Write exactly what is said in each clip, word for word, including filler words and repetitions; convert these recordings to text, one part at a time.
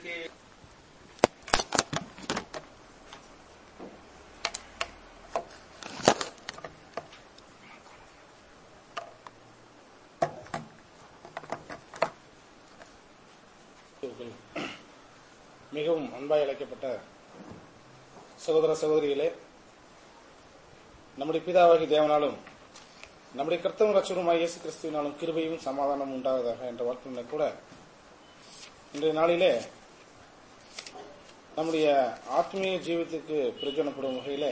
இன்றைக்கு மிகவும் அன்பாய் அழைக்கப்பட்ட சகோதர சகோதரிகளே, நம்முடைய பிதாவாகி தேவனாலும் நம்முடைய கர்த்தரும் ரட்சகருமாகிய இயேசு கிறிஸ்துவினாலும் கிருபையும் சமாதானம் உண்டாவதாக என்ற வாழ்க்கையினர் கூட இன்றைய நாளிலே நம்முடைய ஆத்மீய ஜீவிதத்துக்கு பிரயோஜனப்படும் வகையில்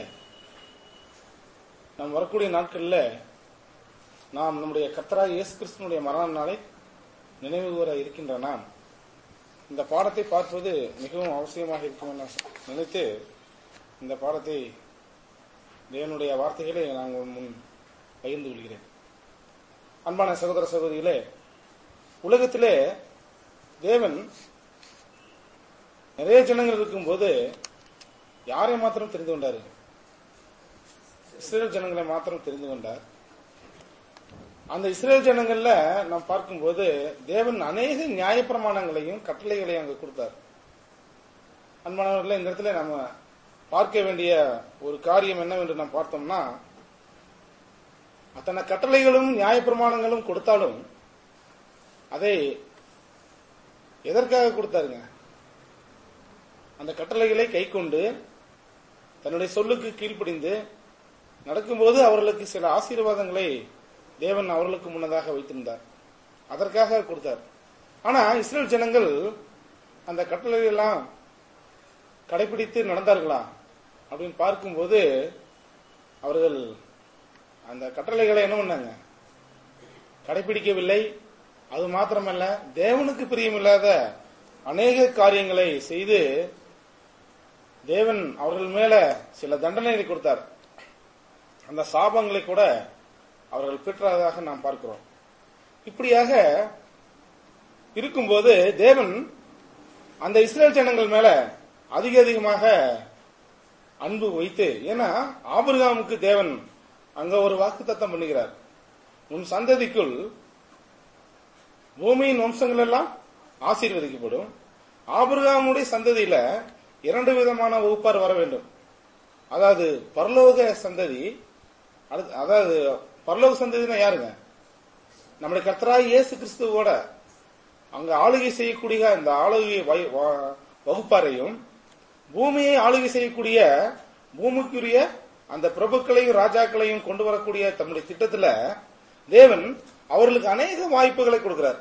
நாம் வரக்கூடிய நாட்களில் நாம் நம்முடைய கர்த்தராகிய இயேசு கிறிஸ்துவனுடைய மரண நாளை நினைவு கூற இருக்கின்ற நாம் இந்த பாடத்தை பார்ப்பது மிகவும் அவசியமாக இருக்கும் என நினைத்து இந்த பாடத்தை தேவனுடைய வார்த்தைகளை நான் முன் பகிர்ந்து கொள்கிறேன். அன்பான சகோதர சகோதரிகளே, உலகத்திலே தேவன் நிறைய ஜனங்கள் இருக்கும்போது யாரை மாத்திரம் தெரிந்து கொண்டார்? இஸ்ரேல் ஜனங்களை மாத்திரம் தெரிந்து கொண்டார். அந்த இஸ்ரேல் ஜனங்கள்ல நாம் பார்க்கும்போது தேவன் அநேக நியாயப்பிரமாணங்களையும் கட்டளைகளையும் அங்கு கொடுத்தார். அன்பானவர்களே, இந்த இடத்துல நம்ம பார்க்க வேண்டிய ஒரு காரியம் என்னவென்று நாம் பார்த்தோம்னா, அத்தனை கட்டளைகளும் நியாயப்பிரமாணங்களும் கொடுத்தாலும் அதை எதற்காக கொடுத்தாருங்க? அந்த கட்டளைகளை கை கொண்டு தன்னுடைய சொல்லுக்கு கீழ்ப்படிந்து நடக்கும்போது அவர்களுக்கு சில ஆசீர்வாதங்களை தேவன் அவர்களுக்கு முன்னதாக வைத்திருந்தார். அதற்காக கொடுத்தார். ஆனா இஸ்ரேல் ஜனங்கள் அந்த கட்டளைகள் எல்லாம் கடைபிடித்து நடந்தார்களா அப்படின்னு பார்க்கும்போது அவர்கள் அந்த கட்டளைகளை என்ன பண்ணாங்க? கடைபிடிக்கவில்லை. அது மாத்திரமல்ல, தேவனுக்கு பிரியமில்லாத அநேக காரியங்களை செய்து தேவன் அவர்கள் மேல சில தண்டனைகளை கொடுத்தார். அந்த சாபங்களை கூட அவர்கள் பெற்றதாக நாம் பார்க்கிறோம். இப்படியாக இருக்கும்போது தேவன் அந்த இஸ்ரேல் ஜனங்கள் மேல அதிக அதிகமாக அன்பு வைத்து, ஏன்னா ஆபிரகாமுக்கு தேவன் அங்க ஒரு வாக்குத்தத்தம் பண்ணுகிறார். உன் சந்ததிக்குள் பூமியின் வம்சங்கள் எல்லாம் ஆசீர்வதிக்கப்படும். ஆபிரகாமுடைய சந்ததியில இரண்டு விதமான வகுப்பார் வர வேண்டும். அதாவது பரலோக சந்ததி, அதாவது பரலோக சந்ததினா யாருங்க? நம்முடைய கர்த்தராகிய இயேசு கிறிஸ்துவோட அங்க ஆளுகை செய்யக்கூடிய அந்த ஆளுகை வகுப்பாரையும், பூமியை ஆளுகை செய்யக்கூடிய பூமிக்குரிய அந்த பிரபுக்களையும் ராஜாக்களையும் கொண்டு வரக்கூடிய தம்முடைய திட்டத்துல தேவன் அவர்களுக்கு அநேக வாய்ப்புகளை கொடுக்கிறார்.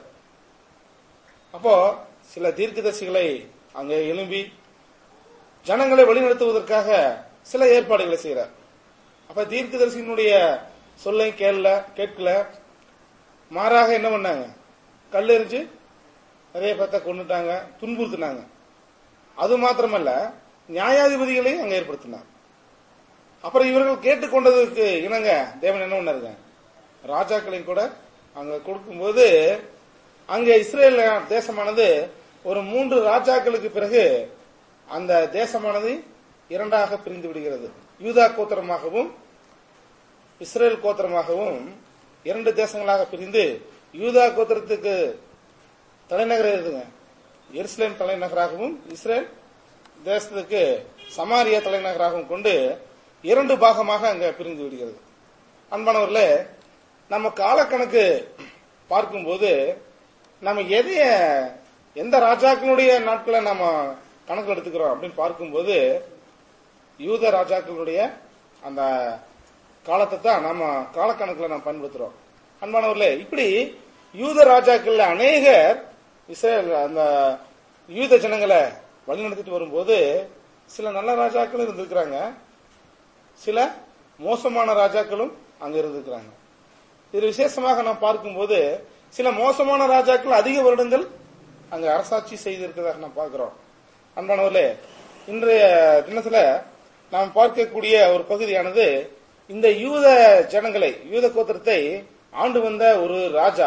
அப்போ சில தீர்க்கதரிசிகளை அங்கே எழும்பி ஜனங்களை வழிநடத்துவதற்காக சில ஏற்பாடுகளை செய்கிறார். அப்ப தீர்க்கதரிசியினுடைய சொல்லை கேட்கல கேட்கல மாறாக என்ன பண்ணாங்க? கல்லெறிஞ்சு நிறைய பேர்த்த கொண்டுட்டாங்க, துன்புறுத்தினாங்க. அது மாத்திரமல்ல, நியாயாதிபதிகளையும் அங்க ஏற்படுத்தினார். அப்புறம் இவர்கள் கேட்டுக்கொண்டதுக்கு இணங்க தேவன் என்ன பண்ணாருங்க? ராஜாக்களையும் கூட அங்க கொடுக்கும்போது அங்க இஸ்ரேல் தேசமானது ஒரு மூன்று ராஜாக்களுக்கு பிறகு அந்த தேசமானது இரண்டாக பிரிந்து விடுகிறது. யூதா கோத்திரமாகவும் இஸ்ரேல் கோத்திரமாகவும் இரண்டு தேசங்களாக பிரிந்து, யூதா கோத்திரத்துக்கு தலைநகர் இருக்குங்க எருசலேம் தலைநகராகவும், இஸ்ரேல் தேசத்துக்கு சமாரியா தலைநகராகவும் கொண்டு இரண்டு பாகமாக அங்க பிரிந்து விடுகிறது. அன்பானவர்களே, நம்ம காலக்கணக்கு பார்க்கும்போது நம்ம எதைய எந்த ராஜாக்களுடைய நாட்களை நாம கணக்கு எடுத்துக்கிறோம் அப்படின்னு பார்க்கும்போது யூத ராஜாக்களுடைய அந்த காலத்தை தான் நாம காலக்கணக்கில் நாம் பயன்படுத்துறோம். அன்பானவர்களே, இப்படி யூத ராஜாக்கள் அநேகர் இஸ்ரேல் அந்த யூத ஜனங்களை வழிநடத்திட்டு வரும்போது சில நல்ல ராஜாக்களும் இருந்திருக்கிறாங்க, சில மோசமான ராஜாக்களும் அங்க இருந்திருக்கிறாங்க. இது விசேஷமாக நாம் பார்க்கும்போது சில மோசமான ராஜாக்கள் அதிக வருடங்கள் அங்க அரசாட்சி செய்திருக்கிறதாக நாம் பார்க்கிறோம். அன்பானவர்களே, இன்றைய தினத்துல நாம் பார்க்கக்கூடிய ஒரு பகுதியானது இந்த யூத ஜனங்களை, யூத கோத்திரத்தை ஆண்டு வந்த ஒரு ராஜா,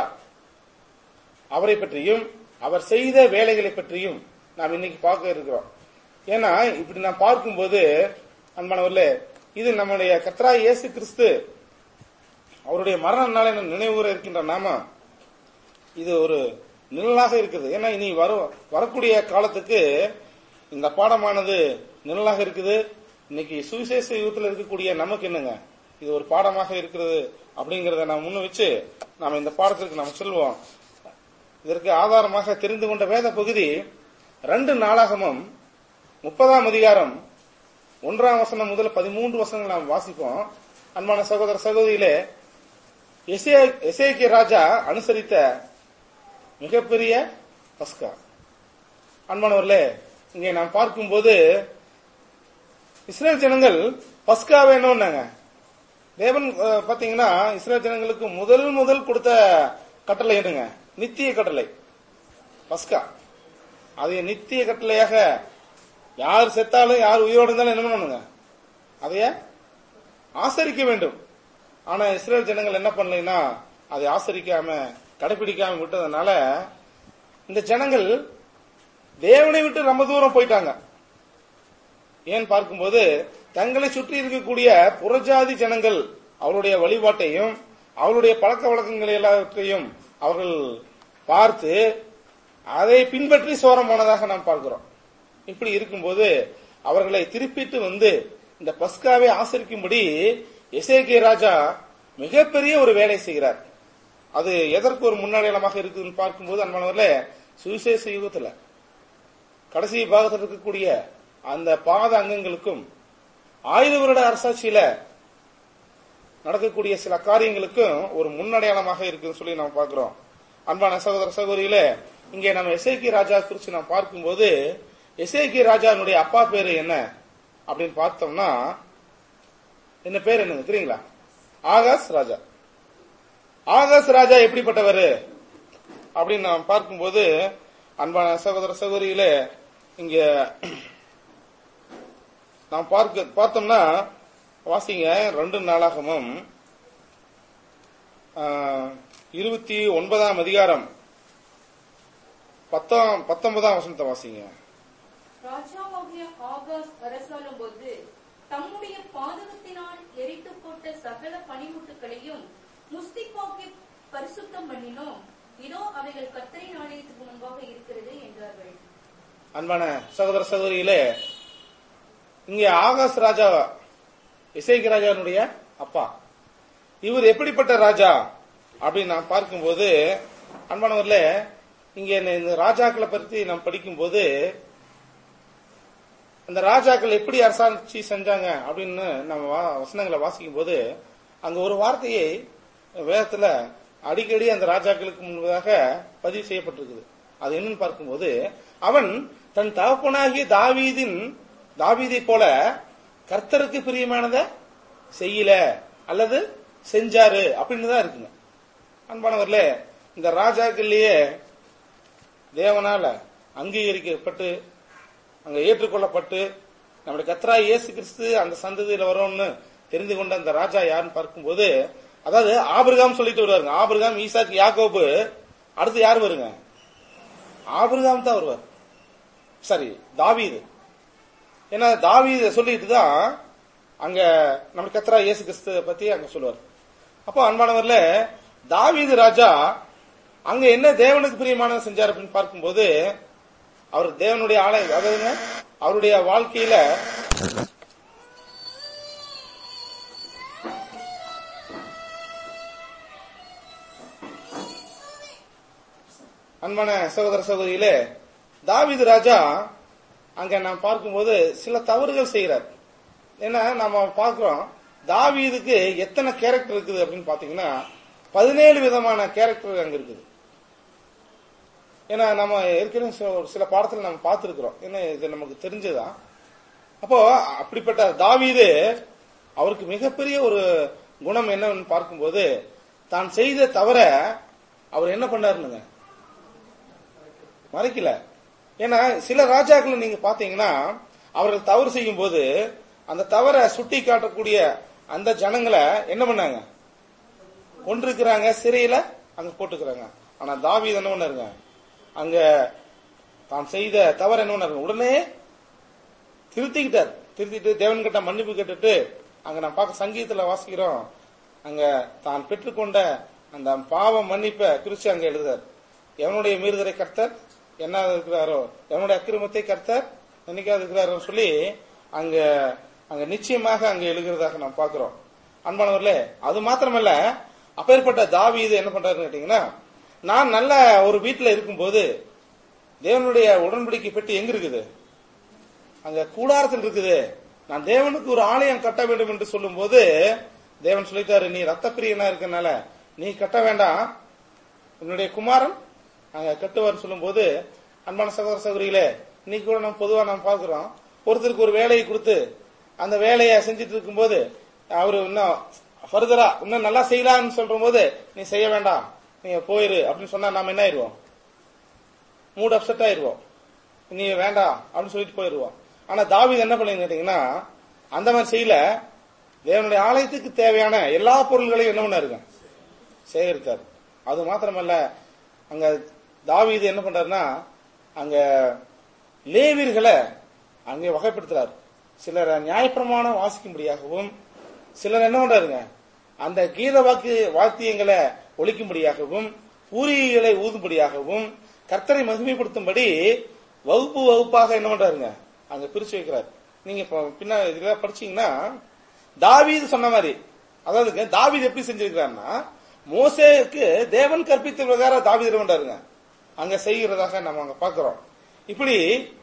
அவரை பற்றியும் அவர் செய்த வேலைகளை பற்றியும் நாம் இன்னைக்கு பார்க்க இருக்கிறோம். ஏன்னா இப்படி நாம் பார்க்கும்போது அன்பானவர்களே, இது நம்முடைய கர்த்தராகிய இயேசு கிறிஸ்து அவருடைய மரண நாளை நினைவுகூர இருக்கின்ற நாம இது ஒரு நிழலாக இருக்குது. ஏன்னா இனி வர வரக்கூடிய காலத்துக்கு இந்த பாடமானது நிழலாக இருக்குது. இன்னைக்கு சுவிசேஷ யுகத்தில் இருக்கக்கூடிய நமக்கு என்னங்க இது ஒரு பாடமாக இருக்கிறது அப்படிங்கறத நாம் முன்ன வச்சு நாம இந்த பாடத்திற்கு நாம் சொல்வோம். இதற்கு ஆதாரமாக தெரிந்து கொண்ட வேத பகுதி ரெண்டு நாளாகமும் முப்பதாம் அதிகாரம் ஒன்றாம் வசனம் முதல் பதிமூன்று வசனங்கள் நாம் வாசிப்போம். அன்பான சகோதர சகோதரியிலே எசேக்கியா ராஜா அனுசரித்த மிகப்பெரிய பஸ்கா. அன்பானவர்களே, இங்கே நாம் பார்க்கும்போது இஸ்ரேல் ஜனங்கள் பஸ்காவை என்ன பண்ணாங்க? தேவன் பாத்தீங்கன்னா இஸ்ரேல் ஜனங்களுக்கு முதல் முதல் கொடுத்த கட்டளை என்னங்க? நித்திய கட்டளை பஸ்கா. அதை நித்திய கட்டளையாக யார் செத்தாலும் யார் உயிரோடு இருந்தாலும் என்ன பண்ணுங்க? அதைய ஆசரிக்க வேண்டும். ஆனா இஸ்ரேல் ஜனங்கள் என்ன பண்ணலைன்னா அதை ஆசரிக்காம கடைபிடிக்காம விட்டதுனால இந்த ஜனங்கள் தேவனை விட்டு ரொம்ப தூரம் போயிட்டாங்க. ஏன் பார்க்கும்போது தங்களை சுற்றி இருக்கக்கூடிய புறஜாதி ஜனங்கள் அவருடைய வழிபாட்டையும் அவருடைய பழக்க வழக்கங்களை எல்லாவற்றையும் அவர்கள் பார்த்து அதை பின்பற்றி சோரம் போனதாக நாம் பார்க்கிறோம். இப்படி இருக்கும்போது அவர்களை திருப்பிட்டு வந்து இந்த பஸ்காவை ஆசரிக்கும்படி எசேக்கியா ராஜா மிகப்பெரிய ஒரு வேலை செய்கிறார். அது எதற்கு ஒரு முன்னடையாளமாக இருக்குதுன்னு பார்க்கும்போது அன்பானவர்களே, சுவிசேஷ யுகத்துல கடைசி பாகத்தில் இருக்கக்கூடிய அந்த பாத அங்கங்களுக்கும் ஆயிரம் வருட அரசாட்சியில நடக்கக்கூடிய சில காரியங்களுக்கும் ஒரு முன்னடையாளமாக இருக்குன்னு சொல்லி நாம் பார்க்கிறோம். அன்பான சகோதர சகோதரியில இங்கே நம்ம எசேக்கியா ராஜா குறித்து நாம் பார்க்கும்போது எசேக்கியா ராஜாவுடைய அப்பா பேரு என்ன அப்படின்னு பார்த்தோம்னா என்ன பேர் என்னங்க தெரியுங்களா? ஆகாஸ் ராஜா. ஆகாஸ் ராஜா எப்படிப்பட்டவர் அப்படின்னு நாம் பார்க்கும்போது அன்பான சகோதர சகோதரியிலே இங்க நாம் பார்க்க பார்த்தோம்னா வாசிங்க ரெண்டு நாளாகமும் இருபத்தி ஒன்பதாம் அதிகாரம் பத்தாம் பத்தொன்பதாம் வசனத்தை வாசிங்க. ராஜாவாகிய ஆகாஸ் அரசாளும் போது தம்முடைய பாதகத்தினால் எரித்து போட்ட சகல பனிமுட்டுகளையும் முஸ்திப்பாக்கி பரிசுத்தம் பண்ணினோம். இதோ அவைகள் கர்த்தரின் ஆலயத்துக்கு முன்பாக இருக்கிறது என்றார்கள். அன்பான சகோதர சகோதரிகளே, இங்கே ஆகாஸ் ராஜா எசேக்கியா ராஜாவுடைய அப்பா. இவர் எப்படிப்பட்ட ராஜா அப்படின்னு நாம் பார்க்கும்போது அன்பானவர்களே, இங்க இந்த ராஜாக்களை பற்றி நாம் படிக்கும்போது அந்த ராஜாக்கள் எப்படி அரசாட்சி செஞ்சாங்க அப்படின்னு நம்ம வசனங்களை வாசிக்கும் போது அங்க ஒரு வார்த்தையை வேதத்துல அடிக்கடி அந்த ராஜாக்களுக்கு முன்பதாக பதிவு செய்யப்பட்டிருக்குது. அது என்னன்னு பார்க்கும்போது அவன் தன் தகப்பனாகிய தாவீதின் தாவீதை போல கர்த்தருக்கு பிரியமானதை செய்யல அல்லது செஞ்சாரு அப்படின்னு தான் இருக்குங்க. அன்பானவர்களே, இந்த ராஜாக்கள்லயே தேவனால அங்கீகரிக்கப்பட்டு அங்க ஏற்றுக்கொள்ளப்பட்டு நம்முடைய கர்த்தராகிய இயேசு கிறிஸ்து அந்த சந்ததியில வரும்னு தெரிந்து கொண்ட அந்த ராஜா யாருன்னு பார்க்கும்போது, அதாவது ஆபிரகாம் சொல்லிட்டு வருவாருங்க. ஆபிரகாம், ஈசாக்கு, யாக்கோபு, அடுத்து யாரு வருங்க? ஆபிரகாம் தான் வருவார். சரி, தாவீது. ஏன்னா தாவீது சொல்லிட்டு தான் அங்க நம்ம கர்த்தராகிய இயேசு கிறிஸ்து பத்தி அங்க சொல்லுவார். அப்போ அன்பானவர்ல தாவீது ராஜா அங்க என்ன தேவனுக்கு பிரியமானது செஞ்சார் அப்படின்னு பார்க்கும்போது அவர் தேவனுடைய ஆளை, அதாவதுங்க அவருடைய வாழ்க்கையில அன்பான சகோதர சகோதரியிலே தாவீது ராஜா அங்க நாம் பார்க்கும்போது சில தவறுகள் செய்கிறார். ஏன்னா நம்ம பார்க்கிறோம் தாவீதுக்கு எத்தனை கேரக்டர் இருக்குது அப்படின்னு பாத்தீங்கன்னா பதினேழு விதமான கேரக்டர் அங்க இருக்குது. ஏன்னா நம்ம ஏற்கனவே சில பாடத்துல நம்ம பார்த்திருக்கிறோம். ஏன்னா இது நமக்கு தெரிஞ்சதுதான். அப்போ அப்படிப்பட்ட தாவீது அவருக்கு மிகப்பெரிய ஒரு குணம் என்னன்னு பார்க்கும்போது தான் செய்த தவிர அவர் என்ன பண்ணாருங்க மறைக்கல. ஏன்னா சில ராஜாக்கள் நீங்க பாத்தீங்கன்னா அவர்கள் தவறு செய்யும் போது அந்த தவறை சுட்டி காட்டக்கூடிய அந்த ஜனங்களை என்ன பண்ணாங்க, கொண்டிருக்கிறாங்க, சிறையில அங்க போட்டுக்கிறாங்க. ஆனா தாவீது என்ன பண்ணாருங்க, அங்க தான் செய்த தவறு என்ன பண்ணாரு, உடனே திருத்திக்கிட்டார். திருத்திட்டு தேவன் கிட்ட மன்னிப்பு கேட்டுட்டு அங்க நான் பார்க்க சங்கீதத்துல வாசிக்கிறோம், அங்க தான் பெற்றுக்கொண்ட அந்த பாவ மன்னிப்பை குறிச்சு அங்க எழுதுறாரு. எவனுடைய மீறுதலை கர்த்தர் என்னாது இருக்கிறாரோ, எவனுடைய அக்கிரமத்தை கர்த்தர் நினைக்காது இருக்கிறாரோ சொல்லி அங்க அங்க நிச்சயமாக அங்க எழுகிறதாக நாம் பார்க்கிறோம். அன்பானவர்களே, அது மாத்திரமல்ல, அப்பேற்பட்ட தாவீது என்ன பண்றாருன்னு கேட்டீங்கன்னா, நான் நல்ல ஒரு வீட்டுல இருக்கும்போது தேவனுடைய உடன்படிக்கை பெட்டி எங்க இருக்குது? அங்க கூடாரத்தில் இருக்குது. நான் தேவனுக்கு ஒரு ஆலயம் கட்ட வேண்டும் என்று சொல்லும் போது தேவன் சொல்லிட்டாரு, நீ ரத்த பிரியனா இருக்கனால நீ கட்ட வேண்டாம், உன்னுடைய குமாரன் அங்க கட்டுவார் சொல்லும் போது, அன்பான சகோதர சகோதரிகளே, இன்னைக்கு கூட நம்ம பொதுவா நாம் பார்க்கிறோம், ஒருத்தருக்கு ஒரு வேலையை கொடுத்து அந்த வேலையை செஞ்சுட்டு இருக்கும் போது அவரு இன்னும் ஃபர்தரா இன்னும் நல்லா செய்யலாம்னு சொல்ற போது நீ செய்ய வேண்டாம், நீங்க போயிரு அப்படின்னு சொன்னா நாம என்ன ஆயிடுவோம்? மூட் அப்செட் ஆயிடுவோம், நீ வேண்டாம் அப்படின்னு சொல்லிட்டு போயிடுவோம். ஆனா தாவீது என்ன பண்ணீங்க கேட்டீங்கன்னா, அந்த மாதிரி செய்யல. தேவனுடைய ஆலயத்துக்கு தேவையான எல்லா பொருள்களையும் என்ன பண்ணாருங்க? சேகரித்தார். அது மாத்திரமல்ல, அங்க தாவீது என்ன பண்றாருன்னா, அங்க லேவியர்களை அங்கே வகைப்படுத்துறாரு. சிலர் நியாயப்பிரமாணம் வாசிக்கும்படியாகவும், சிலர் என்ன பண்றாருங்க, அந்த கீத வாக்கு வாத்தியங்களை ஒழிக்கும்படியாகவும், பூரிகளை ஊதும்படியாகவும், கர்த்தரை மகிமைப்படுத்தும்படி வகுப்பு வகுப்பாக என்ன பண்றாருங்க அங்க பிரிச்சு வைக்கிறார். நீங்க பின்னா இதெல்லாம் படிச்சீங்கன்னா தாவீது சொன்ன மாதிரி, அதாவது தாவீது எப்படி செஞ்சிருக்கிறாருன்னா, மோசேக்கு தேவன் கற்பித்த பிரகாரம் தாவீது பண்றாருங்க அங்க செய்கிறதாக நம்ம அங்க பாக்குறோம். இப்படி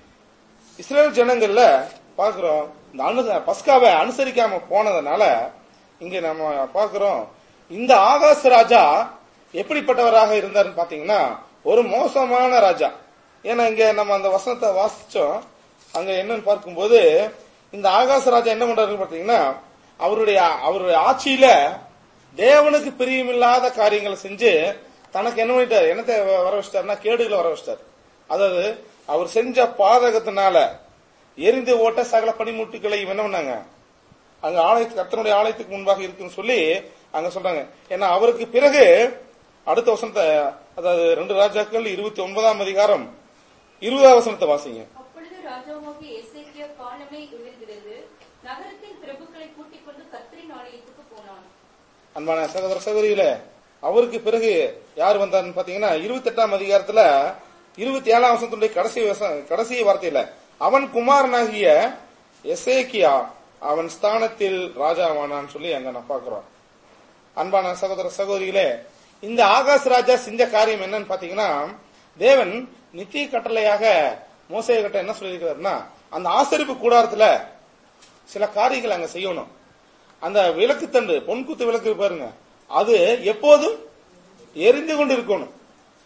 இஸ்ரேல் ஜனங்கள்ல பாக்குறோம், இந்த அனு பஸ்காவை அனுசரிக்காம போனதுனால இங்க நம்ம பாக்குறோம், இந்த ஆகாஸ் ராஜா எப்படிப்பட்டவராக இருந்தாருன்னு பாத்தீங்கன்னா, ஒரு மோசமான ராஜா. ஏன்னா இங்க நம்ம அந்த வசனத்தை வாசிச்சோம், அங்க என்னன்னு பார்க்கும்போது இந்த ஆகாச ராஜா என்ன பண்றாருன்னு பாத்தீங்கன்னா, அவருடைய அவருடைய ஆட்சியில தேவனுக்கு பிரியமில்லாத காரியங்களை செஞ்சு தனக்கு என்ன பண்ணிட்டாரு, என்னத்தை வர வச்சிட்டாருன்னா கேடுகளை வர வச்சிட்டாரு. அதாவது அவர் செஞ்ச பாதகத்தினால எரிந்து ஓட்ட சகல பனிமுட்டுகளை என்ன பண்ணாங்க அங்க ஆலயத்துக்கு, கர்த்தருடைய ஆலயத்துக்கு முன்பாக இருக்குன்னு சொல்லி அங்க சொல்றாங்க. ஏன்னா அவருக்கு பிறகு அடுத்த வசனத்தை, அதாவது ரெண்டு ராஜாக்கள் இருபத்தி ஒன்பதாம் அதிகாரம் இருபதாம் வசனத்தை வாசிங்க. அப்பொழுது ராஜாவாகிய எசேக்கியா காலமே விழுகிறது, நகரத்தின் பிரபுக்களை கூட்டிக் கொண்டு கர்த்தரின் ஆலயத்துக்கு போனான். அன்பான சகோதர சகோதரிகளே, அவருக்கு பிறகு யார் வந்தார்னு பாத்தீங்கன்னா, இருபத்தி எட்டாம் அதிகாரத்துல இருபத்தி ஏழாம் வசனத்துடைய கடைசி கடைசி வார்த்தையில, அவன் குமாரனாகிய எசேக்கியா அவன் ஸ்தானத்தில் ராஜாவானான்னு சொல்லி அங்க நான் பாக்குறோம். அன்பான சகோதர சகோதரிகளே, இந்த ஆகாஷ் ராஜா செஞ்ச காரியம் என்னன்னு பாத்தீங்கன்னா, தேவன் நித்திய கட்டளையாக மோசே கிட்ட என்ன சொல்லியிருக்கிறாருன்னா, அந்த ஆசரிப்பு கூடாரத்துல சில காரியங்கள் அங்க செய்யணும். அந்த விளக்கு தண்டு, பொன்குத்து விளக்கு பாருங்க, அது எப்போதும் எரிந்து கொண்டு இருக்கணும்.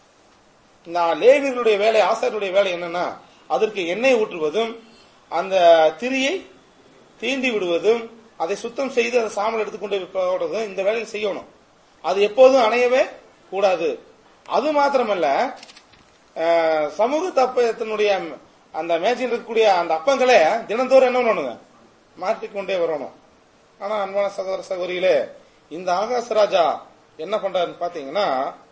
இந்த லேவியர்களுடைய வேலை, ஆசாரியருடைய வேலை என்னன்னா, அதற்கு எண்ணெய் ஊற்றுவதும், அந்த திரியை தீண்டி விடுவதும், அதை சுத்தம் செய்து அதை சாம்பல் எடுத்துக்கொண்டு போடுறதும் இந்த வேலையை செய்யணும். அது எப்போதும் அணையவே கூடாது. அது மாத்திரமல்ல, சமூக தப்பத்தினுடைய அந்த மேஜையில் இருக்கக்கூடிய அந்த அப்பங்களை தினந்தோறும் என்ன பண்ணணுங்க, மாற்றிக்கொண்டே வரணும். ஆனா அன்பான சகோதர சகோதரிகளே, இந்த ஆகாஷ் ராஜா என்ன பண்றாருன்னு பாத்தீங்கன்னா,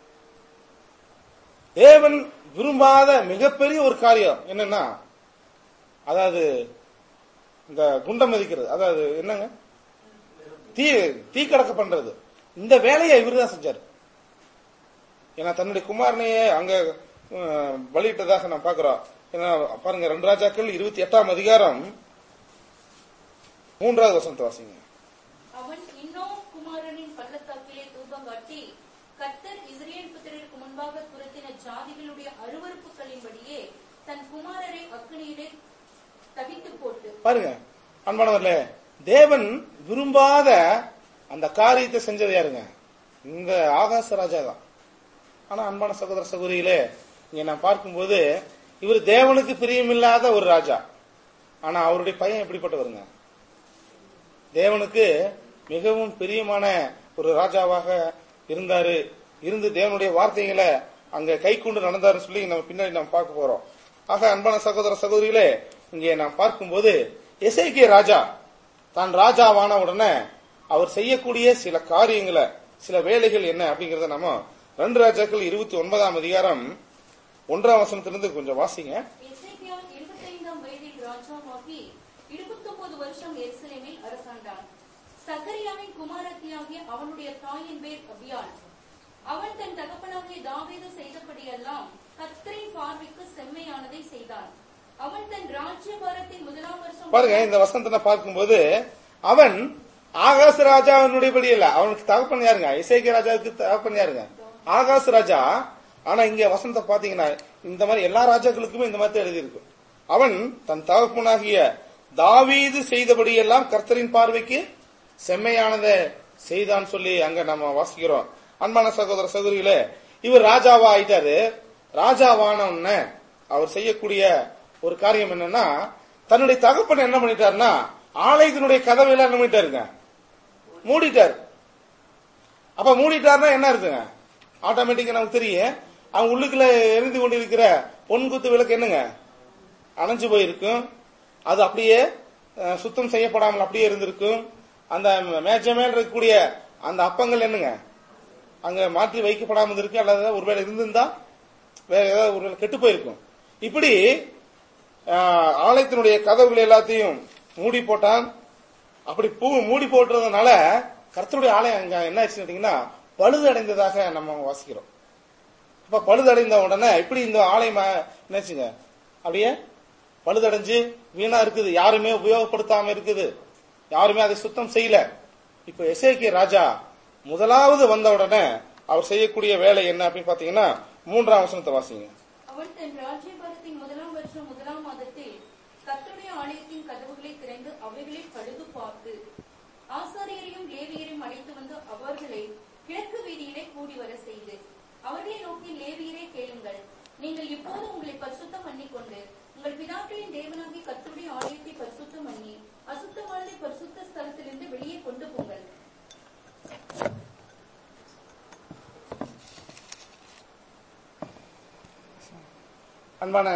தேவன் விரும்பாத மிகப்பெரிய ஒரு காரியம் என்னன்னா, அதாவது இந்த குண்டம் மதிக்கிறது, அதாவது என்னங்க, தீ தீக்கடக்க பண்றது. இந்த வேலையை இவருதான் செஞ்சாரு. ஏன்னா தன்னுடைய குமாரனையே அங்க பலியிட்டதாக நான் பாக்குறோம். ஏன்னா பாருங்க, ரெண்டு ராஜாக்கள் இருபத்தி எட்டாம் அதிகாரம் மூன்றாவது வசனத்தை வாசிங்க. அவன் இன்னும் குமாரனின் பள்ளத்தாக்கிலே தூபம் காட்டி கர்த்தர் இஸ்ரவேல் புத்திரருக்கு முன்பாக துரத்தின ஜாதிகளுடைய அருவருப்புகளின்படியே தன் குமாரரை அக்கினியிலே தகித்து போட்டு. பாருங்க அன்பானவர்களே, தேவன் விரும்பாத அந்த காரியத்தை செஞ்சது யாருங்க? இந்த ஆகாச ராஜா தான். ஆனா அன்பான சகோதர சகோதரிகளே, இங்க நான் பார்க்கும்போது இவர் தேவனுக்கு பிரியமில்லாத ஒரு ராஜா. ஆனா அவருடைய பையன் எப்படிப்பட்டவருங்க? தேவனுக்கு மிகவும் பிரியமான ஒரு ராஜாவாக இருந்தாரு. இருந்து தேவனுடைய வார்த்தைகளை அங்க கை கொண்டு நடந்தாருன்னு சொல்லி நம்ம பின்னாடி நாம் பார்க்க போறோம். ஆக அன்பான சகோதர சகோதரிகளே, இங்கே நாம் பார்க்கும்போது எசேக்கியா ராஜா தான் ராஜாவான உடனே அவர் செய்யக்கூடிய சில காரியங்களை, சில வேலைகள் என்ன அப்படிங்கறத நம்ம ரெண்டு ராஜாக்கள் இருபத்தி ஒன்பதாம் அதிகாரம் ஒன்றாம் வசனத்திலிருந்து கொஞ்சம் வாசிங்க. எசேக்கியா இருபத்தைந்தாம் வயதில் ராஜாவாகி இருபத்தி ஒன்பது வருஷம் எருசலேமில் அரசாண்டான். சகரியாவின் குமாரத்தியாகிய அவனுடைய தாயின் பேர் அபியாள். அவன் தன் தகப்பனாகிய தாவீது செய்தபடியெல்லாம் கர்த்தரின் பார்வைக்கு செம்மையானதை செய்தான். அவன் தன் ராஜ்யபாரத்தின் முதலாம் வருஷம் பாருங்க, இந்த வசனத்தை பார்க்கும்போது அவன் ஆகாச ராஜாவினுடைய படி இல்ல, அவனுக்கு தகப்பன் யாருங்க? எசேக்கியா ராஜாவுக்கு தகப்பன் யாருங்க? ஆகாச ராஜா. ஆனா இங்க வசனத்தை பாத்தீங்கன்னா இந்த மாதிரி எல்லா ராஜாக்களுக்குமே இந்த மாதிரி எழுதியிருக்கு. அவன் தன் தகப்பனாகிய தாவீது செய்தபடியெல்லாம் கர்த்தரின் பார்வைக்கு செம்மையானதை செய்தான் சொல்லி அங்க நம்ம வாசிக்கிறோம். அன்பான சகோதர சகோதரிகளே, இவர் ராஜாவா ஆயிட்டாரு. ராஜாவான அவர் செய்யக்கூடிய ஒரு காரியம் என்னன்னா, தன்னுடைய தகப்பன் என்ன பண்ணிட்டாருன்னா ஆலயத்தினுடைய கதவை எல்லாம் என்ன பண்ணிட்டாருங்க? மூடிட்டாரு. அப்ப மூடிட்டாருன்னா என்ன இருக்குங்க? ஆட்டோமேட்டிக்கா நமக்கு தெரியும், அவங்க உள்ளுக்குள்ள எரிந்து கொண்டிருக்கிற பொன்குத்து விளக்கு என்னங்க? அணைஞ்சு போயிருக்கும். அது அப்படியே சுத்தம் செய்யப்படாமல் அப்படியே இருந்திருக்கும். அந்த மேஜ மேல் இருக்கக்கூடிய அந்த அப்பங்கள் என்னங்க அங்க மாற்றி வைக்கப்படாமல் இருக்கு, அல்லது ஒருவேளை இருந்திருந்தா வேற ஏதாவது ஒருவேளை கெட்டு போயிருக்கும். இப்படி ஆலயத்தினுடைய கதவுகள் எல்லாத்தையும் மூடி போட்டான். அப்படி பூ மூடி போட்டுறதுனால கர்த்தருடைய ஆலயம் அங்க என்ன ஆச்சு கேட்டீங்கன்னா பழுது அடைந்ததாக நம்ம வாசிக்கிறோம். இப்ப பழுதடைந்த உடனே இப்படி இந்த ஆலயம் என்னச்சுங்க அப்படியே பழுதடைஞ்சு வீணா இருக்குது, யாருமே உபயோகப்படுத்தாம இருக்குது, யாருமே அதை சுத்தம் செய்யல. இப்ப எசேக்கியா ராஜா முதலாவது வந்த உடனே அவர் செய்யக்கூடிய வேலை என்ன அப்படின்னு பாத்தீங்கன்னா மூன்றாம் வசனத்தை வாசிங்க. அவன் தன் ராஜ்யபாரத்தின் முதலாம் வருஷம் முதலாம் மாதத்தில் கர்த்தருடைய ஆலயத்தின் கதவுகளை திறந்து அவைகளை பழுது பார்த்து ஆசாரியரையும் லேவியரையும் அழைத்து வந்து அவர்களை கிழக்கு வீதியிலே கூடி வர செய்து அவர்களை நோக்கி, லேவியரே கேளுங்கள், நீங்கள் இப்போது உங்களை பரிசுத்தம் பண்ணி கொண்டு உங்கள் பிதாக்களின் தேவனாகி கர்த்தருடைய ஆலயத்தை பரிசுத்தம் பண்ணி அசுத்தமானதை பரிசுத்த ஸ்தலத்திலிருந்து வெளியே கொண்டு போங்கள். அன்பான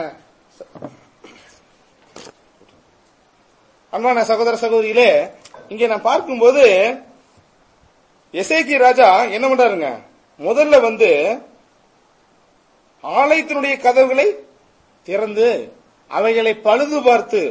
அன்பான சகோதர சகோதரிகளே, இங்கே நான் பார்க்கும்போது எசேக்கியா ராஜா என்ன பண்றாருங்க? முதல்ல வந்து ஆலயத்தினுடைய கதவுகளை திறந்து அவைகளை பழுது பார்த்து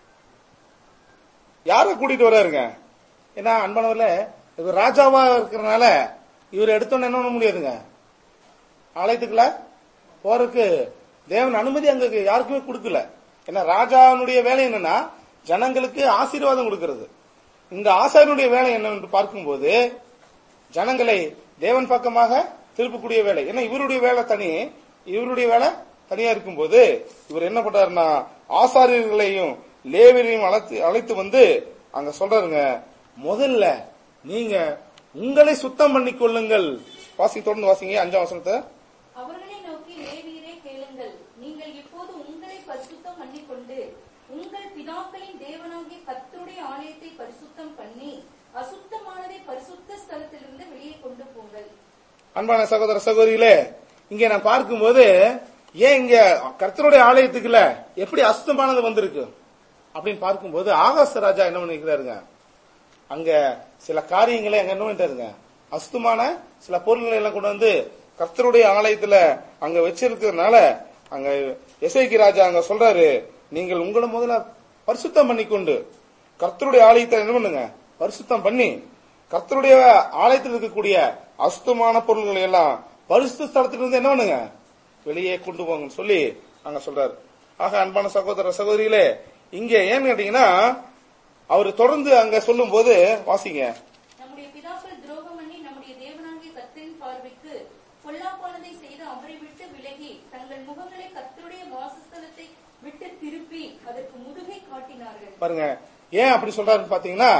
யார கூட்டிட்டு வர்றாருங்க? ஏன்னா அன்பானவர்ல இவர் ராஜாவா இருக்கிறதுனால இவர் எடுத்தோன்னு என்ன பண்ண முடியாதுங்க, ஆலயத்துக்குள்ள போறதுக்கு தேவன் அனுமதி அங்க யாருக்குமே கொடுக்கல. ஏன்னா ராஜாவுடைய வேலை என்னன்னா ஜனங்களுக்கு ஆசீர்வாதம் கொடுக்கிறது. இந்த ஆசாரியனுடைய வேலை என்னவென்று பார்க்கும்போது ஜனங்களை தேவன் பக்கமாக திருப்பக்கூடிய வேலை. ஏன்னா இவருடைய வேலை தனி, இவருடைய வேலை தனியா இருக்கும்போது இவர் என்ன பண்றாருன்னா ஆசாரியர்களையும் லேவியரையும் அழைத்து அழைத்து வந்து அங்க சொல்றாருங்க, முதல்ல நீங்க உங்களை சுத்தம் பண்ணி கொள்ளுங்கள். வாசி தொடர்ந்து வாசிங்க அஞ்சாம் வசனத்தை. அவர்களை நோக்கி, லேவியரே கேளுங்கள், நீங்கள் இப்போது உங்களை பரிசுத்தம் பண்ணி கொண்டு உங்கள் பிதாக்களின் தேவனாகிய கர்த்தருடைய ஆலயத்தை பரிசுத்தம் பண்ணி அசுத்தமானதை பரிசுத்த ஸ்தலத்திலிருந்து வெளியே கொண்டு போங்கள். அன்பான சகோதர சகோதரிகளே, இங்க நான் பார்க்கும்போது ஏன் இங்க கர்த்தருடைய ஆலயத்துக்குள்ள எப்படி அசுத்தமானது வந்திருக்கு அப்படின்னு பார்க்கும்போது ஆகாச ராஜா என்ன பண்ணிக்கிறாருங்க, அங்க சில காரியங்களை அங்க என்ன பண்ணிட்டாருங்க, அசுத்தமான சில பொருள்களை எல்லாம் கொண்டு வந்து கர்த்தருடைய ஆலயத்துல அங்க வச்சிருக்கிறதுனால அங்க எசேக்கியா ராஜா அங்க சொல்றாரு, நீங்கள் உங்களை முதல்ல பரிசுத்தம் பண்ணிக்கொண்டு கர்த்தருடைய ஆலயத்தை என்ன பண்ணுங்க, பரிசுத்தம் பண்ணி கர்த்தருடைய ஆலயத்தில் இருக்கக்கூடிய அசுத்தமான பொருள்களை எல்லாம் பரிசுத்த ஸ்தலத்திலிருந்து என்ன பண்ணுங்க, வெளியே கொண்டு போங்கன்னு சொல்லி அங்க சொல்றாரு. ஆக அன்பான சகோதர சகோதரிகளே, இங்க ஏன்னு கேட்டீங்கன்னா அவரு தொடர்ந்து அங்க சொல்லும் போது வாசிங்க, நம்முடைய பிதாக்கள் துரோகம் பண்ணி நம்முடைய தேவனாகிய கர்த்தரின் பார்வைக்கு பொல்லாப்பானதை செய்து அவரை விட்டு விலகி தங்கள் முகங்களை கர்த்தருடைய வாசஸ்தலத்தை விட்டு திருப்பி அதற்கு முதுகை காட்டினார்கள். பாருங்க ஏன் அப்படி சொல்றாருன்னு பாத்தீங்கன்னா,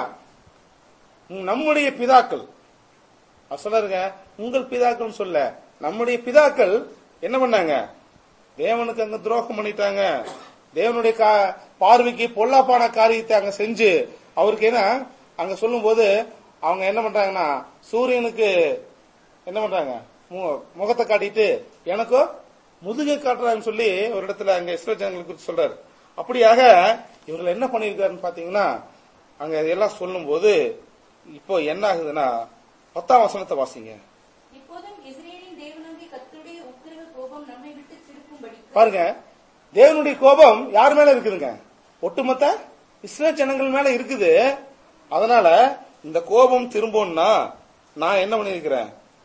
நம்முடைய பிதாக்கள் சொல்றாருங்க, உங்கள் பிதாக்கள் சொல்ல, நம்முடைய பிதாக்கள் என்ன பண்ணாங்க, தேவனுக்கு அங்க துரோகம் பண்ணிட்டாங்க, தேவனுடைய பார்வைக்கு பொல்லாப்பான காரியத்தை அங்க செஞ்சு அவருக்கு என்ன அங்க சொல்லும் போது அவங்க என்ன பண்றாங்கன்னா சூரியனுக்கு என்ன பண்றாங்க, முகத்தை காட்டிட்டு எனக்கோ முதுகை காட்டுறாங்கன்னு சொல்லி ஒரு இடத்துல அங்க இஸ்ரவேல் ஜனங்களை குறித்து சொல்றாரு. அப்படியாக இவர்கள் என்ன பண்ணிருக்காருன்னு பாத்தீங்கன்னா அங்க இதெல்லாம் சொல்லும் போது இப்போ என்ன ஆகுதுன்னா பத்தாம் வசனத்தை வாசிங்க. இப்போதும் இஸ்ரவேலின் தேவனாகிய கர்த்தருடைய உக்கிர கோபம் நம்மை விட்டு திருப்பும்படி பாருங்க, தேவனுடைய கோபம் யார் மேல இருக்குதுங்க, ஒட்டுமொத்த இஸ்ரவேல் ஜனங்கள் மேல இருக்குது. அதனால இந்த கோபம் திரும்பும்னா நான் என்ன பண்ணிருக்கிறேன்,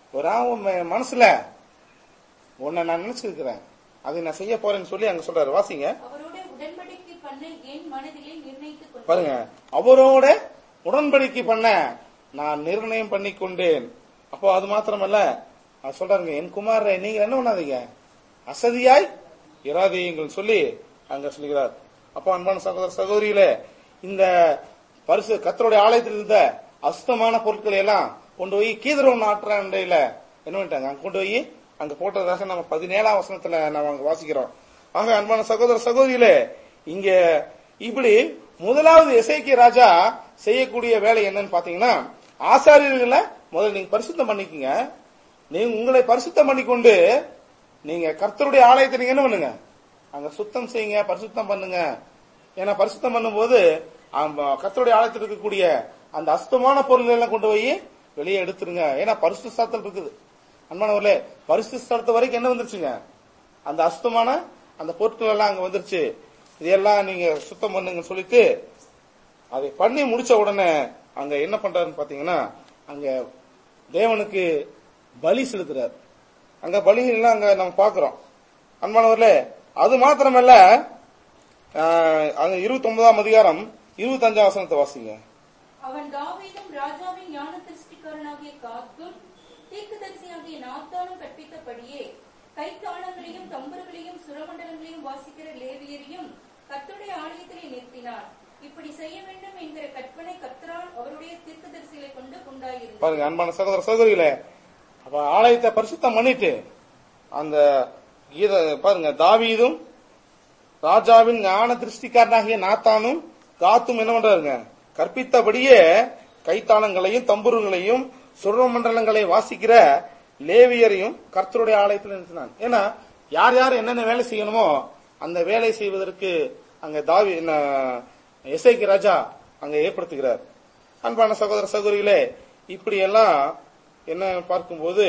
ஒரு ஆள் மனசுல உன்னை நான் நினைச்சிருக்கிறேன், அதை நான் செய்ய போறேன்னு சொல்லி அங்க சொல்றாரு. வாசிங்க. அவரோட உடன்படிக்கை பண்ண என் மனதிலே நிர்ணயித்துக் கொண்டேன். பாருங்க, அவரோட உடன்படிக்கை பண்ண நான் நிர்ணயம் பண்ணி கொண்டேன். அப்போ அது மாத்திரமல்ல, சொல்றாருங்க, என் குமார நீங்க என்ன பண்ணாதீங்க, அசதியாய் இராதீங்கள் சொல்லி அங்க சொல்லுகிறார். அப்போ அன்பான சகோதர சகோதரிகளே, இந்த பரிசு கர்த்தருடைய ஆலயத்தில் இருந்த அசுத்தமான பொருட்களை எல்லாம் கொண்டு போய் கீதரோன் ஆற்றாண்டையில என்ன பண்ணிட்டாங்க, அங்க கொண்டு போய் அங்க போட்டதாக நம்ம பதினேழாம் வசனத்துல நம்ம அங்க வாசிக்கிறோம். ஆக அன்பான சகோதர சகோதரிகளே, இங்க இப்படி முதலாவது எசேக்கியா ராஜா செய்யக்கூடிய வேலை என்னன்னு பாத்தீங்கன்னா, ஆசாரியர்களை முதல்ல நீங்க பரிசுத்தம் பண்ணிக்கங்க. நீங்க உங்களை பரிசுத்தம் பண்ணிக்கொண்டு நீங்க கர்த்தருடைய ஆலயத்தை நீங்க என்ன பண்ணுங்க, அங்க சுத்தம் செய்யுங்க, பரிசுத்தம் பண்ணுங்க. ஏன்னா பரிசுத்தம் பண்ணும் போது கர்த்தருடைய ஆலயத்தில் இருக்கக்கூடிய அந்த அசுத்தமான பொருள்கள் எல்லாம் கொண்டு போய் வெளியே எடுத்துருங்க. ஏன்னா பரிசுத்த ஸ்தலத்தில் இருக்குது. அன்பானவர்களே, பரிசுத்த ஸ்தலத்து வரைக்கும் என்ன வந்துருச்சுங்க, அந்த அசுத்தமான அந்த பொருட்கள் எல்லாம் அங்க வந்துருச்சு. இதெல்லாம் நீங்க சுத்தம் பண்ணுங்கன்னு சொல்லிட்டு அதை பண்ணி முடிச்ச உடனே அங்க என்ன பண்றாருன்னு பாத்தீங்கன்னா, அங்க தேவனுக்கு பலி செலுத்துறாரு. அங்க பலிகள் எல்லாம் அங்க நம்ம பாக்குறோம். அன்பானவர்களே, அது மாத்திரமல்ல, அங்க இருபத்தி ஒன்பதாம் அதிகாரம் இருபத்தி அஞ்சாம் வசனத்தை வாசிங்க. அவன் தாவீதும் ராஜாவின் ஞான திருஷ்டிக்காரனாகிய காத்தும் தீர்க்கதரிசியாகிய நாத்தானும் கற்பித்தபடியே கைத்தாளங்களையும் தம்புர்களையும் சுரமண்டலங்களையும் வாசிக்கிற லேவியரையும் கர்த்தருடைய ஆலயத்திலே நிறுத்தினார். இப்படி செய்ய வேண்டும் என்கிற கற்பனை கர்த்தரால் அவருடைய தீர்க்கதரிசிகளை கொண்டு உண்டாயிருந்தது. பாருங்க அன்பான சகோதர சகோதரிகளே, அப்ப ஆலயத்தை பரிசுத்தம் பண்ணிட்டு அந்த கீத பாருங்க, தாவீதும் ராஜாவின் ஞான திருஷ்டிக்காரனாகிய நாத்தானும் காத்தும் என்ன பண்றாருங்க, கற்பித்தபடியே கைத்தாளங்களையும் தம்புருங்களையும் சுர மண்டலங்களை வாசிக்கிற லேவியரையும் கர்த்தருடைய ஆலயத்தில் நிறுத்தினான். ஏன்னா யார் யார் என்னென்ன வேலை செய்யணுமோ அந்த வேலை செய்வதற்கு அங்க தாவி எசேக்கியா ராஜா அங்க ஏற்படுத்துகிறார். அன்பான சகோதர சகோதரிகளே, இப்படி எல்லாம் என்ன பார்க்கும்போது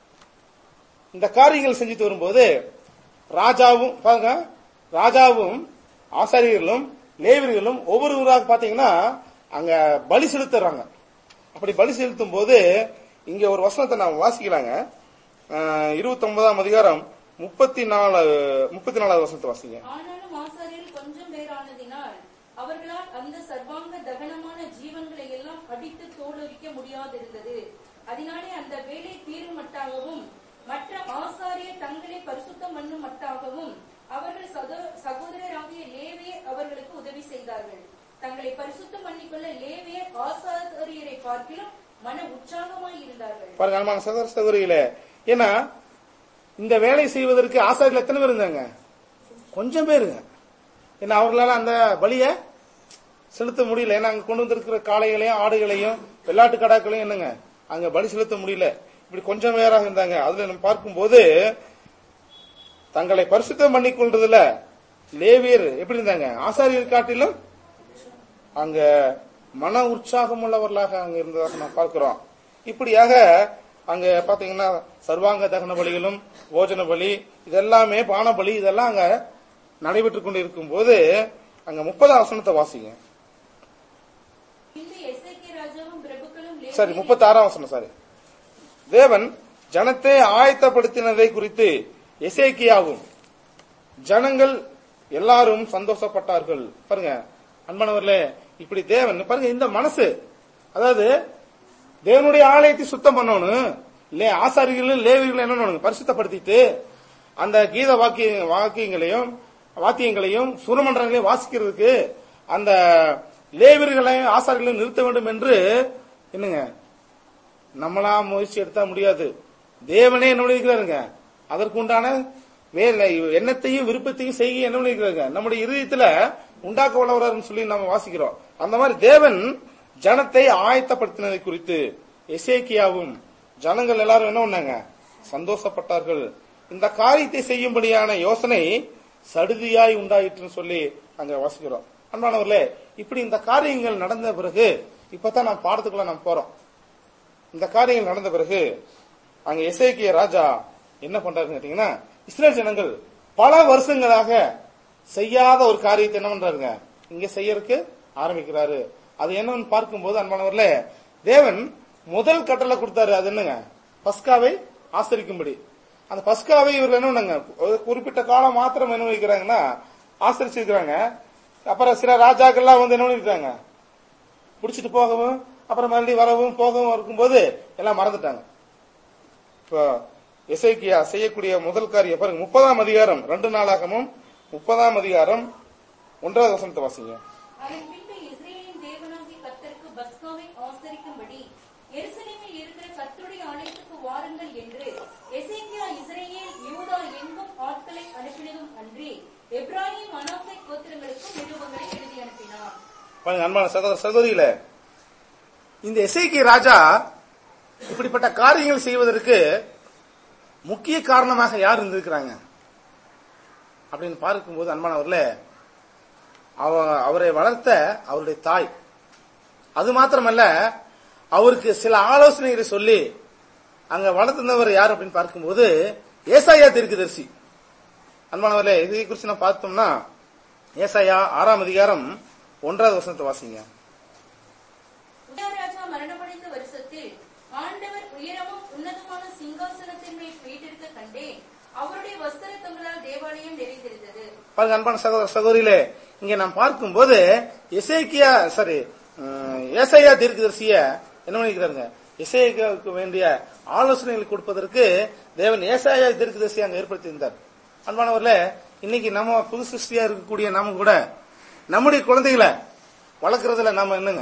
இந்த காரியங்கள் செஞ்சுட்டு வரும்போது ராஜாவும் பாருங்க, ராஜாவும் ஆசாரியர்களும் லேவியர்களும் ஒவ்வொருவராக பாத்தீங்கன்னா அங்க பலி செலுத்துறாங்க. அப்படி பலி செலுத்தும் போது இங்க ஒரு வசனத்தை நாம் வாசிக்கலாங்க. இருபத்தி ஒன்பதாம் அதிகாரம் முப்பத்தி நாலு முப்பத்தி நாலாவது வசனத்தை வாசிங்க. ஆனாலும் ஆசாரியர்கள் கொஞ்சம் பேரானதினால் அவர்களால் அந்த சர்வாங்க தகனமான ஜீவன்களை எல்லாம் அடித்து தோலுரிக்க முடியாதிருந்தது. அதனாலே அந்த வேலை தீரும் மட்டாகவும் மற்ற ஆசாரியர் தங்களை பரிசுத்தம் பண்ணும் மட்டாகவும் அவர்கள் சகோதரராகிய லேவியர் அவர்களுக்கு உதவி செய்தார்கள். தங்களை பரிசுத்தம் பண்ணிக்கொள்ள லேவியர் ஆசாரியரை பார்க்கிலும் மன உற்சாகமாய் இருந்தார்கள். பாருங்க சகோதர சகோதரிகளே, ஏன்னா இந்த வேலை செய்வதற்கு ஆசாரியர்கள் எத்தனை பேர் இருந்தாங்க, கொஞ்சம் பேருங்க. ஏன்னா அவர்களால அந்த பலிய செலுத்த முடியல. ஏன்னா அங்க கொண்டு வந்திருக்கிற காளைகளையும் ஆடுகளையும் வெள்ளாட்டு கடாக்களையும் என்னங்க அங்க பலி செலுத்த முடியல. இப்படி கொஞ்சம் பேராக இருந்தாங்க. அதுல நம்ம பார்க்கும்போது தங்களை பரிசுத்தம் பண்ணி கொள்றதுல லேவியர் எப்படி இருந்தாங்க, ஆசாரியர் காட்டிலும் அங்க மன உற்சாகம் உள்ளவர்களாக அங்க இருந்ததாக நாம் பார்க்கிறோம். இப்படியாக அங்க பாத்தீங்கன்னா சர்வாங்க தகன பலிகளும் போஜன பலி இதெல்லாமே பான பலி இதெல்லாம் அங்க நடைபெற்றுக் கொண்டு இருக்கும் போது அங்க முப்பதாம் வசனத்தை வாசிங்க. சரி, முப்பத்தி ஆறாம் வசனம். சாரி, தேவன் ஜனத்தை ஆயத்தப்படுத்தினதை குறித்து எசேக்கியாவும் ஜனங்கள் எல்லாரும் சந்தோஷப்பட்டார்கள். பாருங்க அன்பானவர்களே, இப்படி தேவன் பாருங்க இந்த மனசு, அதாவது தேவனுடைய ஆலயத்தை சுத்தம் பண்ணணும் இல்லையா, ஆசாரிகளும் லேவியர்களும் என்ன பண்ணணும், பரிசுத்தப்படுத்திட்டு அந்த கீத வாக்கிய வாக்கியங்களையும் வாத்தியங்களையும் சுரமன்றங்களையும் வாசிக்கிறதுக்கு அந்த லேவியர்களையும் ஆசாரிகளையும் நிறுத்த வேண்டும் என்று என்னங்க நம்மளா முயற்சி எடுத்தா முடியாது. தேவனே என்ன பண்ணிருக்கிறாருங்க, அதற்கு உண்டான வேலை எண்ணத்தையும் விருப்பத்தையும் செய்ய என்ன பண்ணிருக்கிறாங்க நம்முடைய இருதயத்துல உண்டாக்க வல்லவரான்னு சொல்லி நம்ம வாசிக்கிறோம். அந்த மாதிரி தேவன் ஜனத்தை ஆயத்தப்படுத்தினதை குறித்து எசேக்கியாவும் ஜனங்கள் எல்லாரும் என்ன பண்ணாங்க, சந்தோஷப்பட்டார்கள். இந்த காரியத்தை செய்யும்படியான யோசனை சடுதியாய் உண்டாயிற்றுன்னு சொல்லி அங்க வாசிக்கிறோம். அன்பானவர்களே, இப்படி இந்த காரியங்கள் நடந்த பிறகு இப்பதான் நாம் பாடத்துக்குள்ள நாம் போறோம். இந்த காரியங்கள் நடந்த பிறகு அங்க எசேக்கியா ராஜா என்ன பண்றாருன்னு கேட்டீங்கன்னா, இஸ்ரேல் ஜனங்கள் பல வருஷங்களாக செய்யாத ஒரு காரியத்தை என்ன பண்றாருங்க இங்க செய்யறதுக்கு ஆரம்பிக்கிறாரு. அது என்னன்னு பார்க்கும்போது அன்பானவர்களே, தேவன் முதல் கட்டளை கொடுத்தாரு. அது என்னங்க, பஸ்காவை ஆசரிக்கும்படி. அந்த பஸ்காவை இவர்கள் என்ன பண்ணாங்க, குறிப்பிட்ட காலம் மாத்திரம் என்ன பண்ணிக்கிறாங்கன்னா ஆசரிச்சிருக்கிறாங்க. அப்புறம் சில ராஜாக்கள்லாம் வந்து என்ன பண்ணிருக்காங்க, பிடிச்சிட்டு போகவும் அப்புறம் மறுபடியும் வரவும் போகவும் இருக்கும்போது எல்லாம் மறந்துட்டாங்க. இப்போ எசேக்கியா செய்யக்கூடிய முதல் காரியம் பாருங்க, முப்பதாம் அதிகாரம் ரெண்டு நாளாகமும் முப்பதாம் அதிகாரம் ஒன்றாவது வசனத்தை வாசிங்க. அதன் பின்பு இஸ்ரவேலின் தேவனாகிய கர்த்தருக்கு பஸ்காவை ஆசரிக்கும்படி எருசலேமில் இருக்கிற கர்த்தருடைய ஆலயத்துக்கு வாருங்கள் என்று எசேக்கியா இஸ்ரவேல் யூதா எங்கும் ஆட்களை அனுப்பினதும் அன்றி எப்ராயிம் மனாசே கோத்திரங்களுக்கும் நிருபங்களை எழுதி அனுப்பினார். அன்பான சகோதர சகோதரிகள, இந்த எசேக்கியா ராஜா இப்படிப்பட்ட காரியங்கள் செய்வதற்கு முக்கிய காரணமாக யார் இருந்திருக்கிறாங்க அப்படின்னு பார்க்கும்போது, அன்பானவர்களே, அவரை வளர்த்த அவருடைய தாய், அது மாத்திரமல்ல அவருக்கு சில ஆலோசனைகளை சொல்லி அங்க வளர்த்தவர் யார் அப்படின்னு பார்க்கும்போது ஏசாயா தீர்க்கதரிசி. அன்பானவர்களே, இதை குறித்து நான் பார்த்தோம்னா ஏசாயா ஆறாம் அதிகாரம் ஒன்றாவது வசனத்தை வாசிங்க. ராஜா மரணமடைந்த வருஷத்தில் ஆண்டவர் உயரமும் உன்னதமான சிங்காசனத்தின் மேல் வீட்டிற்கு கண்டேன், அவருடைய வஸ்திர தொங்கலால் தேவாலயம் நிறைந்திருந்தது. பாருங்க அன்பான சகோதர சகோதரிகளே, இங்க நாம் பார்க்கும்போது எசேக்கியா சாரி ஏசாயா தீர்க்கதரிசிய என்ன பண்ணிக்கிறாங்க, எசேக்கியாவுக்கு வேண்டிய ஆலோசனைகள் கொடுப்பதற்கு தேவன் ஏசாயா தீர்க்கதரிசியை அங்க ஏற்படுத்தியிருந்தார். அன்பானவர்களே, இன்னைக்கு நம்ம புது சிருஷ்டியா இருக்கக்கூடிய நாம கூட நம்முடைய குழந்தைகளை வளர்க்கறதுல நாம என்னங்க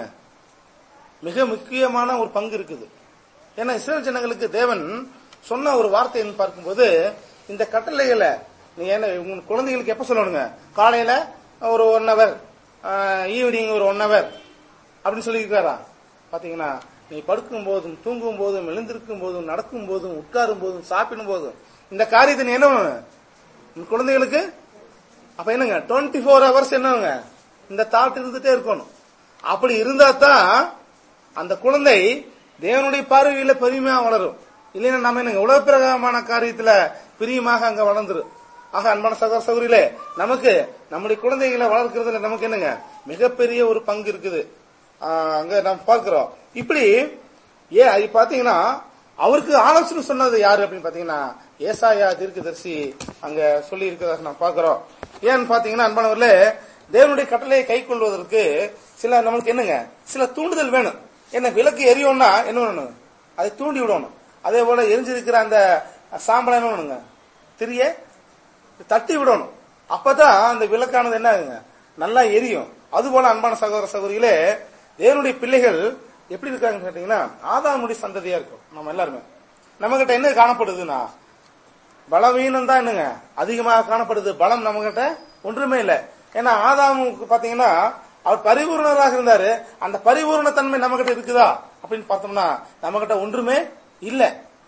மிக முக்கியமான ஒரு பங்கு இருக்குது. ஏன்னா இஸ்ரேல் ஜனங்களுக்கு தேவன் சொன்ன ஒரு வார்த்தை பார்க்கும்போது, இந்த கட்டளைகளை நீ என்ன உங்க குழந்தைகளுக்கு எப்ப சொல்லணுங்க, காலையில ஒரு ஒன் ஹவர், ஈவினிங் ஒரு ஒன் ஹவர் அப்படின்னு சொல்லியிருக்காரா? பாத்தீங்கன்னா நீ படுக்கும் போதும் தூங்கும் போதும் எழுந்திருக்கும் போதும் நடக்கும் போதும் உட்காரும் போதும் சாப்பிடும் போதும் இந்த காரியத்தை நீ என்ன உங்க குழந்தைகளுக்கு அப்ப என்னங்க டுவெண்ட்டி ஃபோர் ஹவர்ஸ் என்னங்க இந்த தாட் இருந்துட்டே இருக்கணும். அப்படி இருந்தா தான் அந்த குழந்தை தேவனுடைய பார்வையில பெருமையா வளரும். இல்லைன்னா நம்ம என்னங்க உலக பிரகாரமான காரியத்துல பிரியமாக அங்க வளர்ந்துரும். ஆக அன்பான சகோதர சகோதரிகளே, நமக்கு நம்முடைய குழந்தைகளை வளர்க்கறதுல நமக்கு என்னங்க மிகப்பெரிய ஒரு பங்கு இருக்குது. அங்க நாம் பார்க்கிறோம். இப்படி ஏ அது பாத்தீங்கன்னா அவருக்கு ஆலோசனை சொன்னது யாரு அப்படின்னு பாத்தீங்கன்னா ஏசாயா தீர்க்கதரிசி அங்க சொல்லி இருக்கிறதாக நாம் பார்க்கிறோம். ஏன்னு பாத்தீங்கன்னா அன்பானவர்களே, தேவனுடைய கட்டளையை கை கொள்வதற்கு சில நம்மளுக்கு என்னங்க சில தூண்டுதல் வேணும். என்ன விளக்கு எரியும்னா என்ன பண்ணணும், அதை தூண்டி விடணும். அதே போல எரிஞ்சிருக்கிற அந்த சாம்பலை என்ன பண்ணுங்க திரிய தட்டி விடணும். அப்பதான் அந்த விளக்கானது என்ன ஆகுங்க நல்லா எரியும். அது போல அன்பான சகோதர சகோதரிகளே, தேவனுடைய பிள்ளைகள் எப்படி இருக்காங்க கேட்டீங்கன்னா ஆதாமுடைய சந்ததியா இருக்கும். நம்ம எல்லாருமே நம்ம கிட்ட என்ன காணப்படுதுன்னா பலவீனம் தான் என்னங்க அதிகமாக காணப்படுது. பலம் நம்ம கிட்ட ஒன்றுமே இல்லை. ஏன்னா ஆதாமுக்கு பாத்தீங்கன்னா அவர் பரிபூர்ணராக இருந்தாரு. அந்த பரிபூர்ண தன்மை நம்ம கிட்ட இருக்குதா அப்படின்னு பார்த்தோம்னா நம்ம கிட்ட ஒன்றுமே இல்ல.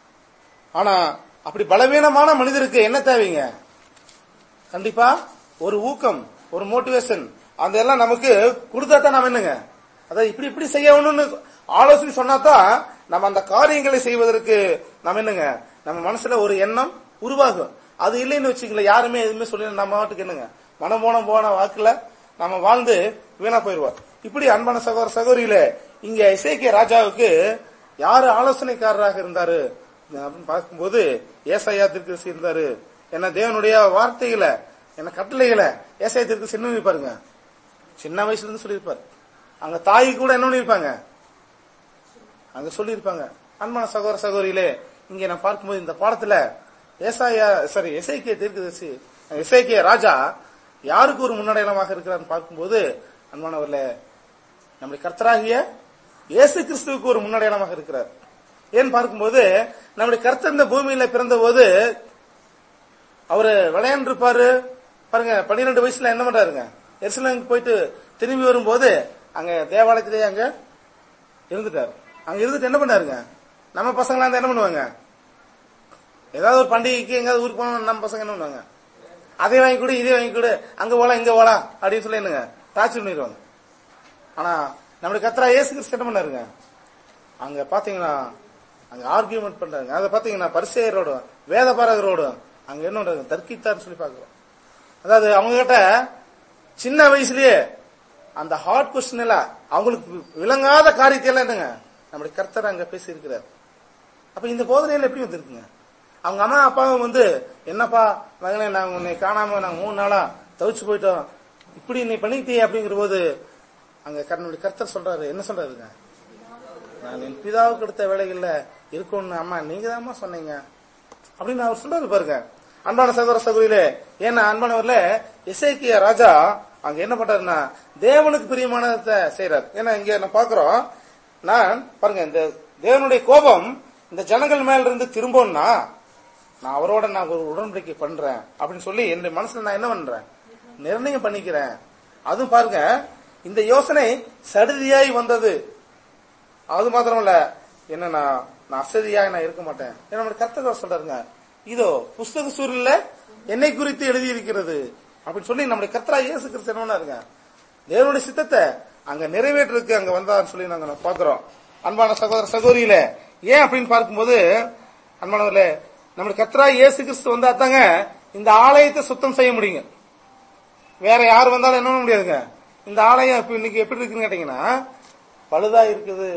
ஆனா அப்படி பலவீனமான மனிதருக்கு என்ன தேவைங்க, கண்டிப்பா ஒரு ஊக்கம், ஒரு மோட்டிவேஷன், அந்த எல்லாம் நமக்கு கொடுத்தா தான் நம்ம என்னங்க அத இப்படி இப்படி செய்யணும்னு ஆலோசனை சொன்னாதான் நம்ம அந்த காரியங்களை செய்வதற்கு நம்ம என்னங்க நம்ம மனசுல ஒரு எண்ணம் உருவாகும். அது இல்லைன்னு வச்சுக்கல யாருமே எதுவுமே சொல்லி நம்ம வாட்டுக்கு என்னங்க மனம் போன போன வாக்குல நம்ம வாழ்ந்து வீணா போயிருவோம். இப்படி அன்பான சகோதர சகோதரிகளே, இங்க எசேக்கியா ராஜாவுக்கு யாரு ஆலோசனைக்காரராக இருந்தாரு அப்படின்னு பார்க்கும்போது ஏசாயா தீர்க்கதரிசி இருந்தாரு. என்ன தேவனுடைய வார்த்தைகளை என்ன கட்டளைகளை ஏசாயா தீர்க்கதரிசி என்ன பண்ணிருப்பாருங்க, சின்ன வயசுல இருந்து சொல்லியிருப்பாரு. அங்க தாய் கூட என்ன பண்ணிருப்பாங்க அங்க சொல்லியிருப்பாங்க. அன்பான சகோதர சகோதரிகளே, இங்க நான் பார்க்கும்போது இந்த பாடத்துல ஏசாயா சாரி எசேக்கியா தீர்க்கதரிசி எசேக்கியா ராஜா யாருக்கு ஒரு முன்னடையாளமாக இருக்கிறார் பார்க்கும்போது அன்பானவர்களே நம்முடைய கர்த்தராகிய இயேசு கிறிஸ்துவுக்கு ஒரு முன்னடையாளமாக இருக்கிறார். ஏன்னு பார்க்கும்போது நம்முடைய கர்த்தர் இந்த பூமியில பிறந்த போது அவரு விளையாண்டு இருப்பாரு பாருங்க. பன்னிரெண்டு வயசுல என்ன பண்றாருங்க, எருசலேமுக்கு போயிட்டு திரும்பி வரும்போது அங்க தேவாலயத்திலேயே அங்க இருந்துட்டாரு. அங்க இருந்துட்டு என்ன பண்ணாருங்க, நம்ம பசங்களா இருந்தா என்ன பண்ணுவாங்க, ஏதாவது ஒரு பண்டிகைக்கு எங்காவது ஊருக்கு போனோம் நம்ம பசங்க என்ன பண்ணுவாங்க, அதை வாங்கி கொடு இதே வாங்கி கொடு அங்க போலாம் இங்க போலாம் அப்படின்னு சொல்லி என்னங்க டார்ச்சர் பண்ணிடுவாங்க. ஆனா நம்முடைய கர்த்தரா இயேசு கிறிஸ்து என்ன பண்ணாருங்க, அங்க பாத்தீங்கன்னா அங்க ஆர்கியூமெண்ட் பண்றாங்க. அதை பாத்தீங்கன்னா பரிசேயரோட வேதபாரகரோட அங்க என்ன பண்றாங்க தர்க்கித்தார்னு சொல்லி பாக்குறோம். அதாவது அவங்க கிட்ட சின்ன வயசுலயே அந்த ஹார்ட் கொஸ்டின் எல்லாம் அவங்களுக்கு விளங்காத காரியத்தை எல்லாம் என்னங்க நம்முடைய கர்த்தர் அங்க பேசி இருக்கிறார். அப்ப இந்த போதனையில எப்படி வந்திருக்குங்க? அவங்க அம்மா அப்பாவும் வந்து, என்னப்பா மகனே, நாங்க உன்னை காணாம நாங்க மூணு நாளா தவிச்சு போயிட்டோம், இப்படி நீ பண்ணிக்கிட்டே அப்படிங்கிற போது அங்க கர்த்தருடைய கர்த்தர் சொல்றாரு, என்ன சொல்றாருங்க? நான் என் பிதாவுக்கு எடுத்த வேலைகள்ல இருக்கும்னு அம்மா நீங்க தான்மா சொன்னீங்க அப்படின்னு அவர் சொல்றாரு பாருங்க. அன்பான சகோதர சகோதரிகளே, ஏன்னா அன்பானவர்ல எசேக்கியா ராஜா அங்க என்ன பண்றாருன்னா தேவனுக்கு பிரியமானதை செய்யறாரு. ஏன்னா இங்க நான் பாக்குறோம், நான் பாருங்க, இந்த தேவனுடைய கோபம் இந்த ஜனங்கள் மேல இருந்து திரும்பணும்னா நான் அவரோட நான் ஒரு உடன்படிக்கை பண்றேன் அப்படின்னு சொல்லி என்னுடைய மனசுல நான் என்ன பண்றேன், நிர்ணயம் பண்ணிக்கிறேன். அதுவும் பாருங்க, இந்த யோசனை சடுதியாய் வந்தது. அது மாத்திரமல்ல, என்னன்னா நான் அசதியாக நான் இருக்க மாட்டேன். என்னோட கர்த்தர் சொல்றாருங்க, இதோ புஸ்தக சூரியன்ல என்னை குறித்து எழுதி இருக்கிறது அப்படின்னு சொல்லி நம்முடைய கர்த்தரா இயேசு கிறிஸ்து என்ன இருங்க தேவனுடைய சித்தத்தை அங்க நிறைவேற்றுறதுக்கு அங்க வந்தான்னு சொல்லி நாங்க பாக்குறோம். அன்பான சகோதர சகோதரியில ஏன் அப்படின்னு பார்க்கும்போது, அன்பானவர்களே, நம்முடைய கர்த்தரா இயேசு கிறிஸ்து வந்தா தாங்க இந்த ஆலயத்தை சுத்தம் செய்ய முடியுங்க. வேற யார் வந்தாலும் என்ன பண்ண முடியாதுங்க. இந்த ஆலயம் இப்ப இன்னைக்கு எப்படி இருக்குன்னு கேட்டீங்கன்னா பழுதா இருக்குது.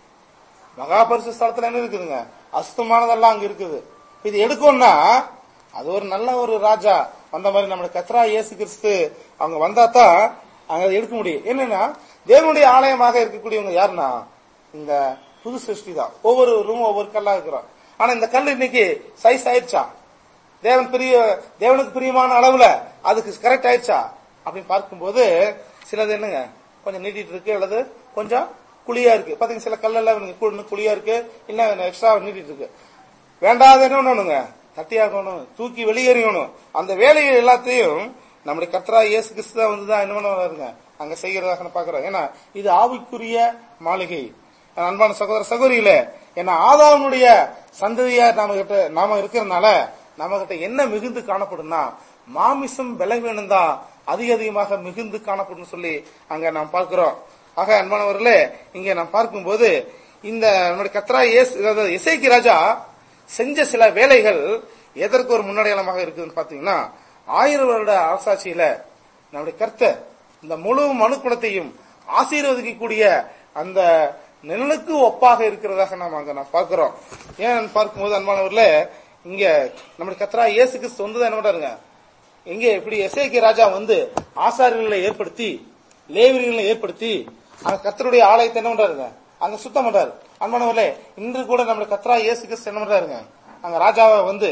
மகாபரிசு ஸ்தலத்துல என்ன இருக்குதுங்க, அசுத்தமானதெல்லாம் அங்க இருக்குது. இது எடுக்கும்னா அது ஒரு நல்ல ஒரு ராஜா வந்த மாதிரி நம்மளுடைய கர்த்தரா இயேசு கிறிஸ்து அவங்க வந்தா தான் அங்க எடுக்க முடியும். என்னன்னா தேவனுடைய ஆலயமாக இருக்கக்கூடியவங்க யாருன்னா இந்த புது சிருஷ்டி தான். ஒவ்வொரு ரூம் ஒவ்வொரு கல்லா இருக்கிறோம். ஆனா இந்த கல் இன்னைக்கு சைஸ் ஆயிடுச்சா, தேவன் பிரிய தேவனுக்கு பிரியமான அளவுல அதுக்கு கரெக்ட் ஆயிடுச்சா அப்படின்னு பார்க்கும்போது சிலது என்னங்க கொஞ்சம் நீட்டிட்டு இருக்கு, அல்லது கொஞ்சம் குழியா இருக்கு. பாத்தீங்க, சில கல்லெல்லாம் குழியா இருக்கு, இன்னும் எக்ஸ்ட்ரா நீட்டிட்டு இருக்கு. வேண்டாத என்ன ஒண்ணுங்க தட்டியாகணும், தூக்கி வெளியேறியணும். அந்த வேலைகள் எல்லாத்தையும் நம்முடைய கர்த்தரா இயேசு கிறிஸ்து தான் வந்துதான் என்ன பண்ணுவாருங்க அங்க செய்யறதாக பாக்குறோம். ஏன்னா இது ஆவிக்குரிய மாளிகை. அன்பான சகோதர சகோதரிகளே, ஏன்னா ஆதாமுடைய சந்ததியா நாம கிட்ட நாம இருக்கிறதுனால நம்ம கிட்ட என்ன மிகுந்து காணப்படும்னா மாமிசம் பலவீனம் தான் அதிக அதிகமாக மிகுந்து காணப்படும் சொல்லி அங்க நாம் பார்க்கிறோம். ஆக அன்பானவர்களே, இங்க நாம் பார்க்கும்போது இந்த நம்முடைய கர்த்தரா இயேசு எசேக்கியா ராஜா செஞ்ச சில வேலைகள் எதற்கு ஒரு முன்னடையாளமாக இருக்குதுன்னு பாத்தீங்கன்னா, ஆயிரம் வருட அரசாட்சியில நம்முடைய கர்த்தர் இந்த முழு மனுக்குலத்தையும் ஆசீர்வதிக்கக்கூடிய அந்த நிழலுக்கு ஒப்பாக இருக்கிறதாக நாம் அங்க நான் பார்க்கிறோம். ஏன் பார்க்கும்போது அன்பானவர்களே, இங்க நம்முடைய கர்த்தரா இயேசு கிறிஸ்து வந்து என்ன பண்றாருங்க, எங்க இப்படி எசேக்கியா ராஜா வந்து ஆசாரியர்களை ஏற்படுத்தி லேவியர்களை ஏற்படுத்தி அங்க கர்த்தருடைய ஆலயத்தை என்ன பண்றாருங்க அங்க சுத்தம் பண்றாரு. அன்பானவர்களே, இன்று கூட நம்முடைய கர்த்தரா இயேசு கிறிஸ்து என்ன பண்றாருங்க அங்க ராஜாவை வந்து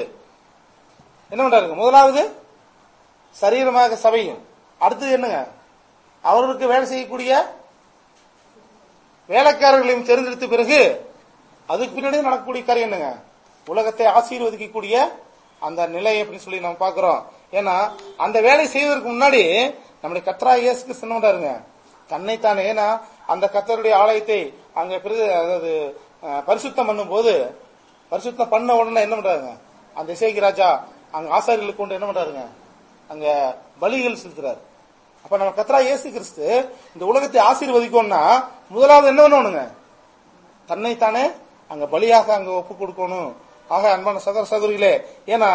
என்ன பண்றாருங்க, முதலாவது சரீரமாக சபையும், அடுத்தது என்னங்க அவருக்கு வேலை செய்யக்கூடிய வேலைக்காரர்களையும் தெரிந்தெடுத்த பிறகு அதுக்கு பின்னாடி நடக்கக்கூடிய காரியம் என்னங்க, உலகத்தை ஆசீர்வதிக்கக்கூடிய அந்த நிலை அப்படின்னு சொல்லி நம்ம பாக்குறோம். ஏன்னா அந்த வேலை செய்வதற்கு முன்னாடி நம்முடைய கர்த்தரா இயேசு கிறிஸ்து என்ன பண்றாருங்க தன்னைத்தானே, ஏன்னா அந்த கர்த்தருடைய ஆலயத்தை அங்க அதாவது பரிசுத்தம் பண்ணும் போது பரிசுத்தம் பண்ண உடனே என்ன பண்றாருங்க அந்த எசேக்கியா ராஜா அங்க ஆசாரியர்களுக்கு கொண்டு என்ன பண்றாருங்க அங்க பலிகள் செலுத்துறாரு. அப்ப நம்ம கர்த்தரா இயேசு கிறிஸ்து இந்த உலகத்தை ஆசீர்வதிக்கணும்னா முதலாவது என்ன பண்ணணுங்க, தன்னைத்தானே அங்க பலியாக அங்க ஒப்பு கொடுக்கணும். ஆக அன்பான சகோதர சகோதரிகளே, ஏன்னா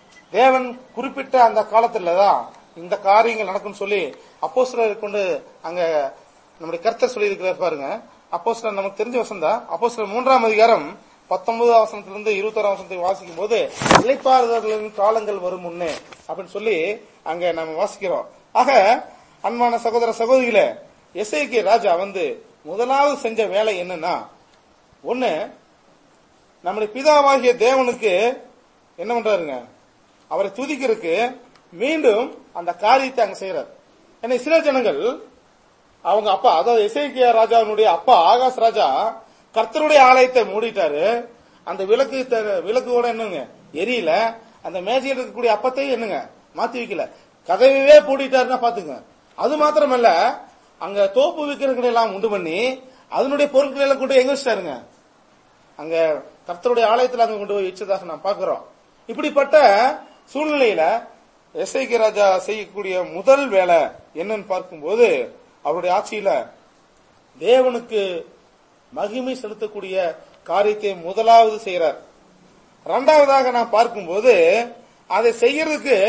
தேவன் குறிப்பிட்ட அந்த காலத்துலதான் இந்த காரியங்கள் நடக்கும் சொல்லி அப்போஸ்தலரை கொண்டு அங்க நம்முடைய கர்த்தர் சொல்லி இருக்கிறார் பாருங்க. அப்போஸ்தலர் நமக்கு தெரிஞ்ச வசனம் தான். அப்போஸ்தலர் மூன்றாம் அதிகாரம் பத்தொன்பதாம் வசனத்திலிருந்து இருபத்தோராம் வசனத்தை வாசிக்கும் போது இளைப்பாறுதலின் காலங்கள் வரும் முன்னே அப்படின்னு சொல்லி அங்க நம்ம வாசிக்கிறோம். ஆக அன்பான சகோதர சகோதரிகளே, எசேக்கியா ராஜா வந்து முதலாவது செஞ்ச வேலை என்னன்னா, ஒண்ணு நம்முடைய பிதாவாகிய தேவனுக்கு என்ன பண்றாருங்க அவரை துதிக்கிறதுக்கு மீண்டும் அந்த காரியத்தை அங்க செய்யறாரு. ஏன்னா சில ஜனங்கள் அவங்க அப்பா, அதாவது எசேக்கியா ராஜாவுடைய அப்பா ஆகாஷ் ராஜா கர்த்தருடைய ஆலயத்தை மூடிட்டாரு. அந்த விளக்கு விளக்கோட என்னங்க எரியல, அந்த மேஜையில் இருக்கக்கூடிய அப்பத்தையும் என்னங்க மாத்தி வைக்கல, கதவையே பூட்டிட்டாருன்னா பாத்துங்க. அது மாத்திரமல்ல, அங்க தோப்பு விக்கிரங்களை எல்லாம் உண்டு பண்ணி அதனுடைய பொருட்களை எல்லாம் கொண்டு எங்க வச்சிட்டாருங்க அங்க கர்த்தருடைய ஆலயத்தில் அங்க கொண்டு போய் வச்சதாக நான் பாக்குறோம். இப்படிப்பட்ட சூழ்நிலையில எசேக்கியா ராஜா செய்யக்கூடிய முதல் வேலை என்னன்னு பார்க்கும்போது அவருடைய ஆட்சியில தேவனுக்கு மகிமை செலுத்தக்கூடிய காரியத்தை முதலாவது செய்யறார். இரண்டாவதாக நான் பார்க்கும்போது அதை செய்யறதுக்கு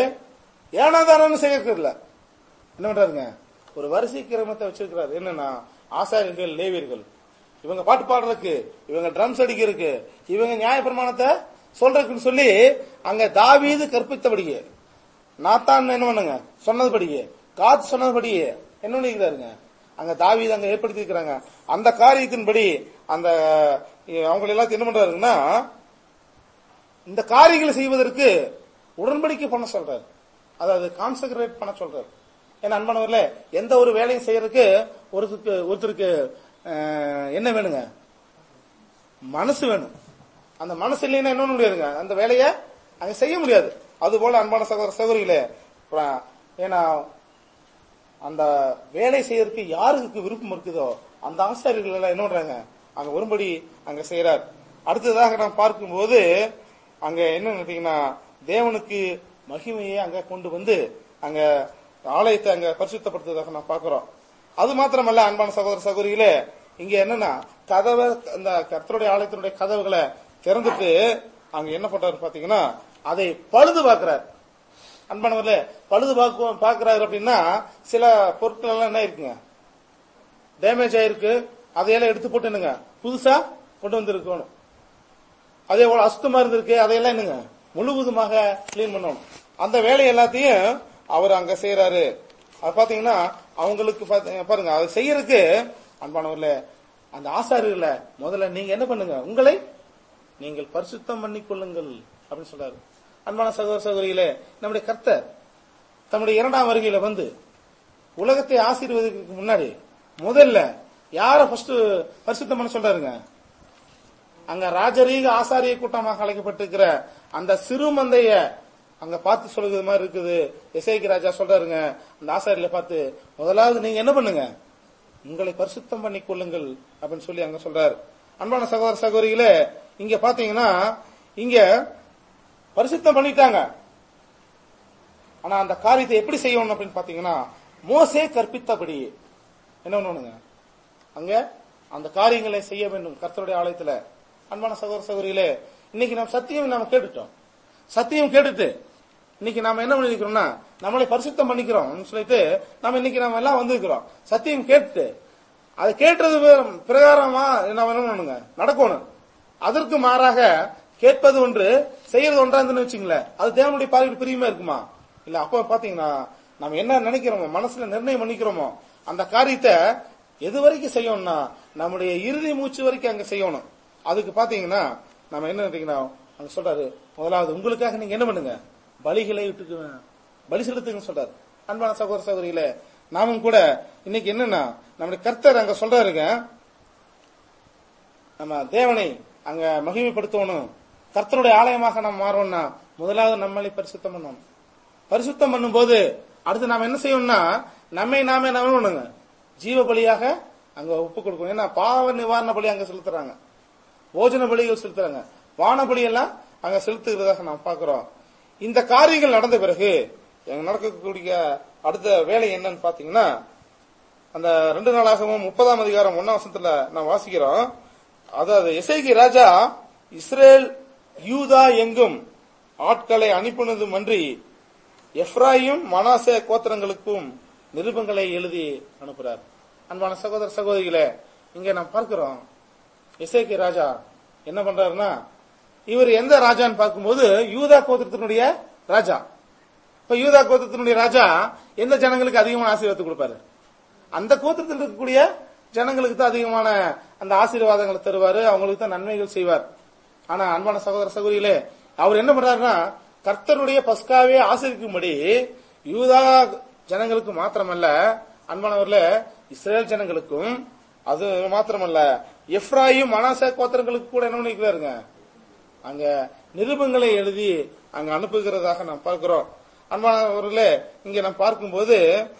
ஏனாதாரம் செய்யறது இல்ல, என்ன பண்றாருங்க ஒரு வரிசை கிரமத்தை வச்சிருக்கிறார். என்னன்னா ஆசாரியர்கள் லேவியர்கள் இவங்க பாட்டு பாடுறதுக்கு, இவங்க ட்ரம்ஸ் அடிக்கிறதுக்கு, இவங்க நியாயப்பிரமாணத்தை சொல்றதுக்குன்னு சொல்லி அங்க தாவீது கற்பித்தபடியே, நாத்தான் என்ன பண்ணுங்க சொன்னதுபடியே, காத் சொன்னதுபடியே என்ன பண்ணிக்கிறாருங்க அங்க தாவீது அங்க ஏற்படுத்தி இருக்கிறாங்க. அந்த காரியத்தின்படி அந்த அவங்க எல்லாத்தையும் என்ன பண்றாருன்னா இந்த காரியங்களை செய்வதற்கு உடன்படிக்கை பண்ண சொல்றாரு. அதாவது கான்செக்ரேட் பண்ண சொல்றாரு. ஏன்னா அன்பானவர்களே, எந்த ஒரு வேலையும் செய்யறதுக்கு ஒருத்தருக்கு ஒருத்தருக்கு என்ன வேணுங்க, மனசு வேணும். அந்த மனசு இல்லைன்னா என்ன முடியாதுங்க, அந்த வேலையை அங்க செய்ய முடியாது. அது போல அன்பான சகோதர சகோதரிகளே, ஏன்னா அந்த வேலை செய்யறதுக்கு யாருக்கு விருப்பம் இருக்குதோ அந்த ஆசாரியர்கள் எல்லாம் என்ன பண்றாங்க அங்க ஒருபடி அங்க செய்யறார். அடுத்ததாக நாம் பார்க்கும்போது அங்க என்ன கேட்டீங்கன்னா தேவனுக்கு மகிமையை அங்க கொண்டு வந்து அங்க ஆலயத்தை அங்க பரிசுத்தப்படுத்துவதாக நாம் பார்க்கிறோம். அது மாத்திரமல்ல அன்பான சகோதர சகோதரிகளே, இங்க என்னன்னா கதவை இந்த கர்த்தருடைய ஆலயத்தினுடைய கதவுகளை திறந்துட்டு அங்க என்ன பண்றாரு பாத்தீங்கன்னா அதை பழுது பார்க்கிறார். அன்பானவர்களே, பழுது பார்க்கிறாரு அப்படின்னா சில பொருட்கள் எல்லாம் என்ன இருக்குங்க, டேமேஜ் ஆயிருக்கு, அதையெல்லாம் எடுத்து போட்டு என்னங்க புதுசா கொண்டு வந்திருக்கணும். அதே போல அசுத்தமா இருந்திருக்கு, அதையெல்லாம் என்னங்க முழுவதுமாக கிளீன் பண்ணணும். அந்த வேலை எல்லாத்தையும் அவர் அங்க செய்யறாரு. அது பாத்தீங்கன்னா அவங்களுக்கு பாருங்க, அதை செய்யறதுக்கு அன்பானவர்களே அந்த ஆசாரியர்கள முதல்ல நீங்க என்ன பண்ணுங்க, உங்களை நீங்கள் பரிசுத்தம் பண்ணிக் கொள்ளுங்கள் அப்படின்னு சொல்றாரு. அன்பான சகோதர சகோதரிகளே, நம்முடைய கர்த்தர் தம்முடைய இரண்டாம் வருகையில வந்து உலகத்தை ஆசீர்வதிக்கு முன்னாடி முதல்ல யார ஃபர்ஸ்ட் பரிசுத்தம் பண்ண சொல்றாருங்க, அங்க ராஜரீக ஆசாரிய கூட்டமாக அழைக்கப்பட்டிருக்கிற அந்த சிறு மந்தைய அங்க பார்த்து சொல்லுறது மாதிரி இருக்குது. எசேக்கியா ராஜா சொல்றாருங்க அந்த ஆசாரியில பார்த்து, முதலாவது நீங்க என்ன பண்ணுங்க, உங்களை பரிசுத்தம் பண்ணி கொள்ளுங்கள் அப்படின்னு சொல்லி அங்க சொல்றாரு. அன்பான சகோதர சகோதரிகளே, இங்க பாத்தீங்கன்னா இங்க பரிசுத்தம் பண்ணிட்டாங்க. ஆனா அந்த காரியத்தை எப்படி செய்யணும் அப்படின்னு பாத்தீங்கன்னா மோசே கற்பித்தபடி என்ன பண்ணுங்க அங்க அந்த காரியங்களை செய்ய வேண்டும் கர்த்தருடைய ஆலயத்துல. அன்பான சகோதர சகோதரிகளே, இன்னைக்கு நாம் சத்தியம் நாம கேட்டுட்டோம். சத்தியம் கேட்டுட்டு இன்னைக்கு நாம என்ன பண்ணிருக்கிறோம்னா நம்மளை பரிசுத்தம் பண்ணிக்கிறோம் சொல்லிட்டு நம்ம இன்னைக்கு நாம எல்லாம் வந்திருக்கிறோம். சத்தியம் கேட்டு அதை கேட்டது பிரகாரமா நம்ம என்ன பண்ணணுங்க நடக்கணும். அதற்கு மாறாக கேட்பது ஒன்று செய்யறது ஒன்றா இருந்துன்னு வச்சுங்களேன், அது தேவனுடைய பார்வையில் பிரியமா இருக்குமா இல்ல? அப்ப பாத்தீங்கன்னா நம்ம என்ன நினைக்கிறோமோ, மனசுல நிர்ணயம் பண்ணிக்கிறோமோ அந்த காரியத்தை எது வரைக்கும் செய்யணும்னா நம்முடைய இறுதி மூச்சு வரைக்கும் அங்க செய்யணும். அதுக்கு பாத்தீங்கன்னா நம்ம என்ன நினைக்கிறீங்கன்னா அங்க சொல்றாரு, முதலாவது உங்களுக்காக நீங்க என்ன பண்ணுங்க, பலிகளை விட்டுக்கு பலி செலுத்துங்கன்னு சொல்றாரு. அன்பான சகோதர சகோதரிகளே, நாமும் கூட இன்னைக்கு என்னன்னா நம்முடைய கர்த்தர் அங்க சொல்றாருங்க, நம்ம தேவனை அங்க மகிமைப்படுத்தணும், கர்த்தருடைய ஆலயமாக நம்ம மாறோம்னா முதலாவது நம்மளை பரிசுத்தம் பண்ணணும். பரிசுத்தம் பண்ணும் போது அடுத்து நாம என்ன செய்யணும்னா நம்மை நாமே என்ன பண்ணுங்க, ஜீவ பலியாக அங்க ஒப்பு கொடுக்கணும். ஏன்னா பாவ நிவாரண பலி அங்க செலுத்துறாங்க, போஜன பலிகள் செலுத்துறாங்க, வான பலி எல்லாம் அங்க செலுத்துகிறதாக நாம் பார்க்கிறோம். இந்த காரியங்கள் நடந்த பிறகு நடக்கக்கூடிய அடுத்த வேலை என்னன்னு பாத்தீங்கன்னா அந்த ரெண்டு நாளாகவும் முப்பதாம் அதிகாரம் ஒன்னாம் வசனத்துல நாம் வாசிக்கிறோம். அதாவது எசேக்கியா ராஜா இஸ்ரேல் யூதா எங்கும் ஆட்களை அனுப்பினதும் அன்றி எப்ராயிம் மனாசே கோத்திரங்களுக்கும் நிருபங்களை எழுதி அனுப்புறார். அன்பான சகோதர சகோதரிகளே, இங்க நாம் பார்க்கிறோம் எசேக்கியா ராஜா என்ன பண்றாருன்னா, இவர் எந்த ராஜான்னு பார்க்கும்போது யூதா கோத்திரத்தினுடைய ராஜா. இப்ப யூதா கோத்திரத்தினுடைய ராஜா எந்த ஜனங்களுக்கு அதிகமான ஆசீர்வாதத்தை கொடுப்பாரு, அந்த கோத்திரத்தில் இருக்கக்கூடிய ஜனங்களுக்கு தான் அதிகமான அந்த ஆசீர்வாதங்களை தருவாரு, அவங்களுக்கு தான் நன்மைகள் செய்வார். ஆனா அன்பான சகோதர சகோதரிகளே, அவர் என்ன பண்றாருன்னா கர்த்தருடைய பஸ்காவே ஆசீர்வதிக்கும்படி யூதா ஜனங்களுக்கு மாத்திரமல்ல, அன்பானவர்களே இஸ்ரேல் ஜனங்களுக்கும், அது மாத்திரமல்ல எப்ராயிம் மனாசே கோத்திரங்களுக்கு கூட என்ன பண்ணிக்கிறாருங்க அங்க நிருபங்களை எழுதி அங்க அனுப்புகிறதாக நாம் பார்க்கிறோம். அன்பானவர்களே, இங்க நாம் பார்க்கும்போது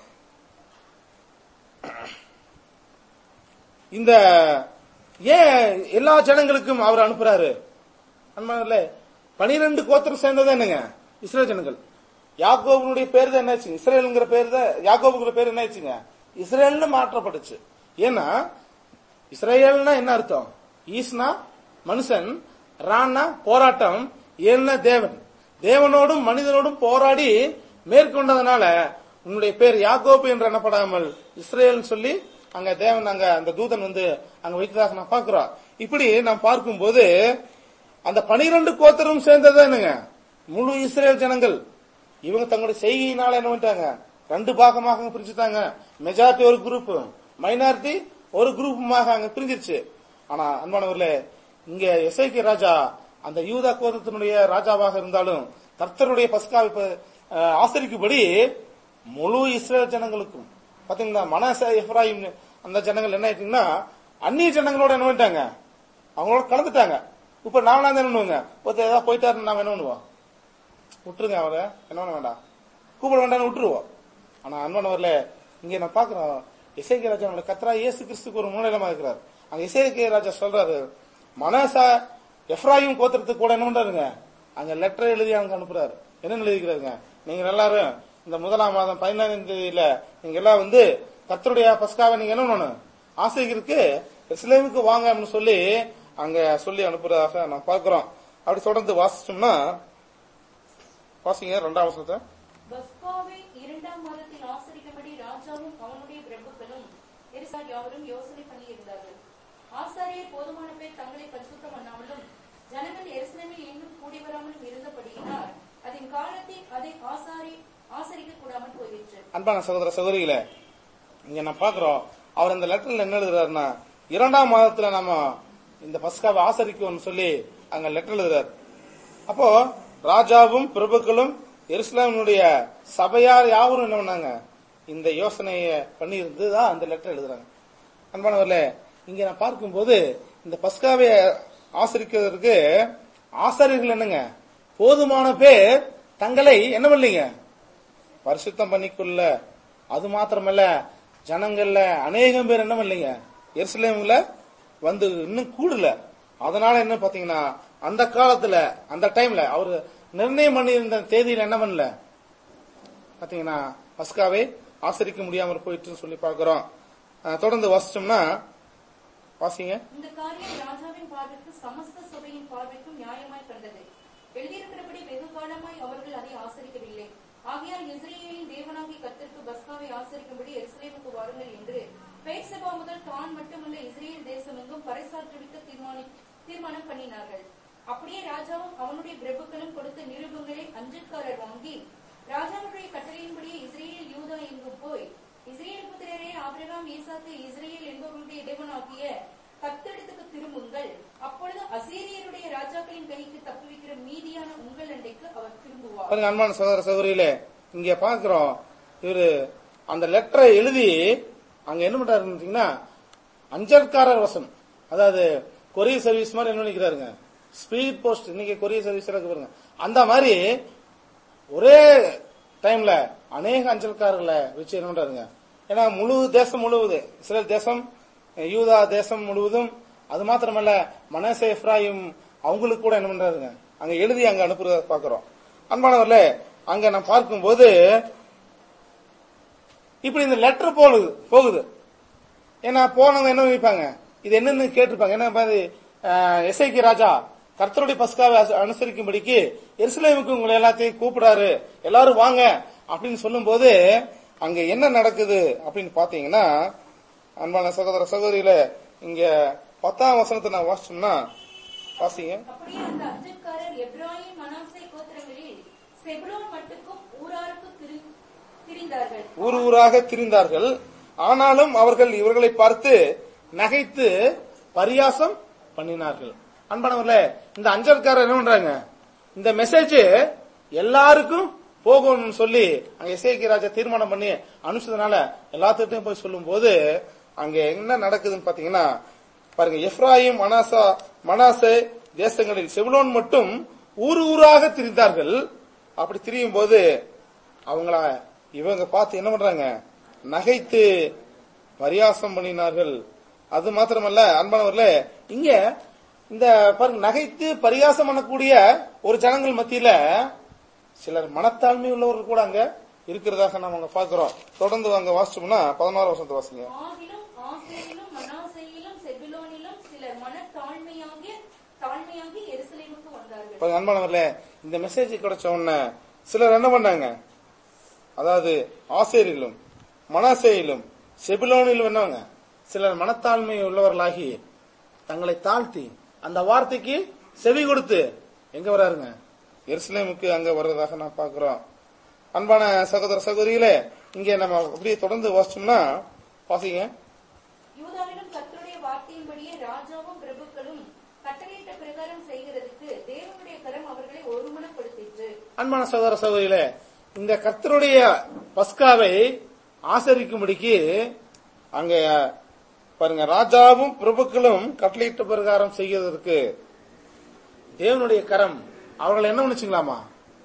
இந்த ஏன் எல்லா ஜனங்களுக்கும் அவர் அனுப்புறாரு? அன்பானவர்களே, பனிரெண்டு கோத்திரம் சேர்ந்தது என்னங்க இஸ்ரேல் ஜனங்கள். யாக்கோபுடைய பேர் தான் என்ன ஆச்சு, இஸ்ரேலுங்கிற பேர் தான், யாக்கோபுங்கிற பேர் என்ன ஆச்சுங்க இஸ்ரேல்னு மாற்றப்பட்டுச்சு. ஏன்னா இஸ்ரேல்னா என்ன அர்த்தம், ஈஸ்னா மனுஷன், ரானா போராட்டம், ஏன்னா தேவன், தேவனோடும் மனிதனோடும் போராடி மேற்கொண்டதனால உன்னுடைய பேர் யாக்கோபு என்று எண்ணப்படாமல் இஸ்ரேல் சொல்லி அங்க தேவன் அங்க அந்த தூதன் வந்து அங்க வைத்ததாக நான் பாக்குறோம். இப்படி நாம் பார்க்கும்போது அந்த பனிரெண்டு கோத்தரும் சேர்ந்ததா என்னங்க முழு இஸ்ரேல் ஜனங்கள். இவங்க தங்களுடைய செய்கையினால என்ன பண்ணிட்டாங்க, ரெண்டு பாகமாக பிரிச்சுட்டாங்க. மெஜாரிட்டி ஒரு குரூப், மைனாரிட்டி ஒரு குரூப்புமாக அங்க பிரிஞ்சிருச்சு. ஆனா அன்பானவர்களே, இங்க எசேக்கியா ராஜா அந்த யூதா கோத்திரத்தினுடைய ராஜாவாக இருந்தாலும் கர்த்தருடைய பஸ்காவை ஆசரிக்கும்படி முழு இஸ்ரேல் ஜனங்களுக்கும் பாத்தீங்கன்னா மனாசே எப்ராயிம் அந்த ஜனங்கள் என்ன ஆயிட்டீங்கன்னா அந்நிய ஜனங்களோட என்ன பண்ணிட்டாங்க, அவங்களோட கலந்துட்டாங்க. இப்ப நாம என்ன பண்ணுவோங்க, ஒருத்தர் ஏதாவது போயிட்டாருன்னு நாம என்ன பண்ணுவோம், விட்டுருங்க, அவங்க என்ன பண்ண வேண்டாம், கூப்பிட வேண்டாம்னு விட்டுருவோம். ஆனா அன்பானவர்களே, இங்க நான் பாக்குறோம் எசேக்கியா ராஜா கர்த்தரா இயேசு கிறிஸ்துக்கு ஒரு முன்னிலமா இருக்கிறார். அங்க எசேக்கியா ராஜா சொல்றாரு, மனாசா எப்ராயிம் கோத்திரத்துக்கு கூட என்ன பண்றாருங்க, அங்க லெட்டர் எழுதி அங்க அனுப்புறாரு. என்ன எழுதிக்கிறாருங்க, நீங்க எல்லாரும் இந்த முதலாம் மாதம் பதினாறாம் தேதியில நீங்க எல்லாம் வந்து கர்த்தருடைய பஸ்காவை நீங்க என்ன பண்ணணும், ஆசைக்கு எருசலேமுக்கு வாங்க அப்படின்னு சொல்லி அங்க சொல்லி அனுப்புறதாக நான் பார்க்கிறோம். அப்படி தொடர்ந்து வாசிச்சோம்னா வாசிங்க இரண்டாம் வசனத்தை. பஸ்காவை இரண்டாம் மாதத்தில் ஆசரிக்கும்படி ராஜாவும் அவனுடைய பிரபுக்களும் எருசலேம் யாவரும் யோசனை பண்ணி இருந்தார்கள். ஆசாரியர் போதுமான பேர் தங்களை பரிசுத்தம் பண்ணாமலும் ஜனங்கள் எருசலேமில் இன்னும் கூடி வராமலும் இருந்தபடியினால் அதன் காலத்தில் அதை ஆசாரி ஆசரிக்க கூடாமல் போயிற்று. அன்பான சகோதர சகோதரிகளே, இங்க நான் பாக்குறோம் அவர் இந்த லெட்டர்ல என்ன எழுதுறாருன்னா, இரண்டாம் மாதத்துல நாம இந்த பஸ்காவை ஆசரிக்கும் சொல்லி அங்க லெட்டர் எழுதுறாரு. அப்போ ராஜாவும் பிரபுக்களும் எருசலேமுடைய சபையார் யாவரும் என்ன பண்ணாங்க, இந்த யோசனைய பண்ணி இருந்துதான் அந்த லெட்டர் எழுதுறாங்க. அன்பானவர்களே, இங்க நான் பார்க்கும்போது இந்த பஸ்காவை ஆசரிக்கிறதுக்கு ஆசாரியர்கள் என்னங்க போதுமான பேர் தங்களை என்ன பண்ணலீங்க பரிசுத்தம் பண்ணிக்கொள்ள. அது மாத்திரமல்ல, ஜனங்கள்ல அநேகம் பேர் என்ன பண்ணலீங்க எருசலேம்ல வந்து இன்னும் கூடல. அதனால என்ன பாத்தீங்கன்னா அந்த காலத்துல அந்த டைம்ல அவரு நிர்ணயம் பண்ணி இருந்த தேதியில என்ன பண்ணல பாத்தீங்கன்னா பஸ்காவை ஆசரிக்க முடியாம போயிட்டு சொல்லி பாக்குறோம். தொடர்ந்து வாசிச்சோம்னா வாசிங்க. இந்த காரியம் ராஜாவின் பார்வைக்கு சமஸ்த சபையின் பார்வைக்கும் நியாயமாய் கண்டது. எழுதியிருக்கிறபடி வெகு காலமாய் அவர்கள் அதை ஆசரிக்கவில்லை. ஆகையால் இஸ்ரவேலின் தேவனாகிய கர்த்தருக்கு பஸ்காவை ஆசரிக்கும்படி எருசலேமுக்கு வாருங்கள் என்று பெயர்செபா முதல் தான் மட்டுமல்ல இஸ்ரேல் தேசம் எங்கும் பறைசாற்றுவிக்க தீர்மானம் பண்ணினார்கள். அப்படியே ராஜாவும் அவனுடைய பிரபுக்களும் கொடுத்த நிருபங்களை அஞ்சற்காரர் வாங்கி ராஜாவுடைய கட்டளையின்படியே இஸ்ரேல் யூதா எங்கும் போய் இஸ்ரேல் புத்திரரே, ஆபிரகாம், ஈசாக்கு, இஸ்ரேல் என்பவருடைய தேவனாகிய கர்த்தரிடத்துக்கு திரும்புங்கள். அப்பொழுது அசீரியருடைய ராஜாக்களின் கைக்கு தப்புவிக்கிற மீதியான உங்கள் அண்டைக்கு அவர் திரும்புவார். அன்பான சகோதர சகோதரிகளே, இங்க பாக்குறோம் இவரு அந்த லெட்டரை எழுதி அங்க என்ன பண்றாருன்னா அஞ்சற்காரர் வசம், அதாவது கொரியர் சர்வீஸ் மாதிரி என்ன நினைக்கிறாருங்க, ஸ்பீட் போஸ்ட். இன்னைக்கு கொரியர் சர்வீஸ் பாருங்க, அந்த மாதிரி ஒரே டைம்ல அநேக அஞ்சல்காரர்களை வச்சு என்ன பண்றாருங்க. ஏன்னா முழு தேசம் முழுவதும் இஸ்ரேல் தேசம், யூதா தேசம் முழுவதும், அது மாத்திரமல்ல மனாசே எப்ராயிம் அவங்களுக்கு கூட என்ன பண்றாருங்க அங்க எழுதி அங்க அனுப்புறத பாக்குறோம். அன்பானவர்களே, அங்க நான் பார்க்கும்போது இப்படி இந்த லெட்டர் போகுது போகுது ஏன்னா போனவங்க என்ன நினைப்பாங்க, இது என்னன்னு கேட்டிருப்பாங்க. என்ன எசேக்கியா ராஜா கர்த்தருடைய பஸ்காவை அனுசரிக்கும்படிக்கு எருசலேமுக்கு உங்களை எல்லாத்தையும் கூப்பிடாரு, எல்லாரும் வாங்க அப்படின்னு சொல்லும் போது அங்க என்ன நடக்குது அப்படின்னு பாத்தீங்கன்னா, அன்பான சகோதர சகோதரியில இங்க பத்தாம் வசனத்தை நான் வாசிச்சோம்னா வாசிங்க. அப்படியே அந்த அஞ்சற்காரர் எப்ராயிம் மனாசே கோத்திரங்களில் செபுலோன் மட்டுக்கும் ஊராருக்கு திரிந்தார்கள் ஊர் ஊராக திரிந்தார்கள். ஆனாலும் அவர்கள் இவர்களை பார்த்து நகைத்து பரியாசம் பண்ணினார்கள். அன்பானவர்களே, இந்த அஞ்சற்காரர் என்ன பண்றாங்க, இந்த மெசேஜ் எல்லாருக்கும் போகணும்னு சொல்லி அங்க எசேக்கியா ராஜா தீர்மானம் பண்ணி அனுப்பிச்சதுனால எல்லாத்துக்கிட்டையும் போய் சொல்லும் போது அங்க என்ன நடக்குதுன்னு பாத்தீங்கன்னா பாருங்க, எப்ராயிம் மனாசா மனாசே தேசங்களில் செபுலோன் மட்டும் ஊர் ஊராக திரிந்தார்கள். அப்படி திரியும் போது அவங்கள இவங்க பார்த்து என்ன பண்றாங்க, நகைத்து பரியாசம் பண்ணினார்கள். அது மாத்திரமல்ல அன்பானவர்களே, இங்க இந்த பாருங்க நகைத்து பரியாசம் பண்ணக்கூடிய ஒரு ஜனங்கள் மத்தியில சிலர் மனத்தாழ்மை உள்ளவர்கள் கூட அங்க இருக்கிறதாக நம்ம அங்க பாக்குறோம். தொடர்ந்து அங்க வாசிச்சோம்னா பதினோரு வருஷத்தை வாசிங்க. அன்பானவர்களே, இந்த மெசேஜ் கிடைச்ச உடனே சிலர் என்ன பண்ணாங்க, அதாவது ஆசேரிலும் மனாசேயிலும் செபுலோனிலும் என்னவங்க சிலர் மனத்தாழ்மை உள்ளவர்களாகி தங்களை தாழ்த்தி அந்த வார்த்தைக்கு செவி கொடுத்து எங்க வராருங்க? எருசலேமுக்கு அங்க வர்றதாக நான் பாக்குறோம். அன்பான சகோதர சகோதரிகளே, இங்க நம்ம அப்படியே தொடர்ந்து வாசிச்சோம்னா வாசிங்க. யூதாவிலும் கர்த்தருடைய வார்த்தையின்படியே ராஜாவும் பிரபுக்களும் கட்டளையிட்ட பிரகாரம் செய்கிறதுக்கு தேவனுடைய கரம் அவர்களை ஒருமனப்படுத்திற்று. அன்பான சகோதர சகோதரிகளே, இந்த கர்த்தருடைய பஸ்காவை ஆசரிக்கும்படிக்கு அங்க பாருங்க, ராஜாவும் பிரபுக்களும் கட்டளையிட்ட பிரகாரம் செய்வதற்கு தேவனுடைய கரம் அவர்களை என்ன பண்ணுச்சுங்களாமா?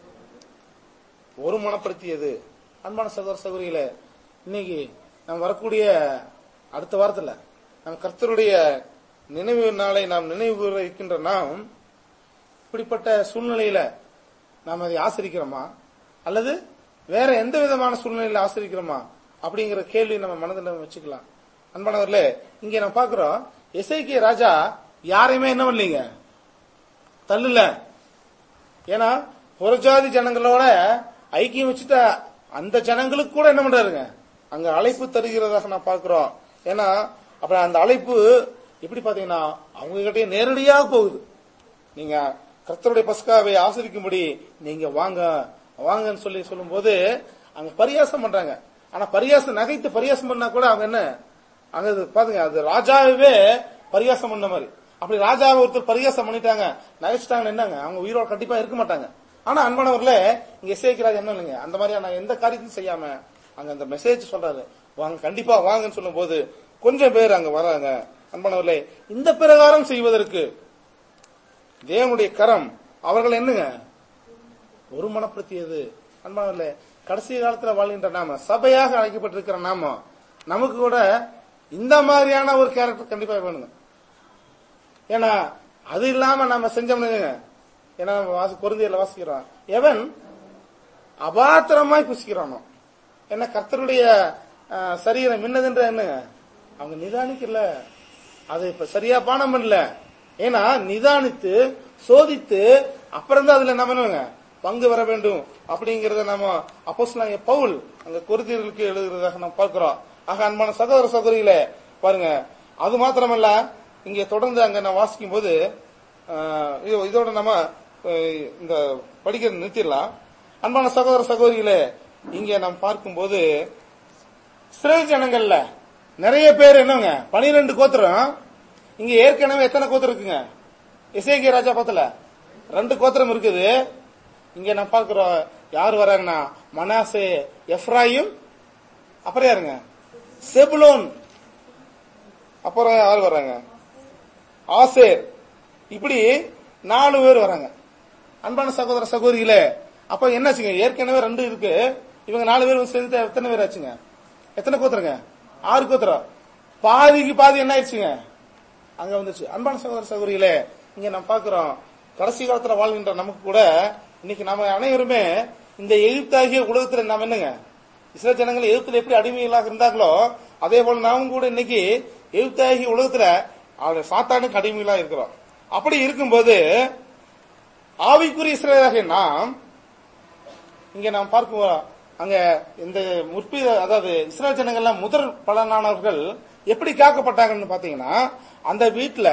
ஒரு மனப்படுத்தியது. அன்பான சகோதர சகோதரிகளே, இன்னைக்கு நாம் வரக்கூடிய அடுத்த வாரத்துல நம் கர்த்தருடைய நினைவு நாளை நாம் நினைவு வைக்கின்ற நாம் இப்படிப்பட்ட சூழ்நிலையில நாம் அதை ஆசரிக்கிறோமா அல்லது வேற எந்த விதமான சூழ்நிலையில ஆசரிக்கிறோமா அப்படிங்கிற கேள்வி நம்ம மனதில் வச்சுக்கலாம். அன்பானவர்களே, இங்க நம்ம பாக்குறோம், எசேக்கியா ராஜா யாரையுமே என்ன பண்ணலீங்க, தள்ளுல. ஏன்னா புறஜாதி ஜனங்களோட ஐக்கியம் வச்சுட்ட அந்த ஜனங்களுக்கு கூட என்ன பண்றாருங்க, அங்க அழைப்பு தருகிறதாக நான் பாக்குறோம். ஏன்னா அப்ப அந்த அழைப்பு எப்படி பாத்தீங்கன்னா அவங்க கிட்டே நேரடியாக போகுது. நீங்க கர்த்தருடைய பஸ்காவை ஆசரிக்கும்படி நீங்க வாங்க வாங்கன்னு சொல்லி சொல்லும் போது அங்க பரியாசம் பண்றாங்க. ஆனா பரியாசம் நகைத்து பரியாசம் பண்ணா கூட அவங்க என்ன அங்க பாத்துங்க, அது ராஜாவே பரியாசம் பண்ண மாதிரி. அப்படி ராஜாவை ஒருத்தர் பரியாசம் பண்ணிட்டாங்க, நகைச்சிட்டாங்க, என்னங்க அவங்க உயிரோட கண்டிப்பா இருக்க மாட்டாங்க. ஆனா அன்பானவர்களே, இங்க எசேக்கியா என்ன இல்லைங்க, அந்த மாதிரியா நான் எந்த காரியத்தையும் செய்யாம அங்க அந்த மெசேஜ் சொல்றாரு, வாங்க கண்டிப்பா வாங்கன்னு சொல்லும் போது கொஞ்சம் பேர் அங்க வராங்க. அன்பானவர்களே, இந்த பிரகாரம் செய்வதற்கு தேவனுடைய கரம் அவர்கள் என்னங்க ஒரு மனப்படுத்தியது. அன்பானவர்களே, கடைசி காலத்துல வாழ்கின்ற நாம, சபையாக அழைக்கப்பட்டிருக்கிற நாம, நமக்கு கூட இந்த மாதிரியான ஒரு கேரக்டர் கண்டிப்பா வேணுங்க. ஏன்னா அது இல்லாம நாம செஞ்சோம்னுங்க, ஏன்னா கொரிந்தியர்ல வாசிக்கிறோம், எவன் அபாத்திரமாய் புசிக்கிறானோ, என்ன கர்த்தருடைய சரீரம் மின்னதுன்ற என்னங்க, அவங்க நிதானிக்கல, அது இப்ப சரியா பானம் பண்ணல. ஏன்னா நிதானித்து சோதித்து அப்புறம் தான் அதுல நம்ம என்னங்க பங்கு வர வேண்டும் அப்படிங்கறத நம்ம அப்போஸ்தலனாகிய பவுல் அங்க கொரிந்தியர்களுக்கு எழுதுறதாக நம்ம பார்க்கிறோம். ஆக அன்பான சகோதர சகோதரிகளே பாருங்க, அது மாத்திரமல்ல, இங்க தொடர்ந்து அங்க நான் வாசிக்கும் போது இதோட நம்ம இந்த படிக்கிறது நிறுத்திடலாம். அன்பான சகோதர சகோதரிகளே, இங்க நாம் பார்க்கும்போது இஸ்ரவேல் ஜனங்கள்ல நிறைய பேர் என்னங்க பனிரெண்டு கோத்திரம், இங்க ஏற்கனவே எத்தனை கோத்திரம் இருக்குங்க? எசேக்கியா ராஜா பத்துல ரெண்டு கோத்திரம் இருக்குது. இங்க நான் பார்க்கிறோம் யாரு வராங்கன்னா மனாசே, எப்ராயிம், அப்புறம் யாருங்க செபுலோன், அப்புறம் யாரு வராங்க ஆசேர், இப்படி நாலு பேர் வராங்க. அன்பான சகோதர சகோதரிகளே, அப்ப என்னாச்சுங்க, ஏற்கனவே ரெண்டு இருக்கு, இவங்க நாலு பேர் சேர்ந்து எத்தனை பேர் ஆச்சுங்க? எத்தனை கோத்திரங்க? ஆறு கோத்திரம். பாதிக்கு பாதி என்ன ஆயிடுச்சுங்க அங்க வந்துச்சு. அன்பான சகோதர சகோதரிகளே, இங்க நம்ம பாக்குறோம், கடைசி காலத்துல வாழ்கின்ற நமக்கு கூட இன்னைக்கு நம்ம அனைவருமே இந்த எகிப்தாகிய உலகத்துல நாம என்னங்க, இஸ்ரேல் ஜனங்கள் எகிப்துல எப்படி அடிமைகளாக இருந்தாங்களோ அதே போல நாமும் கூட இன்னைக்கு எகிப்தாகிய உலகத்துல சாத்தானுக்கு அடிமைகளா இருக்கிறோம். அப்படி இருக்கும்போது ஆவிக்குரிய இஸ்ரவேலாகிய நாம் இங்க நாம் பார்க்குவோம், அங்க இந்த முற்பி அதாவது இஸ்ரேல் ஜனங்கள்லாம் முதல் பலனானவர்கள் எப்படி காக்கப்பட்டாங்கன்னு பாத்தீங்கன்னா, அந்த வீட்டுல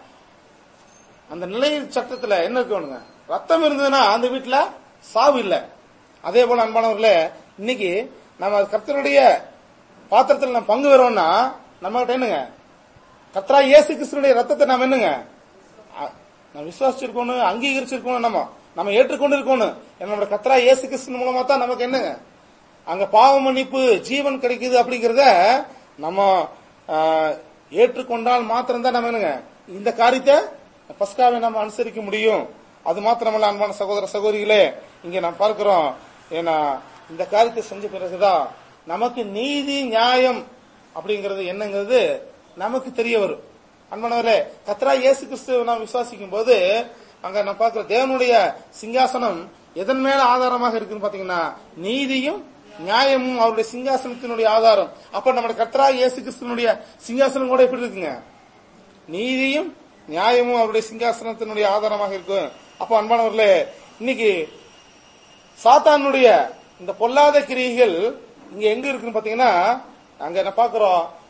அந்த நிலை சட்டத்துல என்ன இருக்கணுங்க, ரத்தம் இருந்ததுன்னா அந்த வீட்டுல சாவு இல்ல. அதே போல அன்பானவர்களே, இன்னைக்கு நம்ம கர்த்தருடைய பாத்திரத்தில் நம்ம பங்கு வரோம்னா நம்ம கிட்ட என்னங்க கர்த்தராகிய இயேசு கிறிஸ்துவினுடைய ரத்தத்தை நம்ம என்னங்க நம்ம விசுவாசிச்சிருக்கணும், அங்கீகரிச்சிருக்கணும், நம்ம நம்ம ஏற்றுக்கொண்டு இருக்கணும். நம்மளோட கர்த்தராகிய இயேசு கிறிஸ்து மூலமா தான் நமக்கு என்னங்க அங்க பாவ மன்னிப்பு ஜீவன் கிடைக்குது. அப்படிங்கறத நம்ம ஏற்றுக்கொண்டால் மாத்திரம்தான் நம்ம என்னங்க இந்த காரியத்தை பஸ்காவை நம்ம அனுசரிக்க முடியும். அது மாத்திரமல்ல அன்பான சகோதர சகோதரிகளே, இங்க நாம் பார்க்கிறோம், ஏன்னா இந்த காரியத்தை செஞ்ச பிறகுதான் நமக்கு நீதி நியாயம் அப்படிங்கறது என்னங்கிறது நமக்கு தெரிய வரும். அன்பானவர்களே, கர்த்தராகிய இயேசு கிறிஸ்துவை நாம் விசுவாசிக்கும் போது அங்க நான் பார்க்கிற தேவனுடைய சிங்காசனம் எதன் மேல ஆதாரமாக இருக்குன்னு பாத்தீங்கன்னா நீதியும் நியாயமும் அவருடைய சிங்காசனத்தினுடைய ஆதாரம். அப்ப நம்முடைய கர்த்தராகிய இயேசு கிறிஸ்துவினுடைய சிங்காசனம் கூட எப்படி இருக்குங்க, நீதியும் நியாயமும் அவருடைய சிங்காசனத்தினுடைய ஆதாரமாக இருக்கும். அப்ப அன்பானவர்களே, இன்னைக்கு சாத்தானுடைய இந்த பொல்லாத கிரியைகள் இங்க எங்க இருக்குன்னு பாத்தீங்கன்னா, அங்க என்ன பாக்குறோம்,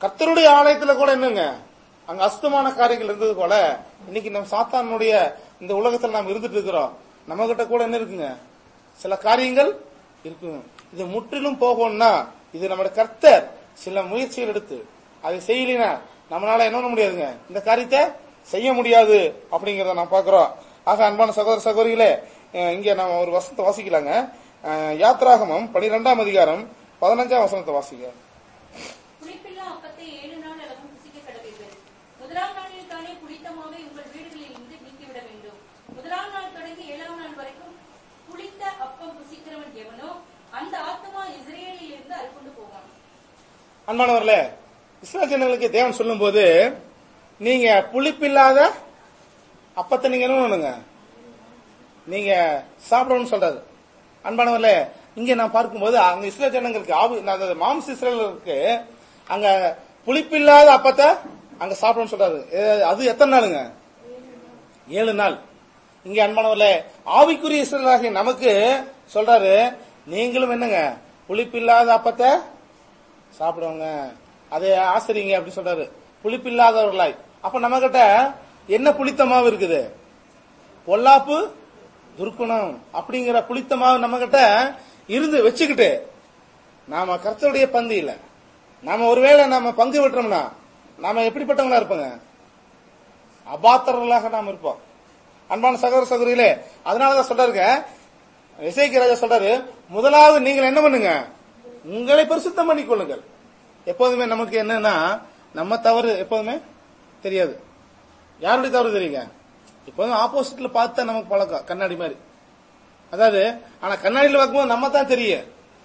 கர்த்தருடைய ஆலயத்துல கூட என்னங்க அங்க அசுத்தமான காரியங்கள் இருந்தது போல இன்னைக்கு நம்ம சாத்தானுடைய இந்த உலகத்துல நாம் இருந்துட்டு இருக்கிறோம். நம்ம கிட்ட கூட என்ன இருக்குங்க, சில காரியங்கள் இருக்குங்க. இது முற்றிலும் போகணும்னா இது நம்முடைய கர்த்தர் சில முயற்சிகள் எடுத்து அதை செய்யலினா நம்மளால என்ன பண்ண முடியாதுங்க, இந்த காரியத்தை செய்ய முடியாது அப்படிங்கறத நான் பாக்குறோம். ஆக அன்பான சகோதர சகோதரிகளே, இங்க நம்ம ஒரு வசனத்தை வாசிக்கலாங்க. யாத்ராகமம் பனிரெண்டாம் அதிகாரம் பதினஞ்சாம் வசனத்தை வாசிக்க. புளிப்பில்லா அப்பத்தை ஏழு நாள் அளவும் புசிக்க கடவீர்கள். முதலாம் நாளில் தானே புளித்தமாவை உங்கள் வீடுகளில் இருந்து நீக்கிவிட வேண்டும். முதலாம் நாள் தொடங்கி ஏழாம் நாள் வரைக்கும் புளித்த அப்பம் புசிக்கிறவன் எவனோ அந்த ஆத்மா இஸ்ரேலில் இருந்து அறுப்புண்டு போவான். அன்பானவர்களே, இஸ்ரவேல் ஜனங்களுக்கு தேவன் சொல்லும் போது நீங்க புளிப்பில்லாத அப்பத்தை நீங்க என்ன பண்ணுங்க, நீங்க சாப்பிடணும்னு சொல்றாரு. அன்பானவர்களே, இங்க நான் பார்க்கும்போது அங்க இஸ்ரவேல் ஜனங்களுக்கு மாம்ச இஸ்ரவேலுக்கு அங்க புளிப்பில்லாத அப்பத்தை அங்க சாப்பிடணும்னு சொல்றாரு. அது எத்தனை நாளுங்க? ஏழு நாள். இங்க அன்பானவர்களே, ஆவிக்குரிய இஸ்ரவேலாகிய நமக்கு சொல்றாரு, நீங்களும் என்னங்க புளிப்பில்லாத அப்பத்தை சாப்பிடுவாங்க, அதை ஆசிரியங்க அப்படி சொல்றாரு. புளிப்பில்லாதவர்களாய். அப்ப நம்ம கிட்ட என்ன புளித்தமாவு இருக்குது? பொல்லாப்பு துர்க்குணம் அப்படிங்கிற புளித்தமாவு நம்ம கிட்ட இருந்து வச்சுக்கிட்டு நாம கர்த்தருடைய பந்தியில நாம ஒருவேளை நாம பங்கு விட்டுறோம்னா நாம எப்படிப்பட்டவங்களா இருப்போங்க? அபாத்திரர்களாக நாம் இருப்போம். அன்பான சகோதர சகோதரிகளே, அதனாலதான் சொல்றாருங்க, எசேக்கியா ராஜா சொல்றாரு, முதலாவது நீங்கள் என்ன பண்ணுங்க, உங்களை பரிசுத்தம் பண்ணிக் கொள்ளுங்கள். எப்போதுமே நமக்கு என்னன்னா நம்ம தவறு எப்போதுமே தெரியாது. யாருடைய தவறு தெரியுங்க? எப்போதும் ஆப்போசிட்ல பார்த்தா நமக்கு பழக்கம், கண்ணாடி மாதிரி. அதாவது ஆனா கண்ணாடியில் பார்க்கும்போது நம்ம தான் தெரியும்.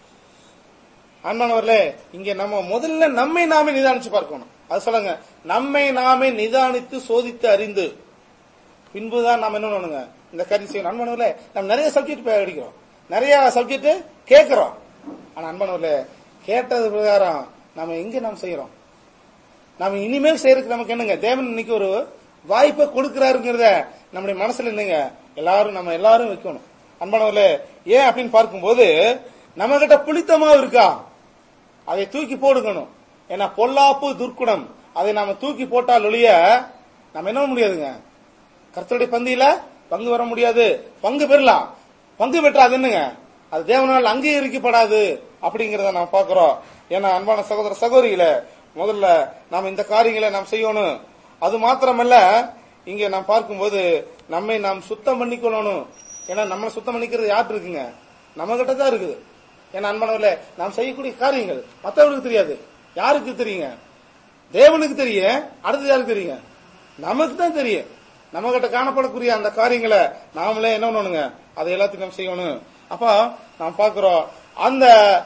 அன்பானவர்களே, இங்க நம்ம முதல்ல நம்மை நாமே நிதானிச்சு பார்க்கணும். அது சொல்லுங்க, நம்மை நாமே நிதானித்து சோதித்து அறிந்து பின்புதான் நாம என்ன பண்ணுங்க இந்த காரியம் செய்யணும். அன்பானவர்களே, நம்ம நிறைய சப்ஜெக்ட் அடிக்கிறோம், நிறைய சப்ஜெக்ட் கேட்கிறோம். ஆனா அன்பானவர்களே, கேட்டது பிரகாரம் நாம எங்க நாம் செய்யறோம்? நாம இனிமேல் செய்யறதுக்கு நமக்கு என்னங்க, தேவன் இன்னைக்கு ஒரு வாய்ப்பை கொடுக்கிறாருங்கிறத நம்முடைய மனசுல என்னங்க எல்லாரும் நம்ம எல்லாரும் வைக்கணும். அன்பானவர்களே, ஏன் அப்படின்னு பார்க்கும்போது நம்ம கிட்ட புளித்தமா இருக்கா, அதை தூக்கி போடுக்கணும். ஏன்னா பொல்லாப்பு துர்க்குணம் அதை நாம தூக்கி போட்டால் ஒழிய நம்ம என்ன முடியாதுங்க, கர்த்தருடைய பந்தியில பங்கு வர முடியாது. பங்கு பெறலாம், பங்கு பெற்றாது என்னங்க, அது தேவனால் அங்கீகரிக்கப்படாது அப்படிங்கறத நாம் பாக்குறோம். ஏன்னா அன்பான சகோதர சகோதரிகளே, முதல்ல நாம் இந்த காரியங்களை நாம் செய்யணும். அது மாத்திரமல்ல, இங்க நாம் பார்க்கும்போது நம்மை நாம் சுத்தம் பண்ணிக்கொள்ளணும். ஏன்னா நம்ம சுத்தம் பண்ணிக்கிறது யாரு இருக்குங்க, நம்ம கிட்ட தான் இருக்குது. ஏன்னா அன்பானவர்களே, நாம் செய்யக்கூடிய காரியங்கள் மற்றவர்களுக்கு தெரியாது. யாருக்கு தெரியுங்க? தேவனுக்கு தெரியும். அடுத்தது யாருக்கு தெரியுங்க? நமக்கு தான் தெரியும். நம்ம கிட்ட காணப்படக்கூடிய அந்த காரியங்களை நாமளே என்ன பண்ணணுங்க, அதை எல்லாத்தையும் நாம் செய்யணும். அப்ப நாம் பார்க்கிறோம், அந்த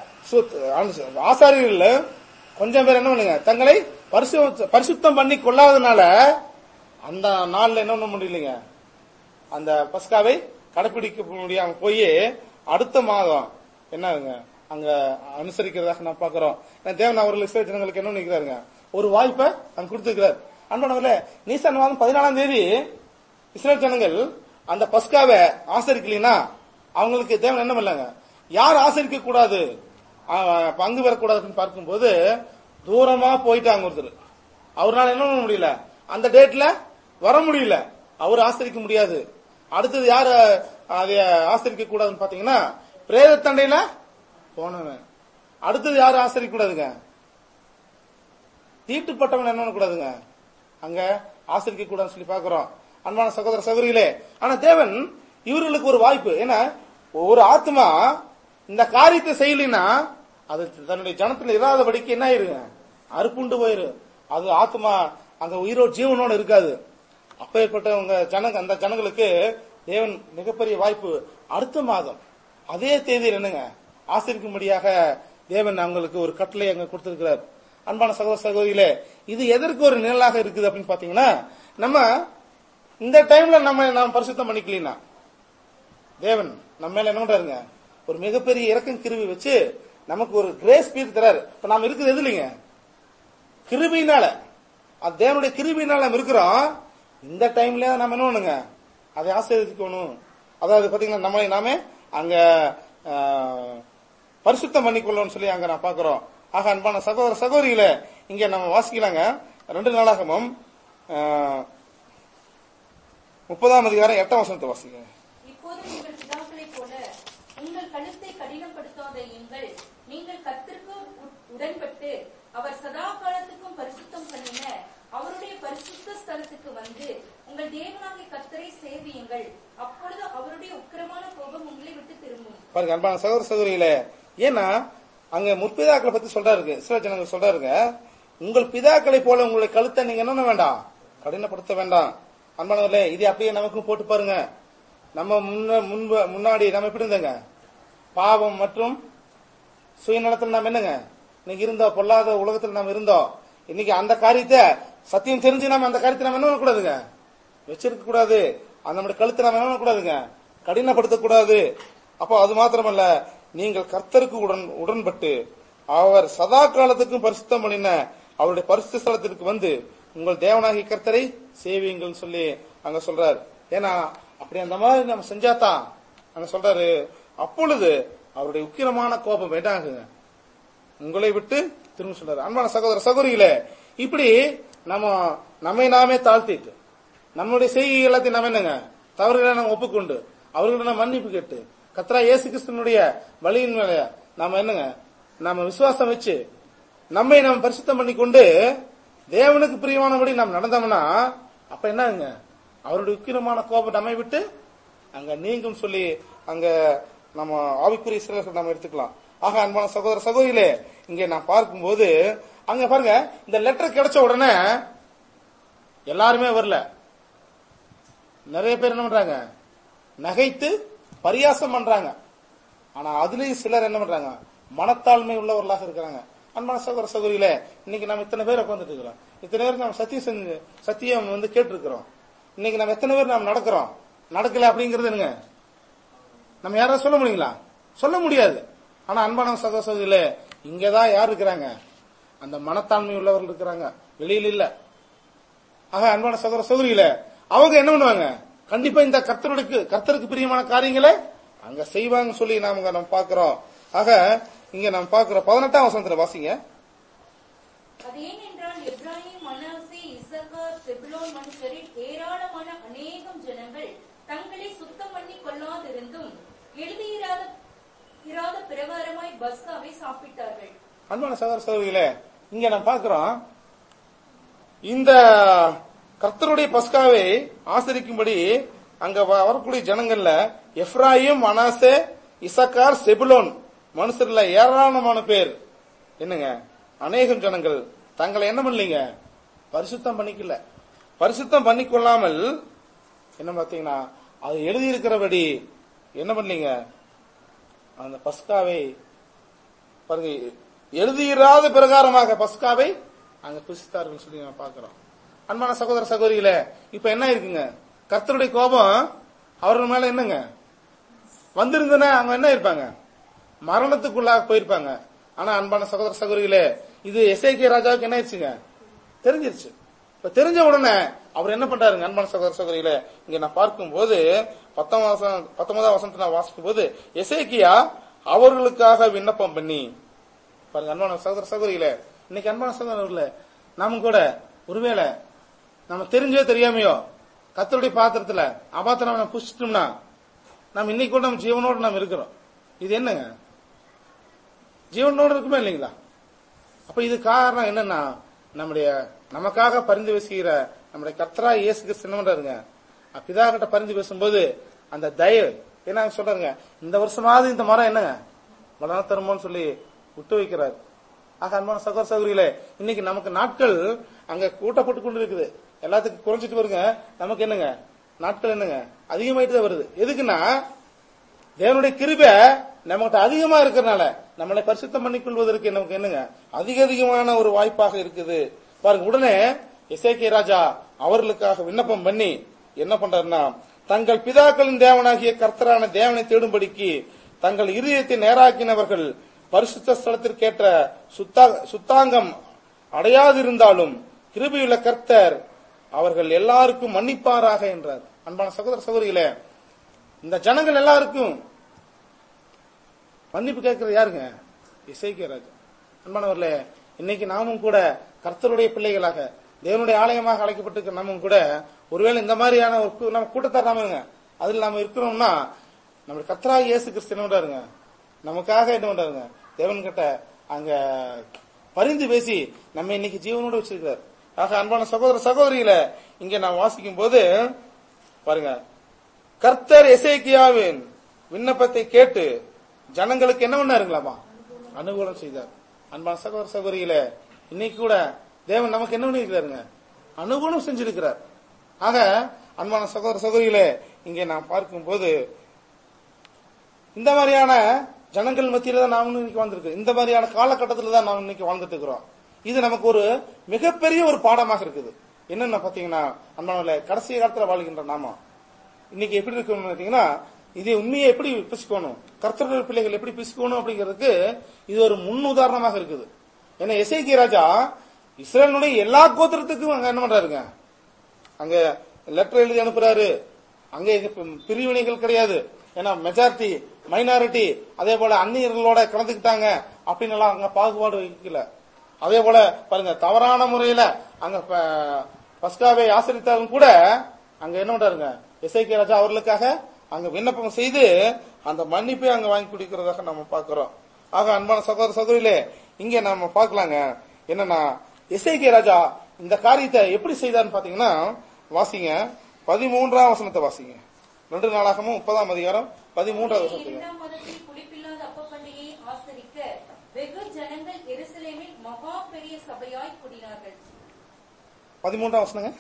ஆசாரியர்கள் கொஞ்சம் பேர் என்ன பண்ணுங்க, தங்களை பரிசுத்தம் பண்ணி கொள்ளாதனால அந்த நாள்ல என்ன பண்ண முடியலைங்க, அந்த பஸ்காவை கடைபிடிக்க முடியாம போய் அடுத்த மாதம் என்னங்க அங்க அனுசரிக்கிறதாக நான் பாக்குறோம். தேவன் அவர்கள் இஸ்ரவேல் ஜனங்களுக்கு என்ன நினைக்கிறாருங்க, ஒரு வாய்ப்பை அங்க கொடுத்திருக்கிறார். அன்பானவர்களே, நீசான் மாதம் பதினாலாம் தேதி இஸ்ரவேல் ஜனங்கள் அந்த பஸ்காவை ஆசரிக்கலனா அவங்களுக்கு தேவன் என்ன பண்ணலாங்க, யார் ஆசரிக்க கூடாது பங்கு பெறக்கூடாதுன்னு பார்க்கும்போது தூரமா போயிட்டாங்க ஒருத்தர். அவரால் என்ன பண்ண முடியல, அந்த டேட்ல வர முடியல, அவர் ஆசரிக்க முடியாது. அடுத்தது யாரு அதை ஆசரிக்க கூடாதுன்னு பாத்தீங்கன்னா பிரேத தண்டையில போனவன். அடுத்தது யாரு ஆசரிக்க கூடாதுங்க, தீட்டுப்பட்டவன் என்ன பண்ணக்கூடாதுங்க, அங்க ஆசரிக்க கூடாதுன்னு சொல்லி பாக்குறோம். அன்பான சகோதர சகோதரிகளே, ஆனா தேவன் இவர்களுக்கு ஒரு வாய்ப்பு. ஏன்னா ஒரு ஆத்மா இந்த காரியத்தை செய்யலினா அது தன்னுடைய ஜனத்துல இராதபடிக்கு என்ன ஆயிருங்க, அறுப்புண்டு போயிரு. அது ஆத்மா அங்க உயிரோடு ஜீவனோடு இருக்காது. அப்பேற்பட்டவங்க ஜனங்க, அந்த ஜனங்களுக்கு தேவன் மிகப்பெரிய வாய்ப்பு. அடுத்த மாதம் அதே தேதியில் என்னங்க ஆசரிக்கும்படியாக தேவன் அவங்களுக்கு ஒரு கட்டளை அங்க கொடுத்திருக்கிறார். அன்பான சகோதர சகோதரிகளே, இது எதற்கு ஒரு நிழலாக இருக்குது அப்படின்னு பாத்தீங்கன்னா, நம்ம இந்த டைம்ல நம்ம நாம் பரிசுத்தம் பண்ணிக்கலீனா தேவன் நம்ம மேல என்ன பண்றாருங்க, ஒரு மிகப்பெரிய இறக்கம் கிருபை வச்சு நமக்கு ஒரு கிரேஸ் பீரியட் தராரு. இப்ப நாம இருக்குது எது இல்லைங்க, கிருபையினால, அது தேவனுடைய கிருபையினால நம்ம இருக்கிறோம். இந்த டைம்ல நம்ம என்ன பண்ணுங்க, அதை ஆசீர்வதிக்கணும். அதாவது பாத்தீங்கன்னா நம்மளை நாமே அங்க பரிசுத்தம் பண்ணிக்கொள்ளணும்னு சொல்லி அங்க நான் பாக்குறோம். ஆக அன்பான சகோதர சகோதரிகளே, இங்க நம்ம வாசிக்கலாங்க. ரெண்டு நாளாகமும் முப்பதாம் அதிகாரம் எட்டாம் வசனத்தை வாசிங்க. இப்போது உங்கள் பிதாக்களைப் போல உங்கள் கழுத்தை கடினப்படுத்தாதையுங்கள். நீங்கள் கர்த்தருக்கு உடன்பட்டு அவர் சதா காலத்துக்கும் பரிசுத்தம் பண்ணின அவருடைய பரிசுத்த ஸ்தலத்துக்கு வந்து உங்கள் தேவனாகிய கர்த்தரை சேவியுங்கள். அப்பொழுது அவருடைய உக்கிரமான கோபம் உங்களை விட்டு திரும்பும். பாருங்க அன்பான சகோதர சகோதரிகளே, ஏன்னா அங்க முற்பிதாக்களை பத்தி சொல்றாரு, சில ஜனங்கள் சொல்றாருங்க, உங்கள் பிதாக்களை போல உங்களுடைய கழுத்தை நீங்க என்ன வேண்டாம், கடினப்படுத்த வேண்டாம். அன்பானவர்களே, இது அப்படியே நமக்கும் போட்டு பாருங்க. நம்ம முன்ன முன்பு முன்னாடி நம்ம எப்படி இருந்தங்க, பாவம் மற்றும் சுயநலத்தில் நாம் என்னங்க இன்னைக்கு இருந்தோம், பொல்லாத உலகத்தில் நாம் இருந்தோம். இன்னைக்கு அந்த காரியத்தை சத்தியம் தெரிஞ்சு நம்ம அந்த காரியத்தை நம்ம என்ன பண்ணக்கூடாதுங்க, வச்சிருக்க கூடாது. அந்த நம்முடைய கழுத்தை நம்ம என்ன பண்ணக்கூடாதுங்க, கடினப்படுத்தக்கூடாது. அப்போ அது மாத்திரமல்ல, நீங்கள் கர்த்தருக்கு உடன் உடன்பட்டு அவர் சதா காலத்துக்கும் பரிசுத்தம் பண்ணின அவருடைய பரிசுத்த ஸ்தலத்திற்கு வந்து உங்கள் தேவனாகிய கர்த்தரை சேவியுங்கள் சொல்லி அங்க சொல்றாரு. ஏன்னா அப்படி அந்த மாதிரி நம்ம செஞ்சாதான் அங்க சொல்றாரு, அப்பொழுது அவருடைய உக்கிரமான கோபம் வேண்டாகுங்க உங்களை விட்டு திரும்ப சொல்றாரு. அன்பான சகோதர சகோதரிகளே, இப்படி நம்ம நம்மை நாமே தாழ்த்திட்டு நம்மளுடைய செய்கை எல்லாத்தையும் நம்ம என்னங்க தவறுகளை நம்ம ஒப்புக்கொண்டு அவர்களிடம் மன்னிப்பு கேட்டு கர்த்தரா இயேசு கிறிஸ்துவினுடைய வழியின் மேல நாம என்னங்க நாம விசுவாசம் வச்சு நம்மை நம்ம பரிசுத்தம் பண்ணி கொண்டு தேவனுக்கு பிரியமானபடி நாம் நடந்தோம்னா அப்ப என்னங்க அவருடைய உக்கிரமான கோபம் நம்மை விட்டு அங்க நீங்கும் சொல்லி அங்க நம்ம ஆவிக்குரிய சிலர்கள் நம்ம எடுத்துக்கலாம். ஆக அன்பான சகோதர சகோதரிகளே, இங்க நான் பார்க்கும்போது அங்க பாருங்க, இந்த லெட்டர் கிடைச்ச உடனே எல்லாருமே வரல. நிறைய பேர் என்ன பண்றாங்க, நகைத்து பரியாசம் பண்றாங்க. ஆனா அதுலயும் சிலர் என்ன பண்றாங்க, மனத்தாழ்மை உள்ளவர்களாக இருக்கிறாங்க. அன்பான சகோதர சகோதரிகளே, இன்னைக்கு நம்ம இத்தனை பேர் உட்காந்துட்டு இருக்கிறோம், இத்தனை பேர் நம்ம சத்தியம் செஞ்சு சத்தியம் வந்து கேட்டு இருக்கிறோம். இன்னைக்கு நம்ம எத்தனை பேர் நாம் நடக்கிறோம், நடக்கல அப்படிங்கிறது என்னங்க நம்ம யாராவது சொல்ல முடியுங்களா, சொல்ல முடியாது. ஆனா அன்பான சகோதர சகோதரிகளே, இங்கதான் யார் இருக்கிறாங்க, அந்த மனத்தாண்மை உள்ளவர்கள் இருக்கிறாங்க, வெளியில் இல்ல. ஆக அன்பான சகோதர சகோதரிகளே, அவங்க என்ன பண்ணுவாங்க, கண்டிப்பா இந்த கர்த்தருக்கு கர்த்தருக்கு பிரியமான காரியங்களை அங்க செய்வாங்க சொல்லி நாம நம்ம பாக்குறோம். ஆக இங்க நம்ம பாக்குறோம் பதினெட்டாம் வசனத்துல வாசிங்க. அது ஏனென்றால் எப்ராயிம், மனாசே, இசக்கார், செபுலோன் மனுஷரில் ஏராளமான அநேகம் ஜனங்கள் தங்களை சுத்தம் பண்ணி கொள்ளாதிருந்தும் எழுதியிராத இராத பிரகாரமாய் பஸ்காவை சாப்பிட்டார்கள். அன்பான சகோதர சகோதரிகளே, இங்க நம்ம பாக்குறோம், இந்த கர்த்தருடைய பஸ்காவை ஆசரிக்கும்படி அங்க வரக்கூடிய ஜனங்கள்ல எப்ராயிம், மனாசே, இசக்கார், செபுலோன் மனுஷர்ல ஏராளமான பேர் என்னங்க அநேகம் ஜனங்கள் தங்களை என்ன பண்ணலீங்க, பரிசுத்தம் பண்ணிக்கல. பரிசுத்தம் பண்ணிக்கொள்ளாமல் என்ன பாத்தீங்கன்னா அது எழுதியிருக்கிறபடி என்ன பண்ணலீங்க, அந்த பஸ்காவை பாருங்க எழுதியிராத பிரகாரமாக பஸ்காவை அங்க புசித்தார்கள் சொல்லி நான் பாக்குறோம். அன்பான சகோதர சகோதரிகளே, இப்ப என்ன இருக்குங்க, கர்த்தருடைய கோபம் அவர்கள் மேல என்னங்க வந்திருந்தனா அவங்க என்ன இருப்பாங்க, மரணத்துக்குள்ளாக போயிருப்பாங்க. ஆனா அன்பான சகோதர சகோதரிகளே, இது எசேக்கியா ராஜாவுக்கு என்ன ஆயிடுச்சுங்க, தெரிஞ்சிருச்சு. இப்ப தெரிஞ்ச உடனே அவர் என்ன பண்றாருங்க, அன்பான சகோதர சகோதரிகளே, இங்க நான் பார்க்கும் போது பத்தொன்பதாம் பத்தொன்பதாம் வசனத்தை நான் வாசிக்கும் போது எசேக்கியா அவர்களுக்காக விண்ணப்பம் பண்ணி பாருங்க. அன்பான சகோதர சகோதரிகளே, இன்னைக்கு அன்பான சகோதரர்களே, நாம கூட ஒருவேளை நம்ம தெரிஞ்சோ தெரியாமையோ கர்த்தருடைய பாத்திரத்துல அபாத்திரம் நம்ம புடிச்சிட்டோம்னா நம்ம இன்னைக்கு கூட நம்ம ஜீவனோடு நம்ம இருக்கிறோம். இது என்னங்க, ஜீவனோடு இருக்குமே இல்லைங்களா? அப்ப இது காரணம் என்னன்னா, நம்முடைய நமக்காக பரிந்து பேசுகிற நம்முடைய கர்த்தரா இயேசு கிறிஸ்துங்க பிதா கிட்ட பரிந்து பேசும்போது அந்த தயவு என்ன சொல்றாருங்க, இந்த வருஷமாவது இந்த மரம் என்னங்க வளர தருமோன்னு சொல்லி விட்டு வைக்கிறாரு. ஆக அன்பான சகோதர சகோதரிகளே, இன்னைக்கு நமக்கு நாட்கள் அங்க கூட்டப்பட்டு கொண்டு இருக்குது, எல்லாத்துக்கும் குறைஞ்சிட்டு வருங்க. நமக்கு என்னங்க நாட்கள் என்னங்க அதிகமாயிட்டு தான் வருது. எதுக்குன்னா தேவனுடைய கிருபை நமக்கு அதிகமா இருக்கிறதுனால நம்மளை பரிசுத்தம் பண்ணிக்கொள்வதற்கு நமக்கு என்னங்க அதிக அதிகமான ஒரு வாய்ப்பாக இருக்குது. பாருங்க, உடனே எசேக்கியா ராஜா அவர்களுக்காக விண்ணப்பம் பண்ணி என்ன பண்றாருன்னா, தங்கள் பிதாக்களின் தேவனாகிய கர்த்தரான தேவனை தேடும்படிக்கு தங்கள் இருதயத்தை நேராக்கினவர்கள் பரிசுத்த ஸ்தலத்திற்கேற்ற சுத்தாங்கம் அடையாதிருந்தாலும் கிருபையுள்ள கர்த்தர் அவர்கள் எல்லாருக்கும் மன்னிப்பாராக என்றார். அன்பான சகோதர சகோதரிகளே, இந்த ஜனங்கள் எல்லாருக்கும் மன்னிப்பு கேட்கிறது யாருங்க, எசேக்கியா ராஜா. அன்பானவர்களே, இன்னைக்கு நாமும் கூட கர்த்தருடைய பிள்ளைகளாக தேவனுடைய ஆலயமாக அழைக்கப்பட்டிருக்க நம்ம கூட ஒருவேளை இந்த மாதிரியான ஒரு கூ- நம்ம கூட்டத்தார் நாமங்க அதில் நாம இருக்கிறோம்னா நம்ம கர்த்தராகிய இயேசு கிறிஸ்து என்ன பண்றாருங்க, நமக்காக என்ன பண்றாருங்க, தேவன் கிட்ட அங்க பரிந்து பேசி நம்ம இன்னைக்கு ஜீவனோடு வச்சிருக்கிறார். ஆக அன்பான சகோதர சகோதரியில இங்க நான் வாசிக்கும் போது பாருங்க, கர்த்தர் எசேக்கியாவின் விண்ணப்பத்தை கேட்டு ஜனங்களுக்கு என்ன பண்ணாருங்களாமா, அனுகூலம் செய்தார். அன்பான சகோதர சகோதரியில இன்னைக்கு கூட தேவன் நமக்கு என்ன பண்ணிருக்கிறாருங்க, அனுகூலம் செஞ்சிருக்கிறார். ஆக அன்பான சகோதர சகோதரியில இங்கே நான் பார்க்கும் போது இந்த மாதிரியான ஜனங்கள் மத்தியில தான் நாம் இன்னைக்கு வாழ்ந்துருக்கு. இந்த மாதிரியான காலகட்டத்தில் தான் நாம் இன்னைக்கு வாழ்ந்துட்டு இருக்கிறோம். இது நமக்கு ஒரு மிகப்பெரிய ஒரு பாடமாக இருக்குது. என்னன்னு பாத்தீங்கன்னா, அன்பானவர்களே, கடைசி காலத்துல வாழ்கின்ற நாம இன்னைக்கு எப்படி இருக்கணும்னு பாத்தீங்கன்னா, இது உண்மையை எப்படி பிசுக்கணும், கர்த்தருடைய பிள்ளைகள் எப்படி பிசுக்கணும் அப்படிங்கிறதுக்கு இது ஒரு முன் உதாரணமாக இருக்குது. ஏன்னா எசேக்கியா ராஜா இஸ்ரேலுடைய எல்லா கோத்திரத்துக்கும் அங்க என்ன பண்றாருங்க, அங்க லெட்டர் எழுதி அனுப்புறாரு. அங்க பிரிவினைகள் கிடையாது. ஏன்னா மெஜாரிட்டி மைனாரிட்டி அதே போல அந்நியர்களோட கலந்துக்கிட்டாங்க அப்படின்னு எல்லாம் அங்க பாகுபாடு வைக்கல. அதே போல பாருங்க, தவறான முறையில அங்க பஸ்காவை ஆசிரித்தாலும் கூட அங்க என்ன பண்றாருங்க, எசேக்கியா ராஜா அவர்களுக்காக அங்க விண்ணப்பம் செய்து அந்த மன்னிப்பை அங்க வாங்கி குடிக்கிறதாக நம்ம பாக்குறோம். ஆக அன்பான சகோதர சகோதரிகளே, இங்க நம்ம பாக்கலாங்க என்னன்னா, எசேக்கியா ராஜா இந்த காரியத்தை எப்படி செய்தார்னு பாத்தீங்கன்னா, வாசிங்க பதிமூன்றாம் வசனத்தை வாசிங்க. ரெண்டு நாளாகமும் முப்பதாம் அதிகாரம் பதிமூன்றாவது வசனத்தை. இரண்டாம் மாதத்தில் புளிப்பில்லாத அப்ப பண்டிகையை ஆசரிக்க வெகு ஜனங்கள் எருசலேமில் மகா பெரிய சபையாய் கூடினார்கள். பதிமூன்றாம் வசனங்க.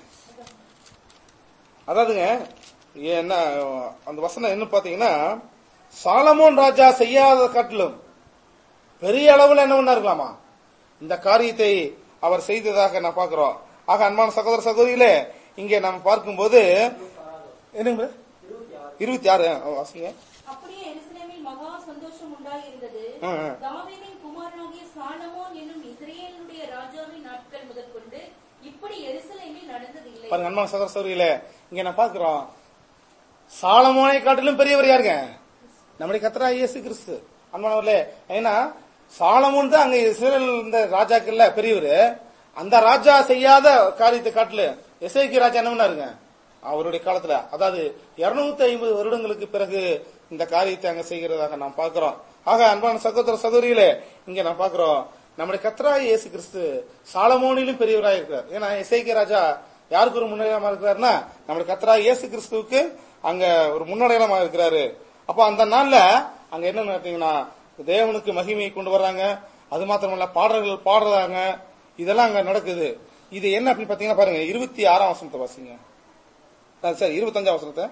அதாவதுங்க என்ன அந்த வசனம் என்ன பாத்தீங்கன்னா, சாலமோன் ராஜா செய்யாத காட்டிலும் பெரிய அளவில் என்ன பண்ணாருக்கலாமா இந்த காரியத்தை அவர் செய்ததாக நான் பாக்குறோம். ஆக அன்பான சகோதர சகோதரிகளே, இங்கே நாம் பார்க்கும்போது என்னங்க இருபத்தி ஆறு வாசிங்க. அப்படியே எருசலேமில் மகா சந்தோஷம் உண்டாயிருந்தது. தாவீதின் குமாரனாகிய சாலமோன் என்னும் இஸ்ரவேலுடைய ராஜாவின் நாட்கள் முதற்கொண்டு இப்படி எருசலேமில் நடந்ததில்லை. பாருங்க அன்பான சகோதர சகோதரிகளே, இங்க நான் பாக்குறோம் சாலமோனை காட்டிலும் பெரியவர் யாருங்க, நம்முடைய கர்த்தராகிய இயேசு கிறிஸ்து. அன்பானவர்களே, ஏன்னா சாலமோன் தான் அங்க இஸ்ரவேல் இந்த ராஜாக்கள்ல பெரியவர். அந்த ராஜா செய்யாத காரியத்தை காட்டில எசேக்கியா ராஜா என்ன பண்ணாருங்க அவருடைய காலத்துல, அதாவது இருநூத்தி ஐம்பது வருடங்களுக்கு பிறகு இந்த காரியத்தை அங்க செய்கிறதாக நாம் பார்க்கிறோம். ஆக அன்பான சகோதர சகோதரிகளே, இங்க நாம் பார்க்கிறோம் நம்முடைய கர்த்தராகிய இயேசு கிறிஸ்து சாலமோனிலும் பெரியவராக இருக்கிறார். ஏன்னா எசேக்கியா ராஜா யாருக்கு ஒரு முன்னடையாளமா இருக்கிறாருன்னா, நம்முடைய கர்த்தராகிய இயேசு கிறிஸ்துவுக்கு அங்க ஒரு முன்னடையாளமா இருக்கிறாரு. அப்ப அந்த நாள்ல அங்க என்ன பார்த்தீங்கன்னா, தேவனுக்கு மகிமையை கொண்டு வர்றாங்க. அது மாத்திரமல்ல பாடல்கள் பாடுறாங்க. இதெல்லாம் அங்க நடக்குது. இது என்ன அப்படின்னு பாத்தீங்கன்னா, பாருங்க இருபத்தி ஆறாம் வசனத்தை வாசிங்க. சரி, இருபத்தஞ்சாம் வசனத்தை.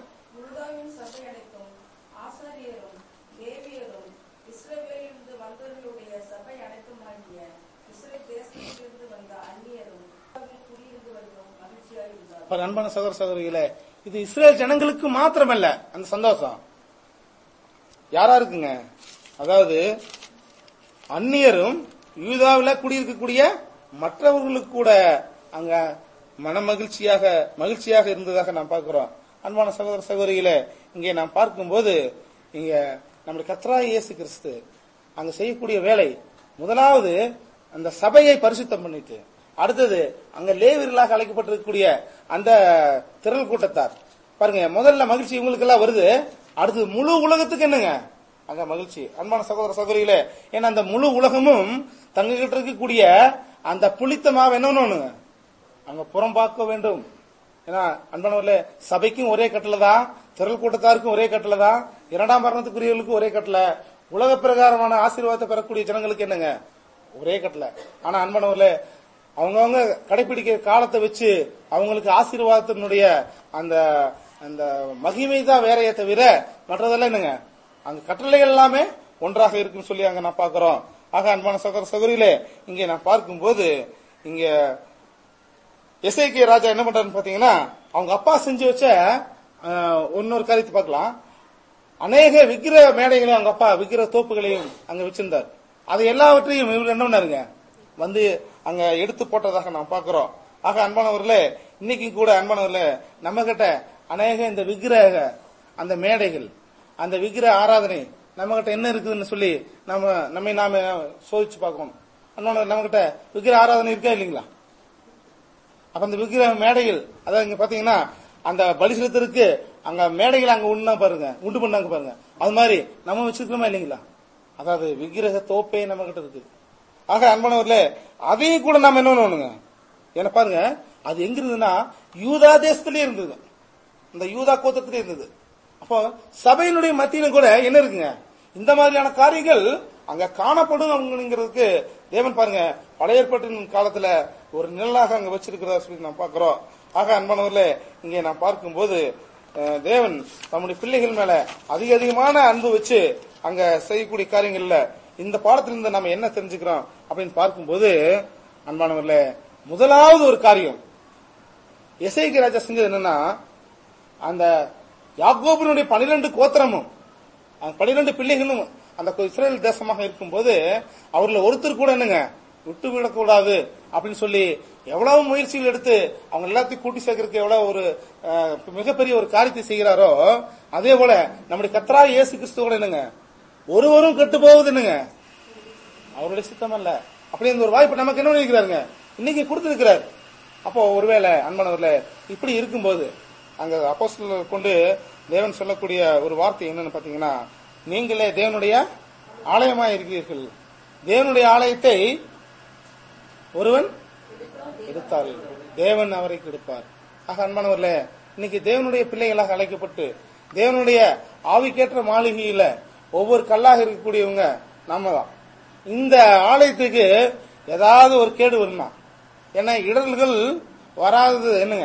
அன்பான சகோதர சகோதரிகளே, இது இஸ்ரேல் ஜனங்களுக்கு மாத்திரமல்ல அந்த சந்தோஷம். யாரா இருக்குங்க, அதாவது அந்நியரும் யூதாவில் குடியிருக்கக்கூடிய மற்றவர்களுக்கு கூட அங்க மன மகிழ்ச்சியாக மகிழ்ச்சியாக இருந்ததாக நாம் பார்க்கிறோம். அன்பான சகோதர சகோதரிகளே, இங்கே நாம் பார்க்கும்போது இங்க நம்முடைய கர்த்தராகிய இயேசு கிறிஸ்து அங்க செய்யக்கூடிய வேலை, முதலாவது அந்த சபையை பரிசுத்தம் பண்ணிட்டு, அடுத்தது அங்க லேவியர்களாக அழைக்கப்பட்டிருக்கக்கூடிய அந்த திரள் கூட்டத்தார் பாருங்க, முதல்ல மகிழ்ச்சி இவங்களுக்கு எல்லாம் வருது, அடுத்தது முழு உலகத்துக்கு என்னங்க அங்க மகிழ்ச்சி. அன்பான சகோதர சகோதரிகளே, ஏன்னா அந்த முழு உலகமும் தங்கிட்டு இருக்கக்கூடிய அந்த புளித்த மாவு என்ன பண்ணுவானுங்க அங்க புறம்பாக்க வேண்டும். ஏன்னா அன்பானவர்களே, சபைக்கும் ஒரே கட்டளை தான், திரள் கூட்டத்தாருக்கும் ஒரே கட்டளை தான், இரண்டாம் மரணத்துக்குரியவர்களுக்கும் ஒரே கட்டளை, உலக பிரகாரமான ஆசீர்வாதத்தை பெறக்கூடிய ஜனங்களுக்கு என்னங்க ஒரே கட்டளை. ஆனா அன்பானவர்களே, அவங்கவுங்க கடைபிடிக்கிற காலத்தை வச்சு அவங்களுக்கு ஆசீர்வாதத்தினுடைய அந்த அந்த மகிமை தான் வேறையே தவிர மற்றதெல்லாம் என்னங்க அங்க கட்டளைகள் எல்லாமே ஒன்றாக இருக்குன்னு சொல்லி அங்க நான் பாக்குறோம். ஆக அன்பான சகோதர சகோதரிகளே, இங்கே நான் பார்க்கும்போது இங்க எசேக்கியா ராஜா என்ன பண்றாருன்னு பாத்தீங்கன்னா, அவங்க அப்பா செஞ்சு வச்ச இன்னொரு காரியத்தை பார்க்கலாம். அநேக விக்கிர மேடைகளையும் அவங்க அப்பா விக்கிர தோப்புகளையும் அங்க வச்சிருந்தார். அது எல்லாவற்றையும் இவர் என்ன பண்ணாருங்க வந்து அங்க எடுத்து போட்டதாக நாம் பார்க்கிறோம். ஆக அன்பானவர்களே, இன்னைக்கு கூட அன்பானவர்களே, நம்ம கிட்ட அநேக இந்த விக்கிரக அந்த மேடைகள் அந்த விக்கிரக ஆராதனை நம்ம கிட்ட என்ன இருக்குதுன்னு சொல்லி நம்ம நம்மை நாம சோதிச்சு பார்க்கணும். அன்பானவர், நம்ம கிட்ட விக்கிரக ஆராதனை இருக்கா இல்லைங்களா? அப்ப அந்த விக்கிரக மேடைகள், அதாவது இங்க பாத்தீங்கன்னா அந்த பலி செலுத்தருக்கு அங்க மேடைகள் அங்க உண்டா பாருங்க, உண்டு பண்ணாங்க பாருங்க. அது மாதிரி நம்ம வச்சிருக்கிறோமா இல்லைங்களா? அதாவது விக்கிரக தோப்பே நம்ம கிட்ட இருக்கு. ஆக அன்பானவர்களே, அதையும் கூட நம்ம என்ன பண்ணுவோங்க, ஏன்னா பாருங்க அது எங்க இருந்ததுன்னா யூதா தேசத்திலே இருந்தது, இந்த யூதா கோத்திரத்திலே இருந்தது. அப்போ சபையினுடைய மத்தியிலும் கூட என்ன இருக்குங்க, இந்த மாதிரியான காரியங்கள் அங்க காணப்படும் அப்படிங்கிறதுக்கு தேவன் பாருங்க பழைய ஏற்பாட்டின் காலத்துல ஒரு நிழலாக அங்க வச்சிருக்கிறதா சொல்லி நாம் பார்க்கிறோம். ஆக அன்பானவர்களே, இங்கே நாம் பார்க்கும்போது தேவன் நம்முடைய பிள்ளைகள் மேல அதிக அதிகமான அன்பு வச்சு அங்க செய்யக்கூடிய காரியங்கள்ல இந்த பாடத்திலிருந்து நம்ம என்ன தெரிஞ்சுக்கிறோம் அப்படின்னு பார்க்கும்போது, அன்பானவர்களே, முதலாவது ஒரு காரியம் எசேக்கியா ராஜா செஞ்சது என்னன்னா, அந்த யாக்கோபினுடைய பனிரெண்டு கோத்திரமும் பனிரெண்டு பிள்ளைகளும் அந்த இஸ்ரேல் தேசமாக இருக்கும்போது அவர்ல ஒருத்தர் கூட என்னங்க விட்டு விடக்கூடாது அப்படின்னு சொல்லி எவ்வளவு முயற்சிகள் எடுத்து அவங்க எல்லாத்தையும் கூட்டி சேர்க்கறதுக்கு எவ்வளவு ஒரு மிகப்பெரிய ஒரு காரியத்தை செய்கிறாரோ, அதே போல நம்முடைய கர்த்தராகிய இயேசு கிறிஸ்துவோட என்னங்க ஒருவரும் கெட்டு போவது என்னங்க அவருடைய சித்தம் அல்ல. அப்படி இந்த ஒரு வாய்ப்பு நமக்கு என்ன பண்ணிருக்கிறாருங்க இன்னைக்கு கொடுத்திருக்கிறார். அப்போ ஒருவேளை அன்பானவர்களே, இப்படி இருக்கும்போது அங்க அப்போஸ்தலர் கொண்டு தேவன் சொல்லக்கூடிய ஒரு வார்த்தை என்னன்னு பாத்தீங்கன்னா, நீங்களே தேவனுடைய ஆலயமாய் இருக்கிறீர்கள், தேவனுடைய ஆலயத்தை ஒருவன் எடுத்தார், தேவன் அவரை கெடுப்பார். ஆக அன்பானவர்களே, இன்னைக்கு தேவனுடைய பிள்ளைகளாக அழைக்கப்பட்டு தேவனுடைய ஆவிக்கேற்ற மாளிகையில ஒவ்வொரு கல்லாக இருக்கக்கூடியவங்க நாம தான். இந்த ஆலயத்துக்கு ஏதாவது ஒரு கேடு வருமா? ஏன்னா இடர்கள் வராதது என்னங்க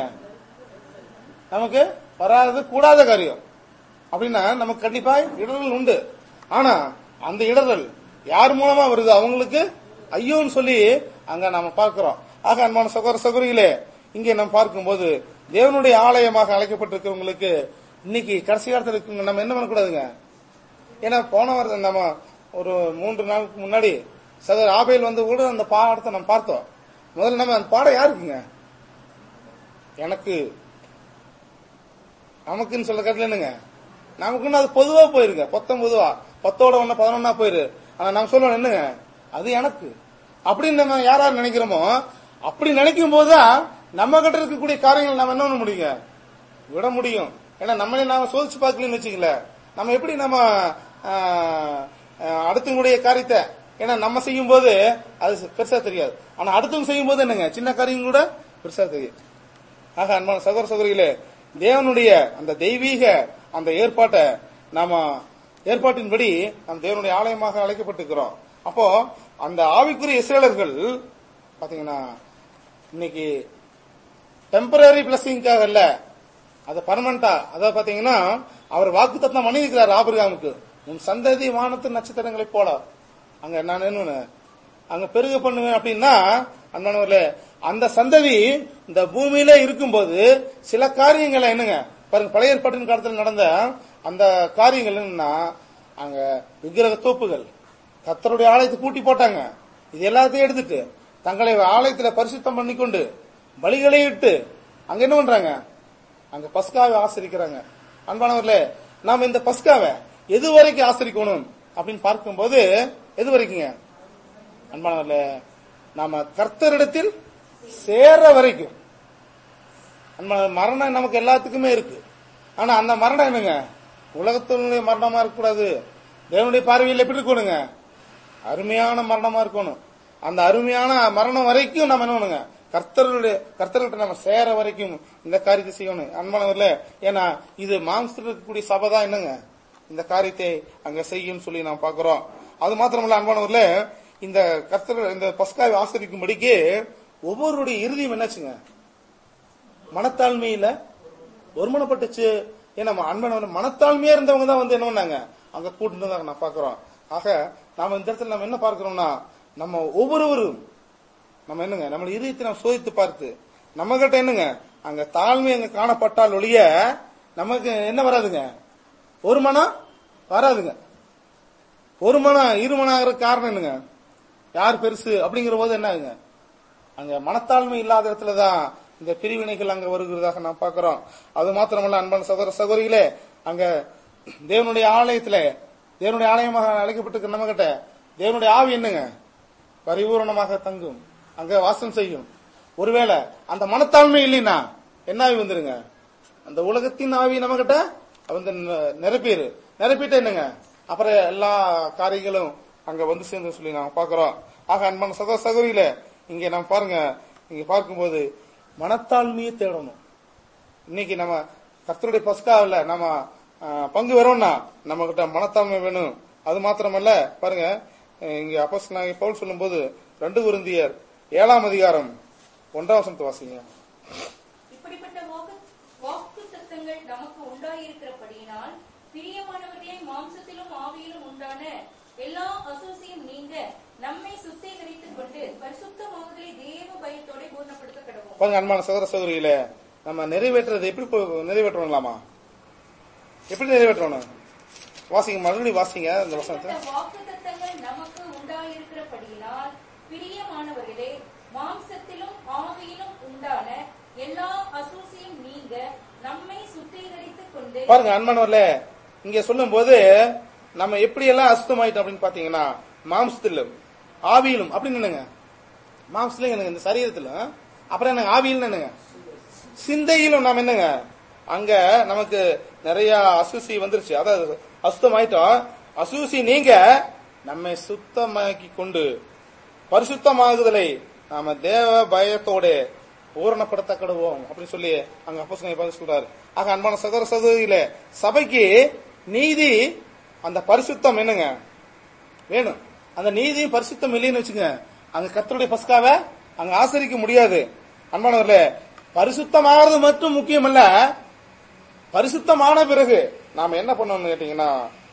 நமக்கு வராதது கூடாத காரியம். அப்படின்னா நமக்கு கண்டிப்பா இடர்கள் உண்டு. ஆனா அந்த இடர்கள் யார் மூலமா வருது அவங்களுக்கு ஐயோன்னு சொல்லி அங்க நாம பார்க்கிறோம். ஆக அன்பான சகோதர சகோதரிகளே, இங்கே நம்ம பார்க்கும்போது தேவனுடைய ஆலயமாக அழைக்கப்பட்டிருக்கிறவங்களுக்கு இன்னைக்கு கடைசி காலத்தில் இருக்குங்க நம்ம என்ன பண்ணக்கூடாதுங்க. ஏன்னா போன வாரம் நம்ம ஒரு மூன்று நாளுக்கு முன்னாடி சகோதரர் ஆபேல் வந்து கூட அந்த பாடத்தை நம்ம பார்த்தோம். முதல்ல நம்ம அந்த பாடம் யாருக்குங்க, எனக்கு நமக்குன்னு சொல்ல கருத்துல என்னங்க, நமக்குன்னு அது பொதுவா போயிருங்க, பொத்தம் பொதுவா பத்தோட ஒண்ணு பதினொன்னா போயிரு. ஆனா நம்ம சொல்லுவோம் என்னங்க அது எனக்கு அப்படின்னு நம்ம யார் யார் நினைக்கிறோமோ அப்படி நினைக்கும் போதுதான் நம்ம கிட்ட இருக்கக்கூடிய காரியங்கள் நம்ம என்ன பண்ண முடியுங்க விட முடியும். ஏன்னா நம்மளே நாம சோதிச்சு பார்க்கலன்னு வச்சுக்கல, நம்ம எப்படி நம்ம அடுத்தவங்களுடைய காரியத்தை, ஏன்னா நம்ம செய்யும் போது அது பெருசா தெரியாது, ஆனா அடுத்தவங்க செய்யும் போது என்னங்க சின்ன காரியம் கூட பெருசா தெரியும். ஆக அன்பான சகோதர சகோதரிகளே, தேவனுடைய அந்த தெய்வீக அந்த ஏற்பாட்டை நாம ஏற்பாட்டின்படி நம் தேவனுடைய ஆலயமாக அழைக்கப்பட்டிருக்கிறோம். அப்போ அந்த ஆவிக்குரிய இஸ்ரேலர்கள் பாத்தீங்கன்னா இன்னைக்கு டெம்பரரி பிளஸிங்காக இல்ல, அது பர்மனண்டா, அதாவது பாத்தீங்கன்னா அவர் வாக்கு தத்தம் பண்ணியிருக்கிறார் ஆபிரகாமுக்கு, உன் சந்ததி வானத்து நட்சத்திரங்களை போல அங்க நான் என்ன அங்க பெருக பண்ணுவேன் அப்படின்னா, அன்பானவர்களே அந்த சந்ததி இந்த பூமியில இருக்கும்போது சில காரியங்களை என்னங்க பாருங்க, பழைய ஏற்பாட்டின் காலத்தில் நடந்த அந்த காரியங்கள் என்னன்னா, அங்க விக்கிரக தோப்புகள் கர்த்தருடைய ஆலயத்தை பூட்டி போட்டாங்க. இது எல்லாத்தையும் எடுத்துட்டு தங்களை ஆலயத்துல பரிசுத்தம் பண்ணிக்கொண்டு பலிகளை இட்டு அங்க என்ன பண்றாங்க, அங்க பஸ்காவை ஆசரிக்கிறாங்க. அன்பானவர்களே, நாம இந்த பஸ்காவை எது வரைக்கும் ஆசரிக்கணும் அப்படின்னு பார்க்கும்போது எது வரைக்குங்க அன்பானவர்களே, நாம கர்த்தரிடத்தில் சேர வரைக்கும். மரணம் நமக்கு எல்லாத்துக்குமே இருக்கு, ஆனா அந்த மரணம் என்னங்க உலகத்தினுடைய மரணமா இருக்கக்கூடாது, தேவனுடைய பார்வையில் எப்படி இருக்கணுங்க அருமையான மரணமா இருக்கணும். அந்த அருமையான மரணம் வரைக்கும் நம்ம என்ன பண்ணுங்க கர்த்தருடைய கர்த்தர்கிட்ட நம்ம சேர வரைக்கும் இந்த காரியத்தை செய்யணும் அன்பானவர்களே. ஏன்னா இது மாம்சத்தில் இருக்கக்கூடிய சபை தான் என்னங்க இந்த காரியத்தை அங்க செய்யும் சொல்லி நாம் பாக்குறோம். அது மாத்திரமல்ல அன்பானவர்களே, இந்த கர்த்தர் இந்த பஸ்காவை ஆசரிக்கும்படிக்கு ஒவ்வொருடைய இறுதியும் என்னாச்சுங்க மனத்தாழ்மையில ஒருமனப்பட்டுச்சு. ஏன்னா அன்பானவர்கள் மனத்தாழ்மையா இருந்தவங்க தான் வந்து என்ன பண்ணாங்க அங்க கூட்டு தான் நான் பாக்குறோம். ஆக நாம இந்த இடத்துல நம்ம என்ன பார்க்கிறோம்னா, நம்ம ஒவ்வொருவரும் நம்ம என்னங்க நம்ம இதயத்தை நம்ம சோதித்து பார்த்து நம்ம கிட்ட என்னங்க அங்க தாழ்மை அங்க காணப்பட்டால் ஒழிய நமக்கு என்ன வராதுங்க ஒரு மனம் வராதுங்க. ஒரு மனம் இரு மனம் ஆகிற காரணம் என்னங்க யார் பெருசு அப்படிங்கிற போது என்ன ஆகுங்க அங்க மனத்தாழ்மை இல்லாத இடத்துலதான் இந்த பிரிவினைகள் அங்க வருகிறதாக நாம் பார்க்கிறோம். அது மாத்திரமல்ல அன்பான சகோதர சகோதரிகளே, அங்க தேவனுடைய ஆலயத்துல தேவனுடைய ஆலயமாக அழைக்கப்பட்டிருக்க நம்ம கிட்ட தேவனுடைய ஆவி என்னங்க பரிபூரணமாக தங்கும், அங்க வாசம் செய்யும். ஒருவேளை அந்த மனத்தாழ்மை இல்லைன்னா என்ன ஆவி வந்துருங்க, அந்த உலகத்தின் ஆவி நம்ம கிட்ட வந்து நிரப்பிடு நிரப்பிட்டு என்னங்க அப்புறம் எல்லா காரியங்களும் அங்க வந்து சேர்ந்து சொல்லி நாம பாக்குறோம். ஆக அன்பான சகோ சகோதரியில இங்க நம்ம பாருங்க, இங்க பார்க்கும்போது மனத்தாழ்மையை தேடணும். இன்னைக்கு நம்ம கர்த்தருடைய பஸ்காவில நம்ம பங்கு வரோம்னா நம்ம கிட்ட மனத்தாழ்மை வேணும். அது மாத்திரமல்ல பாருங்க, இங்க அப்போஸ்தலனாகிய பவுல் சொல்லும் போது ரெண்டு கொரிந்தியர் ஏழாம் அதிகாரம் ஒன்றாம் வசனத்தை வாசிங்க. இப்படிப்பட்ட வாக்குத்தத்தங்கள் நமக்கு உண்டாயிருக்கிறபடியினால் பிரியமானவர்களே, மாம்சத்திலும் ஆவியிலும் உண்டான எல்லா அசூசியும் நீங்க நம்மை சுத்திகரித்துக் கொண்டு பரிசுத்தமாகுதலை தேவ பயத்தோட பூர்ணப்படுத்த கடவோம். பாருங்க அன்பான சகோதர சகோதரியில நம்ம நிறைவேற்றுறது எப்படி நிறைவேற்றணும்லாமா? எப்படி நிறைவேற்றணும்? வாசிங்க, மறுபடியும் வாசிங்க அந்த வசனத்தை. வாக்குத்தத்தங்கள் நமக்கு உண்டாயிருக்கிறபடியினால் பிரியமானவர்களே, மாம்சத்திலும் ஆவியிலும் உண்டான எல்லா அசூசியும் நீங்க நம்மை சுத்திகரித்துக் கொண்டு. பாருங்க அன்பானவர்கள, இங்க சொல்லும் போது நம்ம எப்படி எல்லாம் அசுத்தமாயிட்டோம் அப்படின்னு பாத்தீங்கன்னா, மாம்சத்திலும் ஆவியிலும் அப்படின்னு என்னங்க, மாம்சத்துல என்னங்க இந்த சரீரத்துல, அப்புறம் என்னங்க ஆவியில் என்னங்க சிந்தையிலும் நாம் என்னங்க அங்க நமக்கு நிறைய அசூசி வந்துருச்சு. அதாவது அசுத்தமாயிட்டோம். அசூசி நீங்க நம்மை சுத்தமாக்கி கொண்டு பரிசுத்தமாகுதலை நாம தேவ பயத்தோட பூரணப்படுத்த கடுவோம் அப்படின்னு சொல்லி அங்க அப்போஸ்தலன் சொல்றாரு. ஆக அன்பான சகோதர சகோதரியில சபைக்கு நீதி அந்த பரிசுத்தம் என்னங்க வேணும். அந்த நீதியும் பரிசுத்தம் இல்லைன்னு வச்சுங்க, அங்க கர்த்தருடைய பஸ்காவை அங்க ஆசரிக்க முடியாது. அன்பானவர்களே, பரிசுத்தமானது மட்டும் முக்கியம் அல்ல, பரிசுத்தமான பிறகு நாம என்ன பண்ணணும்னு கேட்டீங்கன்னா,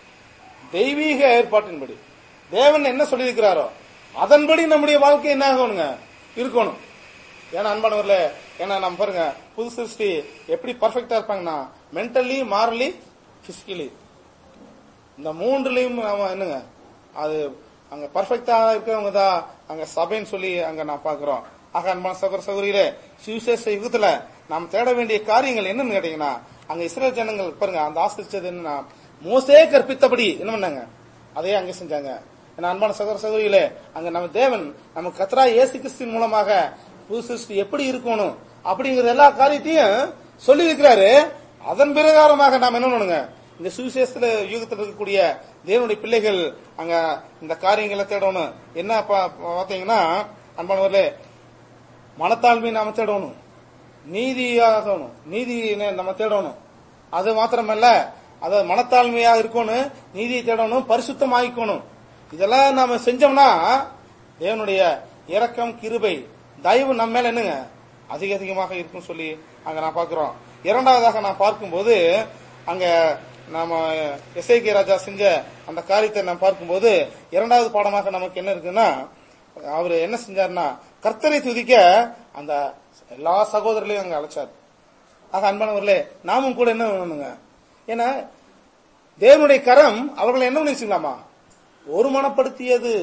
தெய்வீக ஏற்பாட்டின்படி தேவன் என்ன சொல்லி இருக்கிறாரோ அதன்படி நம்முடைய வாழ்க்கை என்ன ஆகணுங்க இருக்கணும். ஏன்னா அன்பானவர்களே, ஏன்னா நம்ம பாருங்க புது சிருஷ்டி எப்படி பர்ஃபெக்டா இருப்பாங்கன்னா, மென்டலி, மாரலி, பிசிக்கலி இந்த மூன்றுலயும் நாம என்னங்க அது அங்க பர்ஃபெக்டா இருக்கிறவங்க தான் அங்க சபைன்னு சொல்லி அங்க நான் பாக்குறோம். ஆக அன்பான சகோதர சகோதரியிலே, சுவிசேஷ யுகத்துல நாம் தேட வேண்டிய காரியங்கள் என்னன்னு கேட்டீங்கன்னா, அங்க இஸ்ரேல் ஜனங்கள் பாருங்க அந்த ஆசிரிச்சது என்னன்னா, மோசே கற்பித்தபடி என்ன பண்ணாங்க அதையே அங்க செஞ்சாங்க. ஏன்னா அன்பான சகோதர சகோதரியிலே, அங்க நம்ம தேவன் நம்ம கர்த்தராகிய இயேசு கிறிஸ்துவின் மூலமாக புது சிருஷ்டி எப்படி இருக்கணும் அப்படிங்கிற எல்லா காரியத்தையும் சொல்லி இருக்கிறாரு. அதன் பிரகாரமாக நாம் என்ன பண்ணுங்க, இந்த சுவிசேஷத்துல யுகத்தில் இருக்கக்கூடிய தேவனுடைய பிள்ளைகள் அங்க இந்த காரியங்களை தேடணும். என்ன பாத்தீங்கன்னா அன்பானவர்களே, மனத்தாழ்மையை நாம தேடணும், நீதியாகணும், நீதி நம்ம தேடணும். அது மாத்திரமல்ல, அதாவது மனத்தாழ்மையாக இருக்கணும், நீதியை தேடணும், பரிசுத்தம் ஆயிக்கணும். இதெல்லாம் நாம செஞ்சோம்னா தேவனுடைய இரக்கம், கிருபை, தயவு நம்ம மேல என்னங்க அதிக அதிகமாக இருக்கும் சொல்லி அங்க நான் பாக்குறோம். இரண்டாவதாக நான் பார்க்கும்போது அங்க நாம எசேக்கியா ராஜா செஞ்ச அந்த காரியத்தை நான் பார்க்கும்போது இரண்டாவது பாடமாக நமக்கு என்ன இருக்குன்னா, அவரு என்ன செஞ்சாருன்னா கர்த்தரை துதிக்க அந்த எல்லா சகோதரர்களையும் அங்க அழைச்சார். ஆக அன்பானவர்களே, நாமும் கூட என்ன பண்ணுங்க, ஏன்னா தேவனுடைய கரம் அவர்களை என்ன பண்ணிச்சுங்களாமா ஒருமனப்படுத்தியது.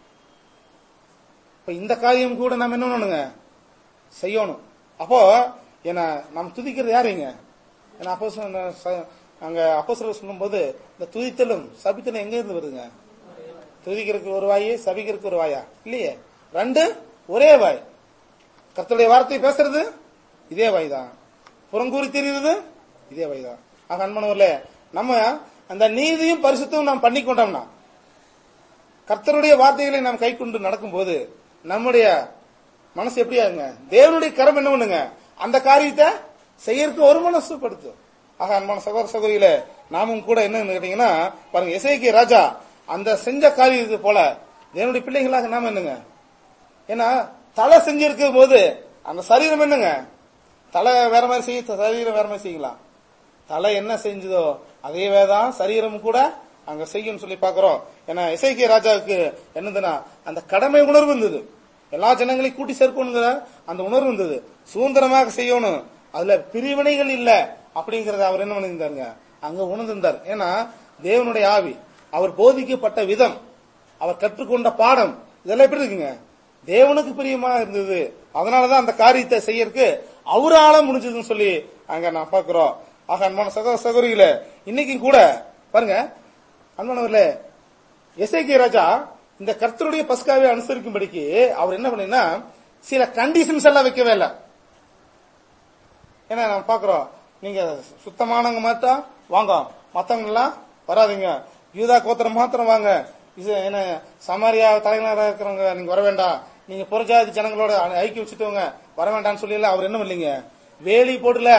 இப்ப இந்த காரியம் கூட நாம் என்ன பண்ணுங்க செய்யணும். அப்போ ஏன்னா நாம் துதிக்கிறது யாருங்க, ஏன்னா அப்போ அங்க அப்போ சொல்லும் போது இந்த துதித்தலும் சபித்தலும் எங்க இருந்து வருதுங்க? துதிக்கிறதுக்கு ஒரு வாய், சபிக்கிறதுக்கு ஒரு வாயா இல்லையே, ரெண்டு ஒரே வாய். கர்த்தருடைய வார்த்தை பேசுறது இதே வாய் தான், புறங்கூறி தெரியுது இதே வாய் தான். ஆக அன்பானவர்களே, நம்ம அந்த நீதியும் பரிசுத்தமும் நாம் பண்ணி கொண்டோம்னா, கர்த்தருடைய வார்த்தைகளை நாம் கை கொண்டு நடக்கும் போது நம்முடைய மனசு எப்படியாங்க, தேவனுடைய கரம் என்ன பண்ணுங்க அந்த காரியத்தை செய்யறதுக்கு ஒரு மனசுப்படுத்தும். ஆக அன்பான சகோதர சகோதரியில நாமும் கூட என்ன கேட்டீங்கன்னா பாருங்க, எசேக்கியா ராஜா அந்த செஞ்ச காரியத்தை போல தேவனுடைய பிள்ளைகளாக நாம என்னங்க, ஏன்னா தலை செஞ்சிருக்கும் போது அந்த சரீரம் என்னங்க, தலை வேற மாதிரி செய்ய, சரீரம் வேற மாதிரி செய்யலாம். தலை என்ன செஞ்சதோ அதே வேதான் சரீரம் கூட அங்க செய்யும் சொல்லி பாக்குறோம். ஏன்னா எசேக்கியா ராஜாவுக்கு என்னதுன்னா அந்த கடமை உணர்வு இருந்தது, எல்லா ஜனங்களையும் கூட்டி சேர்க்கணுங்கிற அந்த உணர்வு இருந்தது, சுதந்திரமாக செய்யணும், அதுல பிரிவினைகள் இல்ல அப்படிங்கறத அவர் என்ன பண்ணியிருந்தாருங்க அங்க உணர்ந்திருந்தார். ஏன்னா தேவனுடைய ஆவி, அவர் போதிக்கப்பட்ட விதம், அவர் கற்றுக்கொண்ட பாடம் இதெல்லாம் எப்படி இருக்குங்க, தேவனுக்கு பிரியமா இருந்தது. அதனாலதான் அந்த காரியத்தை செய்யறதுக்கு அவரால முடிஞ்சதுன்னு சொல்லி அங்க நான் பாக்குறோம். ஆக அன்பான சகோதர சகோதரிகளே, இன்னைக்கும் கூட பாருங்க அன்பானவர்களே, எசேக்கியா ராஜா இந்த கர்த்தருடைய பஸ்காவை அனுசரிக்கும்படிக்கு அவர் என்ன பண்ணா சில கண்டிஷன்ஸ் எல்லாம் வைக்கவே இல்லை. ஏன்னா நம்ம பாக்குறோம், நீங்க சுத்தமானவங்க மாத்தான் வாங்க, மத்தவங்க எல்லாம் வராதிங்க, யூதா கோத்திரம் மாத்திரம் வாங்க, இது என்ன சமாரியா தலைநகராக இருக்கிறவங்க நீங்க வர வேண்டாம், நீங்க புறஜாதி ஜனங்களோட ஐக்கியம் வச்சுட்டவங்க வர வேண்டாம்னு சொல்லி அவர் என்ன பண்ணலீங்க, வேலி போடல.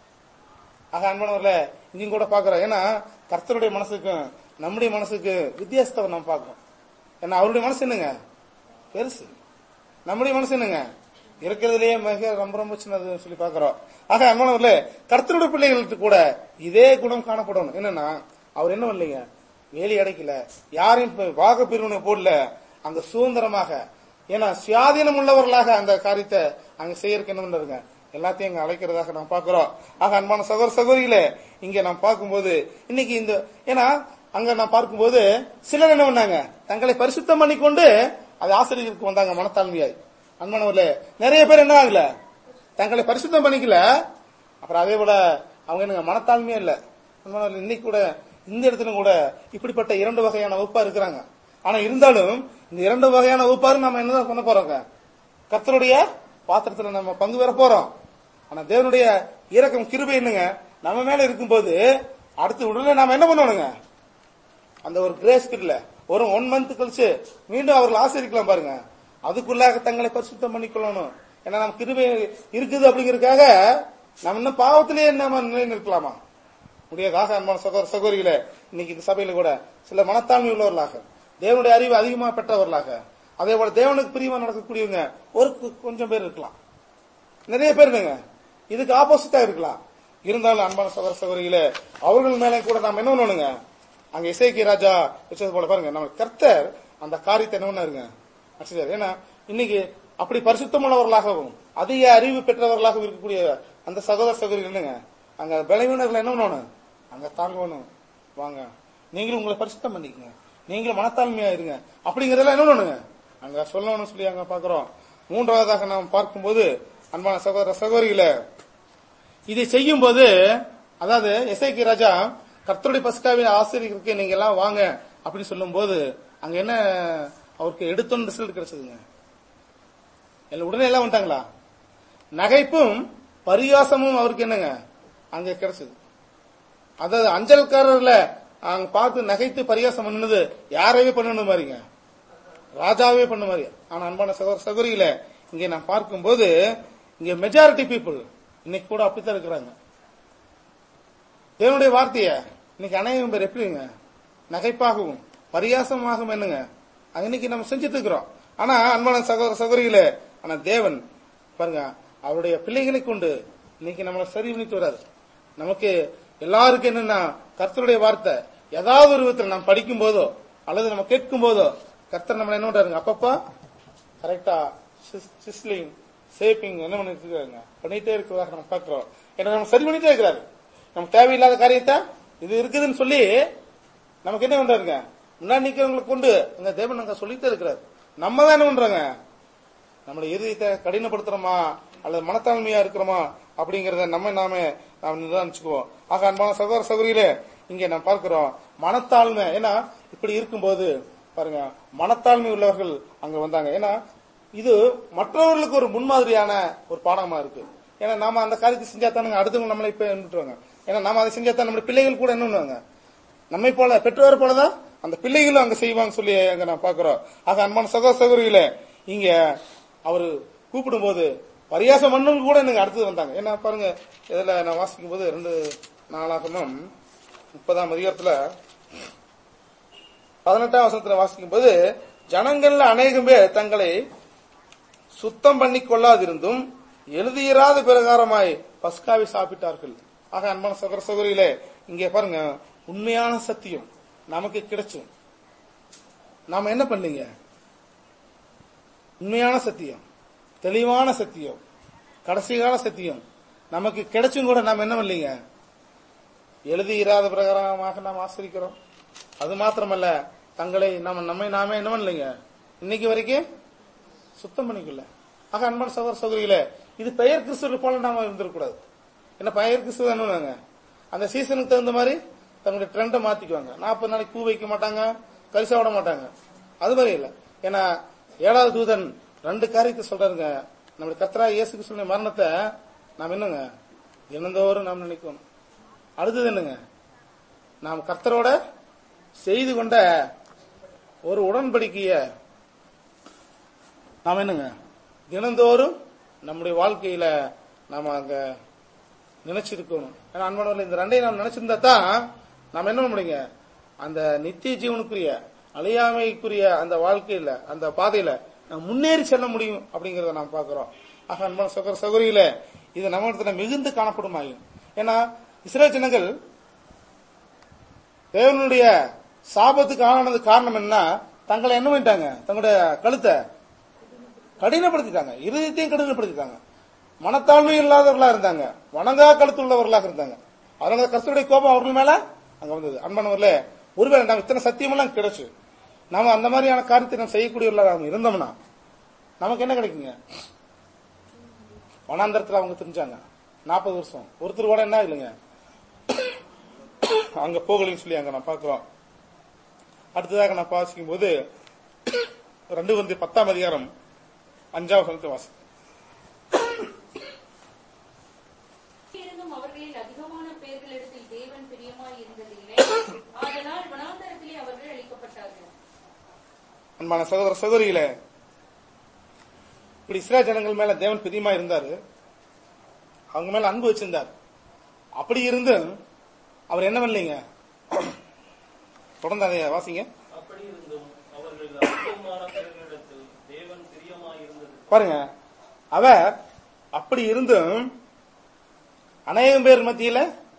ஆக அன்பானவர்ல இங்கேயும் கூட பாக்குறோம். ஏன்னா கர்த்தருடைய மனசுக்கும் நம்முடைய மனசுக்கு வித்தியாசத்தை நம்ம பார்க்கிறோம். ஏன்னா அவருடைய மனசு என்னங்க பெருசு, நம்முடைய மனசு என்னங்க இருக்கிறதுலயே மிக ரொம்ப ரொம்ப சின்னது சொல்லி பாக்குறோம். ஆக அன்பானவர்ல கர்த்தருடைய பிள்ளைகளுக்கு கூட இதே குணம் காணப்படணும். என்னன்னா அவர் என்ன பண்ணலீங்க, வேலி அடைக்கல, யாரையும் வாக பிரிவினை போடல, அங்க சுதந்திரமாக, ஏன்னா சுயாதீனம் உள்ளவர்களாக அந்த காரியத்தை அங்க செய்யறதுக்கு என்ன பண்றாங்க, எல்லாத்தையும் அங்க அழைக்கிறதாக நாம் பாக்குறோம். ஆக அன்பான சகோதர சகோதரிகளே, இங்க நாம் பார்க்கும்போது இன்னைக்கு இந்த ஏன்னா அங்க நான் பார்க்கும்போது சிலர் என்ன பண்ணாங்க, தங்களை பரிசுத்தம் பண்ணிக்கொண்டு அது ஆசிரியருக்கு வந்தாங்க மனத்தாழ்மையாய். அன்பானவர்களே நிறைய பேர் என்ன ஆகல, தங்களை பரிசுத்தம் பண்ணிக்கல, அப்புறம் அதே போல அவங்க என்ன மனத்தாழ்மையா இல்ல. அன்பானவர்களே இன்னைக்கு கூட இந்த இடத்துல கூட இப்படிப்பட்ட இரண்டு வகையான வகுப்பா இருக்கிறாங்க. ஆனா இருந்தாலும் இந்த இரண்டு வகையான வகுப்பாரு நம்ம என்னதான் பண்ண போறோங்க, கர்த்தருடைய பாத்திரத்துல நம்ம பங்கு பெற போறோம். ஆனா தேவனுடைய இரக்கம் கிருபை என்னங்க நம்ம மேல இருக்கும்போது அடுத்த உடனே நாம என்ன பண்ணணுங்க, அந்த ஒரு கிரேஸ் இல்ல ஒரு ஒன் மந்த் கழிச்சு மீண்டும் அவர்கள் ஆசிரிக்கலாம் பாருங்க, அதுக்குள்ளாக தங்களை பரிசுத்தம் பண்ணிக்கொள்ளணும். ஏன்னா நம்ம கிருபை இருக்குது அப்படிங்கறதுக்காக நம்ம இன்னும் பாவத்திலேயே நம்ம நிலை நிற்கலாமா முடியாதாக. அன்பான சகோதர சகோதரிகளே, இன்னைக்கு இந்த சபையில கூட சில மனத்தாழ்மை உள்ளவர்களாக, தேவனுடைய அறிவு அதிகமாக பெற்றவர்களாக, அதே போல தேவனுக்கு பிரியமா நடக்கக்கூடியவங்க ஒரு கொஞ்சம் பேர் இருக்கலாம், நிறைய பேர் இல்லைங்க இதுக்கு ஆப்போசிட்டா இருக்கலாம். இருந்தாலும் அன்பான சகோதர சகோதரிகளே, அவர்கள் மேலே கூட நாம் என்ன பண்ணணுங்க, அங்க எசேக்கியா ராஜா வச்சது போல பாருங்க, நம்ம கர்த்தர் அந்த காரியத்தை என்ன பண்ணாருங்க. ஏன்னா இன்னைக்கு அப்படி பரிசுத்தமுள்ளவர்களாகவும் அதிக அறிவு பெற்றவர்களாகவும் இருக்கக்கூடிய அந்த சகோதர சகோதரிகள் என்னங்க, அங்க பலவீனர்கள் என்ன பண்ணணும், அங்க தாங்கணும், வாங்க நீங்களும் உங்களை பரிசுத்தம் பண்ணிக்கங்க, நீங்களும் மனத்தாழ்மையா இருங்க அப்படிங்கறதெல்லாம் என்ன பண்ணணுங்க அங்க சொல்லணும்னு சொல்லி அங்க பாக்குறோம். மூன்றாவதாக நாம் பார்க்கும்போது அன்பான சகோதர சகோதரிகளே, இதை செய்யும் போது அதாவது எசேக்கியா ராஜா கர்த்தருடைய பஸ்காவின் ஆசிரியருக்கு நீங்க எல்லாம் வாங்க அப்படின்னு சொல்லும் போது அங்க என்ன அவருக்கு எடுத்தோன்னு ரிசல்ட் கிடைச்சதுங்க, உடனே எல்லாம் வந்துட்டாங்களா, நகைப்பும் பரியாசமும் அவருக்கு என்னங்க அங்க கிடைச்சது. அதாவது அஞ்சல்காரர்ல அங்க பார்த்து நகைத்து பரியாசம் பண்ணது யாரையே பண்ணணும் மாதிரிங்க, ராஜாவே பண்ண மாதிரி. ஆனா அன்பான சகோதர சகோதரிகளே, இங்க நான் பார்க்கும்போது இங்க மெஜாரிட்டி பீப்புள் இன்னைக்கு கூட அப்படித்தான் இருக்கிறாங்க. தேவனுடைய வார்த்தைய இன்னைக்கு அநேகம் பேர் எப்படிங்க நகைப்பாகவும் பரியாசமாகவும் என்னங்க இன்னைக்கு நம்ம செஞ்சுட்டு இருக்கிறோம். ஆனா அன்பான சகோதர சகோதரிகளே, ஆனா தேவன் பாருங்க அவருடைய பிள்ளைகளை கொண்டு இன்னைக்கு நம்மளை சரி பண்ணிட்டு வராது. நமக்கு எல்லாருக்கும் என்னன்னா கர்த்தருடைய வார்த்தை ஏதாவது ஒரு விதத்தில் நாம் படிக்கும் போதோ அல்லது நம்ம கேட்கும் போதோ கர்த்தர் நம்மள என்ன பண்றாருங்க, அப்பப்பா கரெக்டா சிஸ்லிங் சேப்பிங் என்ன பண்ணிட்டு இருக்காங்க, பண்ணிட்டே இருக்கிறதாக நம்ம பாக்குறோம். ஏன்னா நம்ம சரி பண்ணிட்டே இருக்கிறாரு. நமக்கு தேவையில்லாத காரியத்தை இது இருக்குதுன்னு சொல்லி நமக்கு என்ன பண்றாருங்க, முன்னாடி நிக்கிறவங்களை கொண்டு அங்க தேவன் அங்க சொல்லிட்டே இருக்கிறாரு. நம்ம தான் என்ன பண்றாங்க, நம்மளோட இதயத்தை கடினப்படுத்துறோமா அல்லது மனத்தாழ்மையா இருக்கிறோமா அப்படிங்கறத நம்ம நாம நாம் நிதானிச்சுக்குவோம். ஆக அன்பான சகோதர சகோதரிகளே, இங்க நாம் பார்க்கிறோம் மனத்தாழ்மை. ஏன்னா இப்படி இருக்கும்போது பாருங்க மனத்தாழ்மை உள்ளவர்கள் அங்க வந்தாங்க. ஏன்னா இது மற்றவர்களுக்கு ஒரு முன்மாதிரியான ஒரு பாடமா இருக்கு. ஏன்னா நாம அந்த காரியத்தை செஞ்சா தானுங்க அடுத்தவங்க நம்மளை இப்ப நின்றுவாங்க. ஏன்னா நாம அதை செஞ்சா தான் நம்மளுடைய பிள்ளைகள் கூட என்ன பண்ணுவாங்க, நம்மை போல பெற்றோர் போலதான் அந்த பிள்ளைகளும் அங்க செய்வாங்க சொல்லி அங்க நான் பாக்குறோம். ஆக அன்பான சகோதர சகோதரிகளே, இங்க அவரு கூப்பிடும் போது பரியாசம் மண்ணும் கூட எனக்கு அடுத்தது வந்தாங்க. ஏன்னா பாருங்க இதுல நான் வாசிக்கும் போது ரெண்டு நாளாகமும் முப்பதாம் அதிகாரத்துல பதினெட்டாம் வசனத்துல வாசிக்கும் போது ஜனங்கள்ல அநேகம் பேர் தங்களை சுத்தம் பண்ணி கொள்ளாதிருந்தும் எழுதியிராத பிரகாரமாய் பஸ்காவை சாப்பிட்டார்கள். ஆக அன்பான சகோதர சகோதரிகளே, இங்க பாருங்க உண்மையான சத்தியம் நமக்கு கிடைச்சும் நாம என்ன பண்ணீங்க, உண்மையான சத்தியம் தெளிவான சத்தியம் கடைசி கால சத்தியம் நமக்கு கிடைச்சும் கூட நாம் என்ன பண்ணலீங்க, எழுதி இராத பிரகாரமாக நாம் ஆசிரிக்கிறோம். அது மாத்திரமல்ல தங்களை நம்ம நம்மை நாமே என்ன பண்ணலீங்க இன்னைக்கு வரைக்கும் சுத்தம் பண்ணிக்கல. ஆக அன்பான சகோதர சகோதரிகளே, இது பெயர் கிறிஸ்துவ போல நாம இருந்திருக்கூடாது. என்ன பெயர் கிறிஸ்துவ என்னவாங்க, அந்த சீசனுக்கு தகுந்த மாதிரி தங்களுடைய ட்ரெண்டை மாத்திக்குவாங்க. நாற்பது நாளைக்கு பூ வைக்க மாட்டாங்க, கரிசா விட மாட்டாங்க. அது மாதிரி இல்ல. ஏன்னா ஏழாவது தூதன் ரெண்டு காரியத்தை சொல்றாருங்க, நம்முடைய கர்த்தராகிய இயேசு கிறிஸ்துவின் மரணத்தை நாம் என்னங்க தினந்தோறும் நாம் நினைக்கணும். அடுத்தது என்னங்க, நாம் கர்த்தரோட செய்து கொண்ட ஒரு உடன்படிக்கைய நாம் என்னங்க தினந்தோறும் நம்முடைய வாழ்க்கையில நாம அங்க நினைச்சிருக்கணும். ஏன்னா அன்பானவர்களே, இந்த ரெண்டையும் நாம் நினைச்சிருந்தா தான் நாம் என்ன பண்ண முடியுங்க, அந்த நித்திய ஜீவனுக்குரிய அழியாமைக்குரிய அந்த வாழ்க்கையில அந்த பாதையில நாம் முன்னேறி செல்ல முடியும் அப்படிங்கறத நாம் பார்க்கிறோம். ஆக அன்பான சகோதர சகோதரியில இது நம்ம இடத்துல மிகுந்து காணப்படுமாயும். ஏன்னா இஸ்ரவேல் ஜனங்கள் தேவனுடைய சாபத்துக்கு ஆனது காரணம் என்ன, தங்களை என்ன பண்ணிட்டாங்க, தங்களுடைய கழுத்தை கடினப்படுத்திட்டாங்க, இருதயத்தையும் கடினப்படுத்திட்டாங்க, மனத்தாழ்மை இல்லாதவர்களா இருந்தாங்க, வணங்கா கழுத்து உள்ளவர்களாக இருந்தாங்க. அதனால கர்த்தருடைய கோபம் அவர்கள் மேல அங்க வந்தது. அன்பானவர்களே, ஒருவேளை நாம் இத்தனை சத்தியமெல்லாம் கிடைச்சு நாம அந்த மாதிரியான காரியத்தை நாம் செய்யக்கூடியவர்களாக நாம் இருந்தோம்னா நமக்கு என்ன கிடைக்குங்க, வனாந்தரத்தில் அவங்க தெரிஞ்சாங்க நாற்பது வருஷம் ஒருத்தர் கூட என்ன இல்லைங்க அங்க போகலன்னு சொல்லி அங்க நான் பாக்குறோம். அடுத்ததாக நான் வாசிக்கும் போது ரெண்டு வந்து பத்தாம் அதிகாரம் அஞ்சாவது வசனத்தை வாசி. அவர்களில் அதிகமான பேர்களிடத்தில் தேவன் பிரியமாய் இருந்ததில்லை, ஆதலால் வனாந்தரத்திலே அவர்கள் அழிக்கப்பட்டார்கள். அன்பான சகோதர சகோதரிகளே, இப்படி இஸ்ரவேல் ஜனங்கள் மேல தேவன் பிரியமா இருந்தாரு, அவங்க மேல அன்பு வச்சிருந்தார். அப்படி இருந்து அவர் என்ன பண்ணலீங்க, தொடர்ந்து அதை வாசிங்க. பாருங்க, அவர் அப்படி இருந்தும் அநேகம் பேர் மத்தியில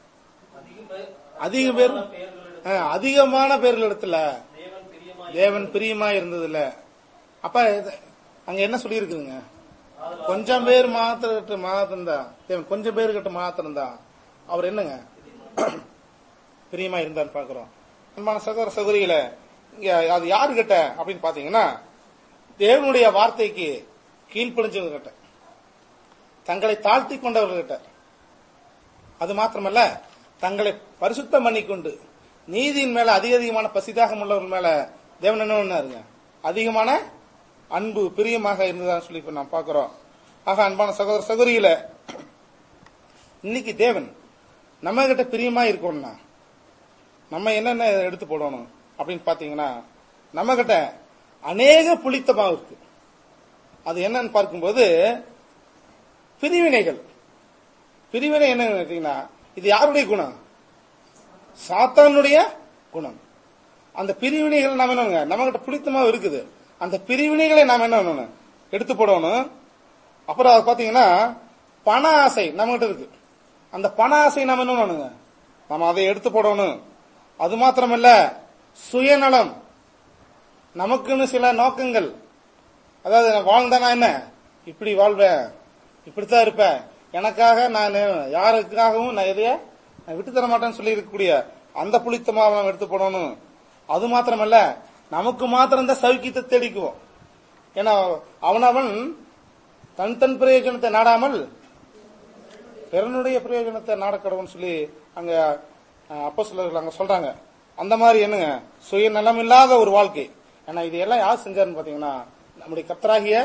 அதிக பேர் அதிகமான பேர்களிடத்துல தேவன் பிரியமா இருந்தது இல்ல. அப்ப அங்க என்ன சொல்லி இருக்குதுங்க, கொஞ்சம் பேர் மாத்திர மாத்திருந்தா தேவன் கொஞ்சம் பேர் கிட்ட மாத்திருந்தா அவர் என்னங்க பிரியமா இருந்தான்னு பாக்குறோம். அன்பான சகோதர சகோதரிகளை, இங்க அது யாரு கிட்ட அப்படின்னு பாத்தீங்கன்னா தேவனுடைய வார்த்தைக்கு கீழ்ப்படிஞ்சவங்க கிட்ட, தங்களை தாழ்த்தி கொண்டவர்கிட்ட, அது மாத்திரமல்ல தங்களை பரிசுத்தம் பண்ணிக்கொண்டு நீதியின் மேல அதிக அதிகமான பசிதாகம் உள்ளவர்கள் மேல தேவன் என்ன பண்ணாருங்க, அதிகமான அன்பு பிரியமாக இருந்ததான்னு சொல்லி நாம் பாக்குறோம். ஆக அன்பான சகோதர சகோதரியில இன்னைக்கு தேவன் நம்ம கிட்ட பிரியமா இருக்கணும்னா நம்ம என்னென்ன எடுத்து போடணும் அப்படின்னு பாத்தீங்கன்னா, நம்ம கிட்ட அநேக புளித்தமா இருக்கு. அது என்னன்னு பார்க்கும்போது பிரிவினைகள். பிரிவினை என்ன கேட்டீங்கன்னா, இது யாருடைய குணம், சாத்தானுடைய குணம். அந்த பிரிவினைகள் நாம என்னங்க நம்ம கிட்ட புளித்தமா இருக்குது, அந்த பிரிவினைகளை நாம என்ன பண்ணணும், எடுத்து போடணும். அப்புறம் அது பாத்தீங்கன்னா பண ஆசை நம்ம கிட்ட இருக்கு, அந்த பண ஆசை நாம என்ன பண்ணணுங்க, நம்ம அதை எடுத்து போடணும். அது மாத்திரமல்ல சுயநலம், நமக்குன்னு சில நோக்கங்கள், அதாவது வாழ்ந்தானா என்ன இப்படி வாழ்வேன், இப்படித்தான் இருப்பேன், எனக்காக நான் யாருக்காகவும் நான் எதைய நான் விட்டு தர மாட்டேன்னு சொல்லி இருக்கக்கூடிய அந்த புளித்தமா நாம் எடுத்து போடணும். அது மாத்திரமல்ல நமக்கு மாத்திரம் தான் சௌக்கியத்தை தேடிக்குவோம். ஏன்னா அவனவன் தன் தன் பிரயோஜனத்தை நாடாமல் பிறனுடைய பிரயோஜனத்தை நாடக்கடவுன்னு சொல்லி அங்க அப்போஸ்தலர்கள் அங்க சொல்றாங்க. அந்த மாதிரி என்னங்க சுயநலம் இல்லாத ஒரு வாழ்க்கை. ஏன்னா இது எல்லாம் யார் செஞ்சாருன்னு பாத்தீங்கன்னா நம்முடைய கர்த்தராகிய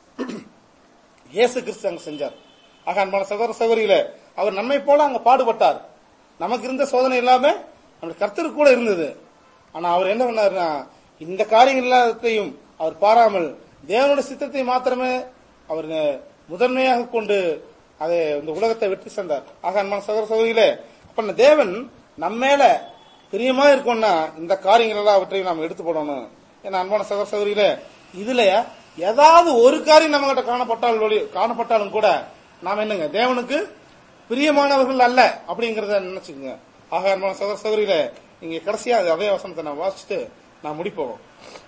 இயேசு கிறிஸ்து அங்க செஞ்சார். ஆக அன்பான சகோதர சகோதரிகளே, அவர் நம்மை போல அங்க பாடுபட்டார். நமக்கு இருந்த சோதனை எல்லாமே நம்முடைய கர்த்தருக்கு கூட இருந்தது. ஆனா அவர் என்ன பண்ணாருன்னா, இந்த காரியங்கள் எல்லாத்தையும் அவர் பாராமல் தேவனுடைய சித்தத்தை மாத்திரமே அவர் முதன்மையாக கொண்டு அதை இந்த உலகத்தை வெற்றி சென்றார். ஆக அன்பான சகோதர சகோதரிகளே, அப்ப தேவன் நம்ம மேல பிரியமா இருக்கும்னா இந்த காரியங்கள் எல்லாம் அவற்றையும் நாம் எடுத்து போடணும். ஏன்னா அன்பான சகோதர சகோதரிகளே, இதுல ஏதாவது ஒரு காரியம் நம்ம கிட்ட காணப்பட்டாலும் காணப்பட்டாலும் கூட நாம் என்னங்க தேவனுக்கு பிரியமானவர்கள் அல்ல அப்படிங்கறத நினைச்சுக்கோங்க. ஆக அன்பான சகோதர சகோதரிகளே, இங்க கடைசியா அதே வசனத்தை நான் வாசிச்சுட்டு நான் முடிப்போம்.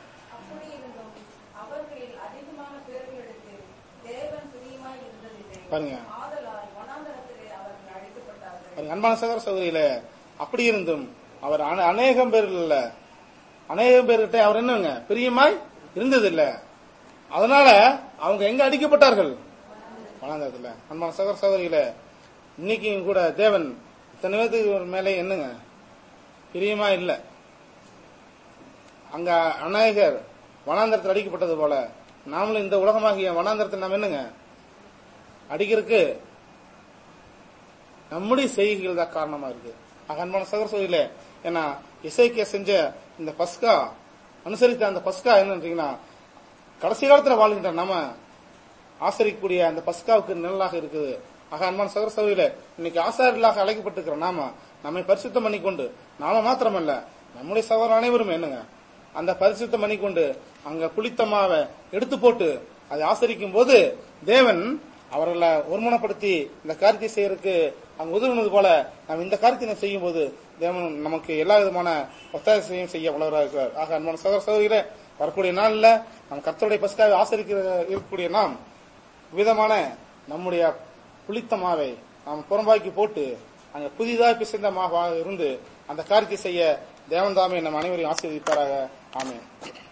பாருங்க அன்பான சகோதர சகோதரிகளே, அப்படி இருந்தும் அவர் அநேகம் பேர்கள் இல்ல, அநேகம் பேர்கிட்ட அவர் என்னங்க பிரியமாய் இருந்தது இல்ல. அதனால அவங்க எங்க அடிக்கப்பட்டார்கள், வனாந்தரத்துல. அன்பான சகோதர சகோதரிகளே, இன்னைக்கும் கூட தேவன் இத்தனை பேருக்கு மேலே என்னங்க பிரியமா இல்ல. அங்க அநேகர் வனாந்தரத்தில் அடிக்கப்பட்டது போல நாமளும் இந்த உலகமாகிய வனாந்தரத்தில் நாம் என்னங்க அடிக்கிறதுக்கு நம்முடைய செய்கைகள் தான் காரணமா இருக்கு. ஆக அன்பான சகோதர சகோதரிகளே, ஏன்னா இசைக்கியா செஞ்ச இந்த பஸ்கா அனுசரித்த அந்த பஸ்கா என்னன்றீங்கன்னா கடைசி காலத்துல வாழ்கின்ற நாம ஆசரிக்கக்கூடிய அந்த பஸ்காவுக்கு நிழலாக இருக்குது. ஆக அன்பான சகோதர சகோதரிகளே, இன்னைக்கு ஆசாரியர்களாக அழைக்கப்பட்டிருக்கிற நாம நம்மை பரிசுத்தம் பண்ணிக்கொண்டு நாம மாத்திரமல்ல நம்முடைய சகோதரர் அனைவரும் என்னங்க அந்த பரிசுத்தம் பண்ணிக்கொண்டு அங்க புளித்தமாவை எடுத்து போட்டு அதை ஆசரிக்கும் போது தேவன் அவர்களை ஒருமனப்படுத்தி இந்த காரியத்தை செய்யறதுக்கு அங்க உதவுனது போல நாம் இந்த காரியத்தை செய்யும் போது தேவன் நமக்கு எல்லா விதமான ஒத்தாசையும் செய்ய வளராக இருக்கிறார். ஆக அன்பான சகோதர சகோதரிகளே, வரக்கூடிய நாள்ல நம் கர்த்தருடைய பஸ்காவை ஆசரிக்கிற இருக்கக்கூடிய நாம் விதமான நம்முடைய புளித்தமாவை நாம் புறம்பாக்கி போட்டு அங்க புதிதாக பிசைந்த மாவாக இருந்து அந்த காரியத்தை செய்ய தேவன் தாமே நம் அனைவரையும் ஆசீர்வதிப்பாராக. ஆமென்.